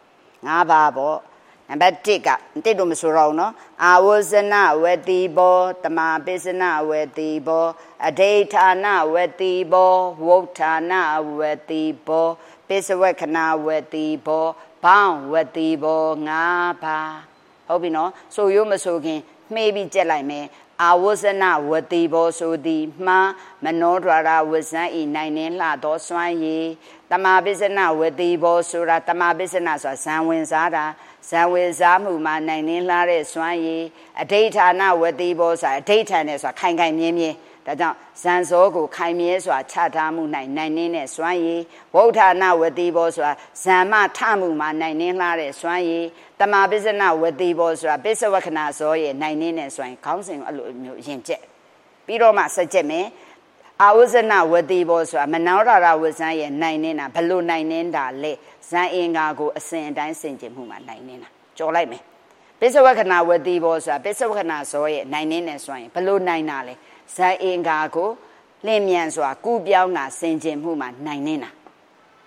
5ပါးပေါ့နံပါတ်1က1တို့မဆိုတော့ဘူးနော်အာဝဇ္ဇနဝတိဘောတမပိစ္ဆနဝတိဘောအဋ္ဌာဏဝတိဘောဝုဋ္ဌာဏဝတိဘောပိစ္ဆဝက္ခဏဝတိဘောဘောင်းဝတိဘော5ပါးဟုတ်ပြီနော်ဆိုရိုးမဆိုခင်မှေးပြီးကြက်လိုက်မယ်အာဝဇ္ဇနဝတိဘောဆိုသည်မှာမနောဒွါရဝဇန်ဤနိုင်နှင်းလှသောစွမ်းရည်တမပိစ္ဆနဝတိဘောဆိုတာတမပိစ္ဆနဆိုတာဇံဝင်စားတာဇံဝင်စားမှုမှာနိုင်နှင်းလှတဲ့စွမ်းရည်အဋ္ဌာဏဝတိဘောဆိုတာအဋ္ဌာန်နဲ့ဆိုတာခိုင်ခိုင်မြဲမြဲဒါကြောင့်ဇန်စောကိုခိုင်မြဲစွာချထားမှုနိုင်နှင်းတဲ့စွမ်းရည်ဝုဋ္ဌာဏဝတိဘောဆိုတာဇံမထမှုမှာနိုင်နှင်းလှတဲ့စွမ်းရည်တမပိစ္ဆနဝတိဘောဆိုတာပိစ္ဆဝက္ခဏာဇောရဲ့နိုင်နှင်းတဲ့စွမ်းရည်ခေါင်းစဉ်ကိုအဲ့လိုမျိုးရင်ကျက်ပြီးတော့မှဆက်ကျက်မယ်အာဝဇ္ဇနဝတိဘောဆိုတာမနောရရဝဇန်ရဲ့နိုင်နှင်းတာဘလို့နိုင်နှင်းတာလဲဇန်အင်္ဂါကိုအစဉ်အတိုင်းဆင်ခြင်မှုမှာနိုင်နှင်းတာကြော်လိုက်မယ်ပိစ္ဆဝက္ခဏာဝတိဘောဆိုတာပိစ္ဆဝက္ခဏာဇောရဲ့နိုင်နှင်းတဲ့စွမ်းရည်ဘလို့နိုင်တာလဲဇန်အင်္ဂါကိုလင်းမြန်စွာကူးပြောင်းတာဆင်ခြင်မှုမှာနိုင်နေတာ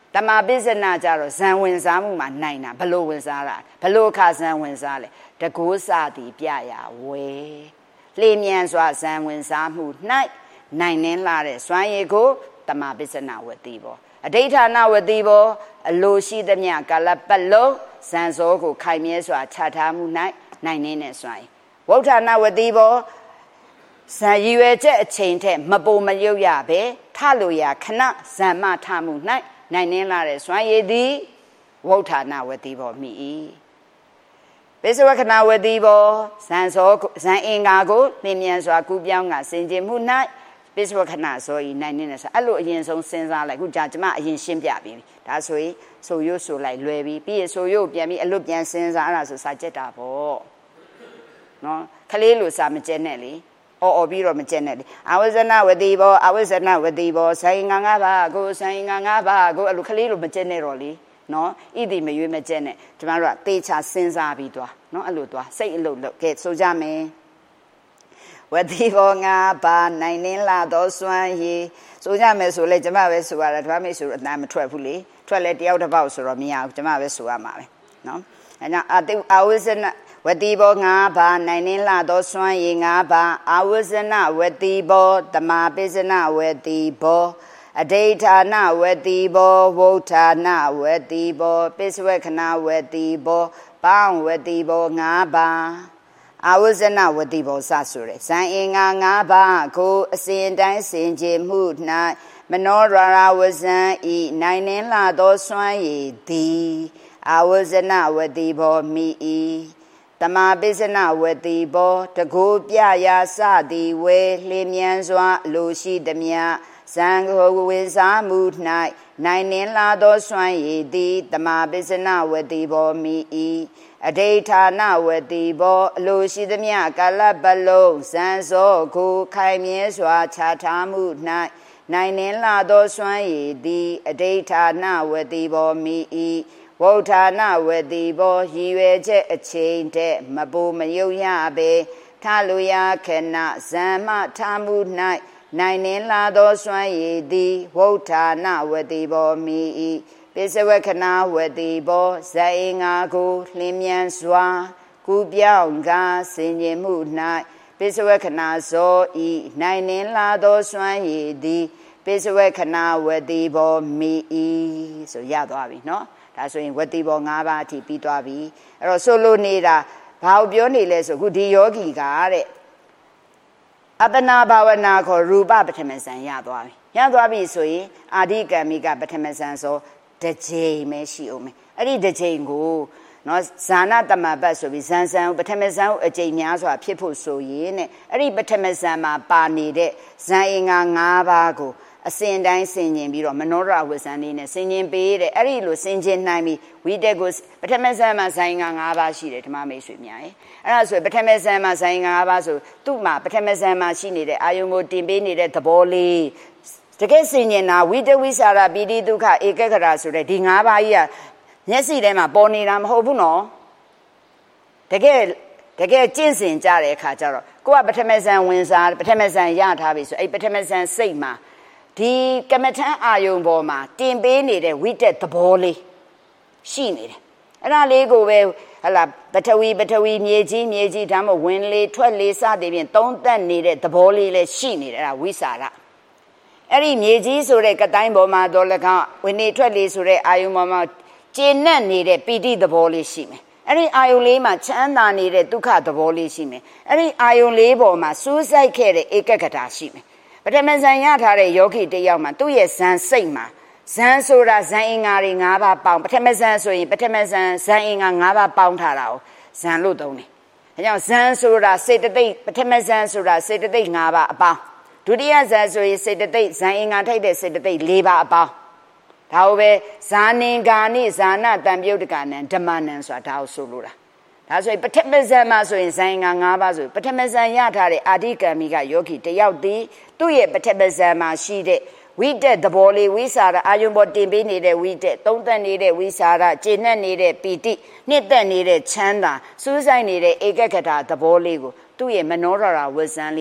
တမာပစ္စနာကြတော့ဇံဝင်စားမှုမှာနိုင်တာဘလို့ဝင်စားတာဘလို့ခါဇံဝင်စားလဲတကိုးစာတိပြရာဝဲလျင်မြန်စွာဇံဝင်စားမှု၌နိုင်နှင်းလာတဲ့စွမ်းရည်ကိုတမာပစ္စနာဝတိဘောအဋ္ဌာဏဝတိဘောအလိုရှိသမျှကာလပတ်လုံးဇံစောကိုခိုင်မြဲစွာခြားထားမှု၌နိုင်နှင်းတဲ့စွမ်းရည်ဝဋ္ဌာဏဝတိဘောဇံရည်ရွယ်ချက်အချိန်ထက်မပိုမရုပ်ရပဲထလို့ရခဏဇံမထမှု၌နိုင်နှင်းလာတဲ့စွမ်းရည်သည်ဝဋ္ဌာဏဝတိဘောမိ၏ပိစဝခဏဝတိဘောဇံစောဇံအင်္ဂါကိုလင်းမြန်စွာကူးပြောင်းကစင်ကြင်မှု၌ပိစဝခဏစောဤနိုင်နှင်းတဲ့ဆိုအဲ့လိုအရင်ဆုံးစဉ်းစားလိုက်ခုကြာကျမအရင်ရှင်းပြပြီးဒါဆိုရင်ဆိုရုပ်ဆိုလိုက်လွယ်ပြီးရဆိုရုပ်ပြန်ပြီးအလွတ်ပြန်စဉ်းစားအဲ့ဒါဆိုစာကြက်တာပေါ့နော်ခလေးလိုစာမကျက်နဲ့လေအော်ပြီးတော့မကျက်နဲ့လေအဝဇ္ဇနဝတိဘောအဝဇ္ဇနဝတိဘောဆိုင်ငါငါပါကိုဆိုင်ငါငါပါကိုအဲ့လိုခလေးလိုမကျက်နဲ့တော့လေနော်ဣတိမရွေးမကျက်နဲ့ကျမတို့ကသေချာစဉ်းစားပြီးသွားနော်အဲ့လိုသွားစိတ်အလုပ်လုပ်ကဲဆိုကြမယ်ဝတိဘောငါပါနိုင်နှင်းလာသောစွမ်းရည်ဆိုကြမယ်ဆိုလဲကျမပဲဆိုရတာဓမ္မမိတ်ဆိုတော့အတန်မထွက်ဘူးလေထွက်လဲတယောက်တစ်ပေါက်ဆိုတော့မရဘူးကျမပဲဆိုရမှာပဲနော်အဲကြောင့်အဝိဇ္ဇနဝတိဘောငါပါနိုင်နှင်းလာသောစွမ်းရည်ငါပါအဝိဇ္ဇနဝတိဘောတမာပိစနဝတိဘောအဋ္ဌာဏဝတိဘောဝဋ္ဌာဏဝတိဘောပိစဝခဏဝတိဘောပေါင်းဝတိဘောငါပါအဝဇ္ဇနဝတိဘောစဆိုရယ်ဇံအင်္ဂါငါးပါးကိုအစဉ်တိုင်းစင်ကြယ်မှု၌မနောရရဝဇံဤနိုင်နှင်းလာသောစွမ်းရည်သည်အဝဇ္ဇနဝတိဘောမိ၏တမာပိစနဝတိဘောတကိုးပြရာစသည်ဝဲလျင်မြန်စွာအလိုရှိသမျှဇံကိုဝေစားမှု၌နိုင်နှင်းလာသောစွမ်းရည်သည်တမာပိစနဝတိဘောမိ၏အဋ္ဌာဏဝတိဘောအလိုရှိသမျှကာလပတ်လုံးဇံစောကိုခိုင်မြဲစွာခြားထားမှု၌နိုင်နှင်းလာသောစွမ်းရည်သည်အဋ္ဌာဏဝတိဘောမိ၏ဝဋ္ဌာဏဝတိဘောရည်ရွယ်ချက်အချိန်တဲ့မပိုမယုံရပဲထလိုရခဏဇံမထားမှု၌နိုင်နှင်းလာသောစွမ်းရည်သည်ဝဋ္ဌာဏဝတိဘောမိ၏ပိစဝခဏဝတိဘောဇံအင်္ဂါကိုလင်းမြန်စွာကူးပြောင်းကစင်ကြင်မှု၌ပိစဝခဏဇောဤနိုင်နှင်းလာသောစွမ်းရည်သည်ပိစဝခဏဝတိဘောမိ၏ဆိုရသွားပြီနော်ဒါဆိုရင်ဝတိဘော၅ပါးအထိပြီးသွားပြီအဲ့တော့ဆိုလိုနေတာဘာကိုပြောနေလဲဆိုခုဒီယောဂီကတဲ့အပ္ပနာဘာဝနာခေါ်ရူပပထမဇံရသွားပြီဆိုရင်အာဓိကံမိကပထမဇံဆိုတစ်ချိန်ပဲရှိအောင်မယ်အဲ့ဒီတစ်ချိန်ကိုနော်ဇာနာတမပတ်ဆိုပြီးဇန်ပထမဇံကိုအကျိန်များစွာဖြစ်ဖို့ဆိုရင်တဲ့အဲ့ဒီပထမဇံမှာပါနေတဲ့ဇန်အင်္ဂါ၅ပါးကိုအစဉ်တိုင်းဆင်ခြင်ပြီးတော့မနောရဝဇံလေးနဲ့ဆင်ခြင်ပေးတဲ့အဲ့ဒီလိုဆင်ခြင်နိုင်ပြီးဝိတက်ကိုပထမဇံမှာဇန်အင်္ဂါ၅ပါးရှိတယ်ဓမ္မမိတ်ဆွေများရဲ့အဲ့ဒါဆိုပထမဇံမှာဇန်အင်္ဂါ၅ပါးဆိုသူ့မှာပထမဇံမှာရှိနေတဲ့အာယုံကိုတင်ပေးနေတဲ့သဘောလေးတကယ်ဆင်ញင်တာဝိတဝိสารပိတိဒုက္ခဧကဂရဆိုတဲ့ဒီ၅ပါးကြီးကမျက်စိထဲမှာပေါ်နေတာမဟုတ်ဘူးနော်တကယ်ကျင့်စဉ်ကြတဲ့အခါကျတော့ကိုကပထမဇန်ဝင်စားပထမဇန်ရထားပြီဆိုအဲ့ပထမဇန်စိတ်မှာဒီကမ္မထံအာယုံပေါ်မှာတင်ပေးနေတဲ့ဝိတက်သဘောလေးရှိနေတယ်အဲ့ဒါလေးကိုပဲဟလာပထဝီမြေကြီးဒါမှမဟုတ်ဝင်လေထွက်လေစသည်ဖြင့်သုံးသက်နေတဲ့သဘောလေးလည်းရှိနေတယ်အဲ့ဒါဝိสารအဲ့ဒီမြေကြီးဆိုတဲ့ကတိုင်းပေါ်မှာတော့၎င်းဝင်နေထွက်လေဆိုတဲ့အာယုံပေါ်မှာကျေနပ်နေတဲ့ပီတိသဘောလေးရှိမယ်အဲ့ဒီအာယုံလေးမှာချမ်းသာနေတဲ့ဒုက္ခသဘောလေးရှိမယ်အဲ့ဒီအာယုံလေးပေါ်မှာစူးစိုက်ခဲ့တဲ့ဧကဂတာရှိမယ်ပထမဇန်ရထားတဲ့ယောဂီတယောက်မှာသူ့ရဲ့ဇန်စိတ်မှာဇန်ဆိုတာဇန်အင်္ဂါတွေ၅ပါးပေါင်းပထမဇန်ဆိုရင်ပထမဇန်ဇန်အင်္ဂါ၅ပါးပေါင်းထားတာကိုဇန်လို့သုံးတယ်အဲကြောင့်ဇန်ဆိုတာစေတသိက်ပထမဇန်ဆိုတာစေတသိက်၅ပါးအပေါင်းဒုတိယဇန်ဆိုရင်စေတသိက်ဇန်အင်္ဂါထိုက်တဲ့စေတသိက်၄ပါးအပေါင်းဒါကိုပဲဇာနင်္ဂာနိဇာနတံပြုတ်တကနံဓမ္မနံဆိုတာဒါကိုဆိုလိုတာဒါဆိုရင်ပထမဇန်မှာဆိုရင်ဇန်အင်္ဂါ၅ပါးဆိုပထမဇန်ရထားတဲ့အာဓိကံမိကယောဂီတယောက်သည်သူ့ရဲ့ပထမဇန်မှာရှိတဲ့ဝိတက်သဘောလေးဝိสารအာယုံပေါ်တင်ပေးနေတဲ့ဝိတက်သုံးသက်နေတဲ့ဝိสารကျေနပ်နေတဲ့ပီတိနှစ်သက်နေတဲ့ချမ်းသာစူးစိုက်နေတဲ့ဧကဂတာသဘောလေးကိုသူ့ရဲ့မနောရဝဇန်လေးနဲ့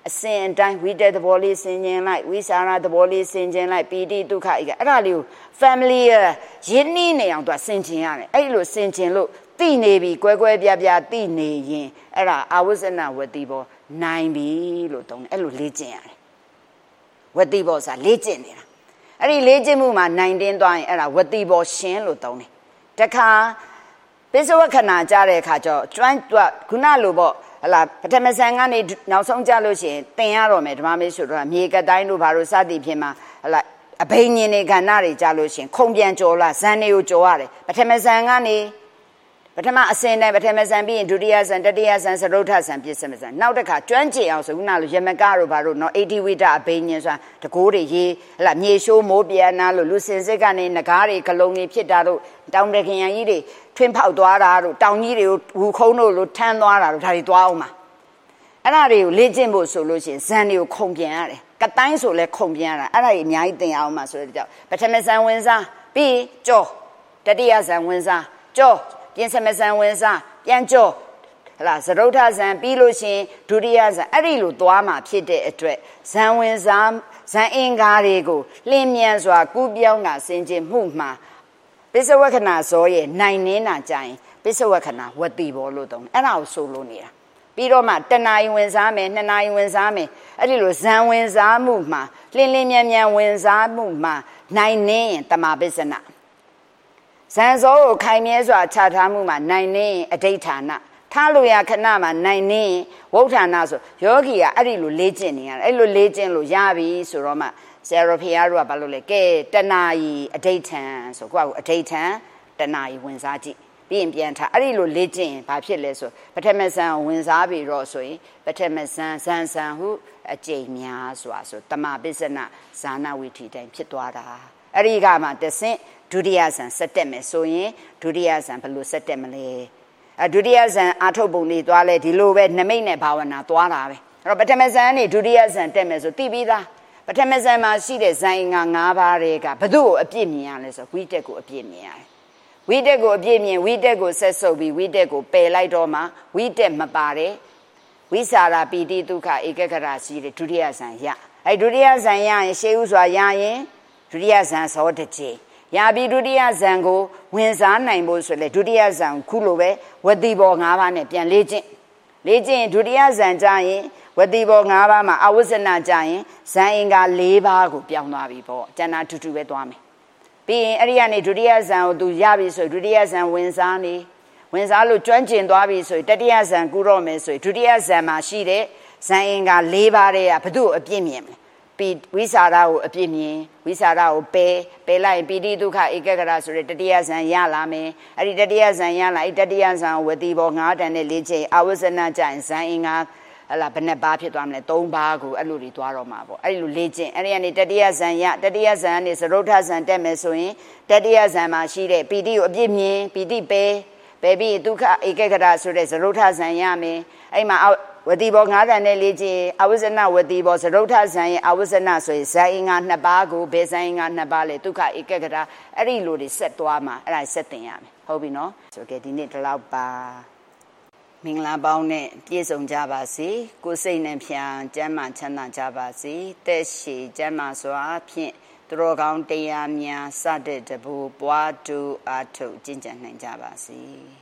အစဉ်အတိုင်းဝိတက်သဘောလေးဆင်ခြင်လိုက်ဝိစာရသဘောလေးဆင်ခြင်လိုက်ပီတိဒုက္ခဧကအဲ့ဒါလေးကို family ရင်းနှီးနေအောင်သူဆင်ခြင်ရတယ်အဲ့လိုဆင်ခြင်လို့သိနေပြီကွဲကွဲပြားပြားသိနေရင်အဲ့ဒါအာဝဇ္ဇနဝတိဘောနိုင်ပြီလို့သုံးတယ်အဲ့လိုလေ့ကျင့်ရတယ်ဝတိဘောဆိုတာလေ့ကျင့်နေတာအဲ့ဒီလေ့ကျင့်မှုမှာနိုင်တင်းသွားရင်အဲ့ဒါဝတိဘောရှင်လို့သုံးတယ်တခါပိဿဝခဏကြားတဲ့အခါကျတော့ကျွမ်းခုနလိုပေါ့ဟလာပထမဇန်ကနေနောက်ဆုံးကြလို့ရှိရင်သင်ရတော့မယ်ဓမ္မမေဆိုတော့မြေကတိုင်းတို့ဘာလို့စသည်ဖြင့်မှာဟလာအဘိညာဉ်တွေခန္ဓာတွေကြလို့ရှိရင်ခုံပြန်ကြော်လာဇန်တွေကိုကြော်ရတယ်ပထမဇန်ကနေပထမအစဉ်တိုင်းပထမဇန်ပြီးရင်ဒုတိယဇန်တတိယဇန်သရုဋ္ဌဇန်ပြစ္ဆမဇန်နောက်တစ်ခါကျွမ်းကျင်အောင်ဆိုခုနလိုယမကတို့ဘာလို့နော်အေတိဝိတအဘိညာဉ်ဆိုတာတကိုးတွေရေးဟလာမြေရှိုးမိုးပြန်နာလို့လူစင်စစ်ကနေငကားတွေဂလုံးတွေဖြစ်တာတို့တောင်တခင်ရန်ကြီးတွေထွင်းဖောက်သွားတာတို့တောင်ကြီးတွေကိုဝူခုံးတို့လိုထမ်းသွားတာတို့ဒါတွေသွားအောင်ပါအဲ့ဒါတွေကိုလေ့ကျင့်ဖို့ဆိုလို့ရှိရင်ဇန်တွေကိုခုံပြန်ရတယ်ကတိုင်းဆိုလဲခုံပြန်ရတာအဲ့ဒါကြီးအများကြီးသင်အောင်ပါဆိုတဲ့ကြောင့်ပထမဇန်ဝင်စားပြီးကြောတတိယဇန်ဝင်စားကြောပြင်စမဇန်ဝင်စားပြန်ကြောဟလာသရုဋ္ဌဇန်ပြီးလို့ရှိရင်ဒုတိယဇန်အဲ့ဒီလိုသွားမှာဖြစ်တဲ့အတွက်ဇန်ဝင်စားဇန်အင်္ဂါတွေကိုလင်းမြန်စွာကူးပြောင်းတာဆင်ခြင်မှုမှာပိဿဝခဏဇောရဲ့နိုင်နေတာကြရင်ပိဿဝခဏဝတိဘောလို့သုံးအဲ့ဒါကိုဆိုလို့နေတာပြီးတော့မှတဏှာယဝင်စားမယ်နှစ်နာရီဝင်စားမယ်အဲ့ဒီလိုဇန်ဝင်စားမှုမှာလင်းလင်းမြန်မြန်ဝင်စားမှုမှာနိုင်နေရင်တမာပစ္စနဇန်ဇောကိုခိုင်မြဲစွာခြားထားမှုမှာနိုင်နေရင်အဋိဋ္ဌာဏထားလို့ရခဏမှာနိုင်နေရင်ဝဋ္ဌာဏဆိုယောဂီကအဲ့ဒီလိုလေ့ကျင့်နေရတယ်အဲ့လိုလေ့ကျင့်လို့ရပြီဆိုတော့မှဆရာတော်ဖေရတို့ကဘာလို့လဲကဲတဏှာယီအဋိဋ္ဌံဆိုကိုယ့်ကိုအဋိဋ္ဌံတဏှာယီဝင်စားကြည့်ပြီးရင်ပြန်ထားအဲ့ဒီလိုလေ့ကျင့်ရင်ဘာဖြစ်လဲဆိုပထမဇန်ဝင်စားပြီးတော့ဆိုရင်ပထမဇန်ဇန်ဟုအကျိန်များစွာဆိုတမပစ္စနဇာနာဝိထီတိုင်းဖြစ်သွားတာအဲ့ဒီကမှတဆင့်ဒုတိယဇန်ဆက်တက်မယ်ဆိုရင်ဒုတိယဇန်ဘယ်လိုဆက်တက်မလဲဒုတိယဇန်အာထုတ်ပုံလေးသွားလဲဒီလိုပဲနမိတ်နဲ့ဘာဝနာသွားတာပဲအဲ့တော့ပထမဇန်နေဒုတိယဇန်တက်မယ်ဆိုသိပြီးသားပထမဇန်မှာရှိတဲ့ဇန်ငါ၅ပါးတွေကဘု து ကိုအပြည့်မြင်ရလဲဆိုဝိတက်ကိုအပြည့်မြင်ရတယ်ဝိတက်ကိုအပြည့်မြင်ဝိတက်ကိုဆက်ဆုပ်ပြီးဝိတက်ကိုပယ်လိုက်တော့မှဝိတက်မပါတဲ့ဝိစာရပီတိဒုက္ခဧကဂရရှိတဲ့ဒုတိယဇန်ရအဲ့ဒုတိယဇန်ရရင်ရှေးဥစွာရရင်ဒုတိယဇန်သောတစ်ချိန်ရပြီးဒုတိယဇန်ကိုဝင်စားနိုင်ဖို့ဆိုလေဒုတိယဇန်ခုလိုပဲဝတိဘော၅ပါးနဲ့ပြန်လေ့ကျင့်ဒုတိယဇန်ကြရင်ဝတိဘော၅ပါးမှာအဝဇ္ဇနာကြရင်ဇန်အင်္ဂါ၄ပါးကိုပြောင်းသွားပြီပေါ့ကျန်တာတူတူပဲသွားမယ်ပြီးရင်အဲ့ဒီကနေဒုတိယဇန်ကိုသူရပြီဆိုဒုတိယဇန်ဝင်စားလို့ကျွမ်းကျင်သွားပြီဆိုတတိယဇန်ကူတော့မယ်ဆိုဒုတိယဇန်မှာရှိတဲ့ဇန်အင်္ဂါ၄ပါးတဲ့ကဘု து အပြည့်မြင်မယ်ပြီးဝိစာရကိုအပြည့်မြင်ဝိစာရကိုပယ်လိုက်ပီတိဒုက္ခဧကဂရဆိုတဲ့တတိယဇန်ရလာမယ်အဲ့ဒီတတိယဇန်ရလာအဲ့တတိယဇန်ဝတိဘော၅တန်နဲ့၄ချိန်အဝဇ္ဇနာကြရင်ဇန်အင်္ဂါဟလာဘယ်နှပါးဖြစ်သွားမလဲ၃ပါးကိုအဲ့လိုတွေသွားတော့မှာပေါ့အဲ့လိုလေ့ကျင့်အဲ့ဒီကနေတတိယဇန်ရတတိယဇန်ကနေသရုဋ္ဌဇန်တက်မယ်ဆိုရင်တတိယဇန်မှာရှိတဲ့ပီတိကိုအပြည့်မြင်ပီတိပယ်ပြီးဒုက္ခဧကဂရဆိုတဲ့သရုဋ္ဌဇန်ရမယ်အဲ့မှာဝတိဘော၅တန်နဲ့လေ့ကျင့်အဝဇ္ဇနာဝတိဘောသရုဋ္ဌဇန်ရဲ့အဝဇ္ဇနာဆိုရင်ဇန်အင်္ဂါ၂ပါးကိုဘယ်ဇန်အင်္ဂါ၂ပါးလဲဒုက္ခဧကဂရအဲ့ဒီလိုတွေဆက်သွားမှာအဲ့ဒါဆက်တင်ရမယ်ဟုတ်ပြီနော်ဆိုကြဒီနေ့ဒီလောက်ပါမင်္ဂလာပေါင်းနဲ့ပြည့်စုံကြပါစေကိုယ်စိတ်နှဖြာကျမ်းမာချမ်းသာကြပါစေတက်ရှိကျမ်းမာစွာဖြင့်သူတော်ကောင်းတရားများစတဲ့တဘူပွားတူအားထုတ်ကျင့်ကြံနိုင်ကြပါစေ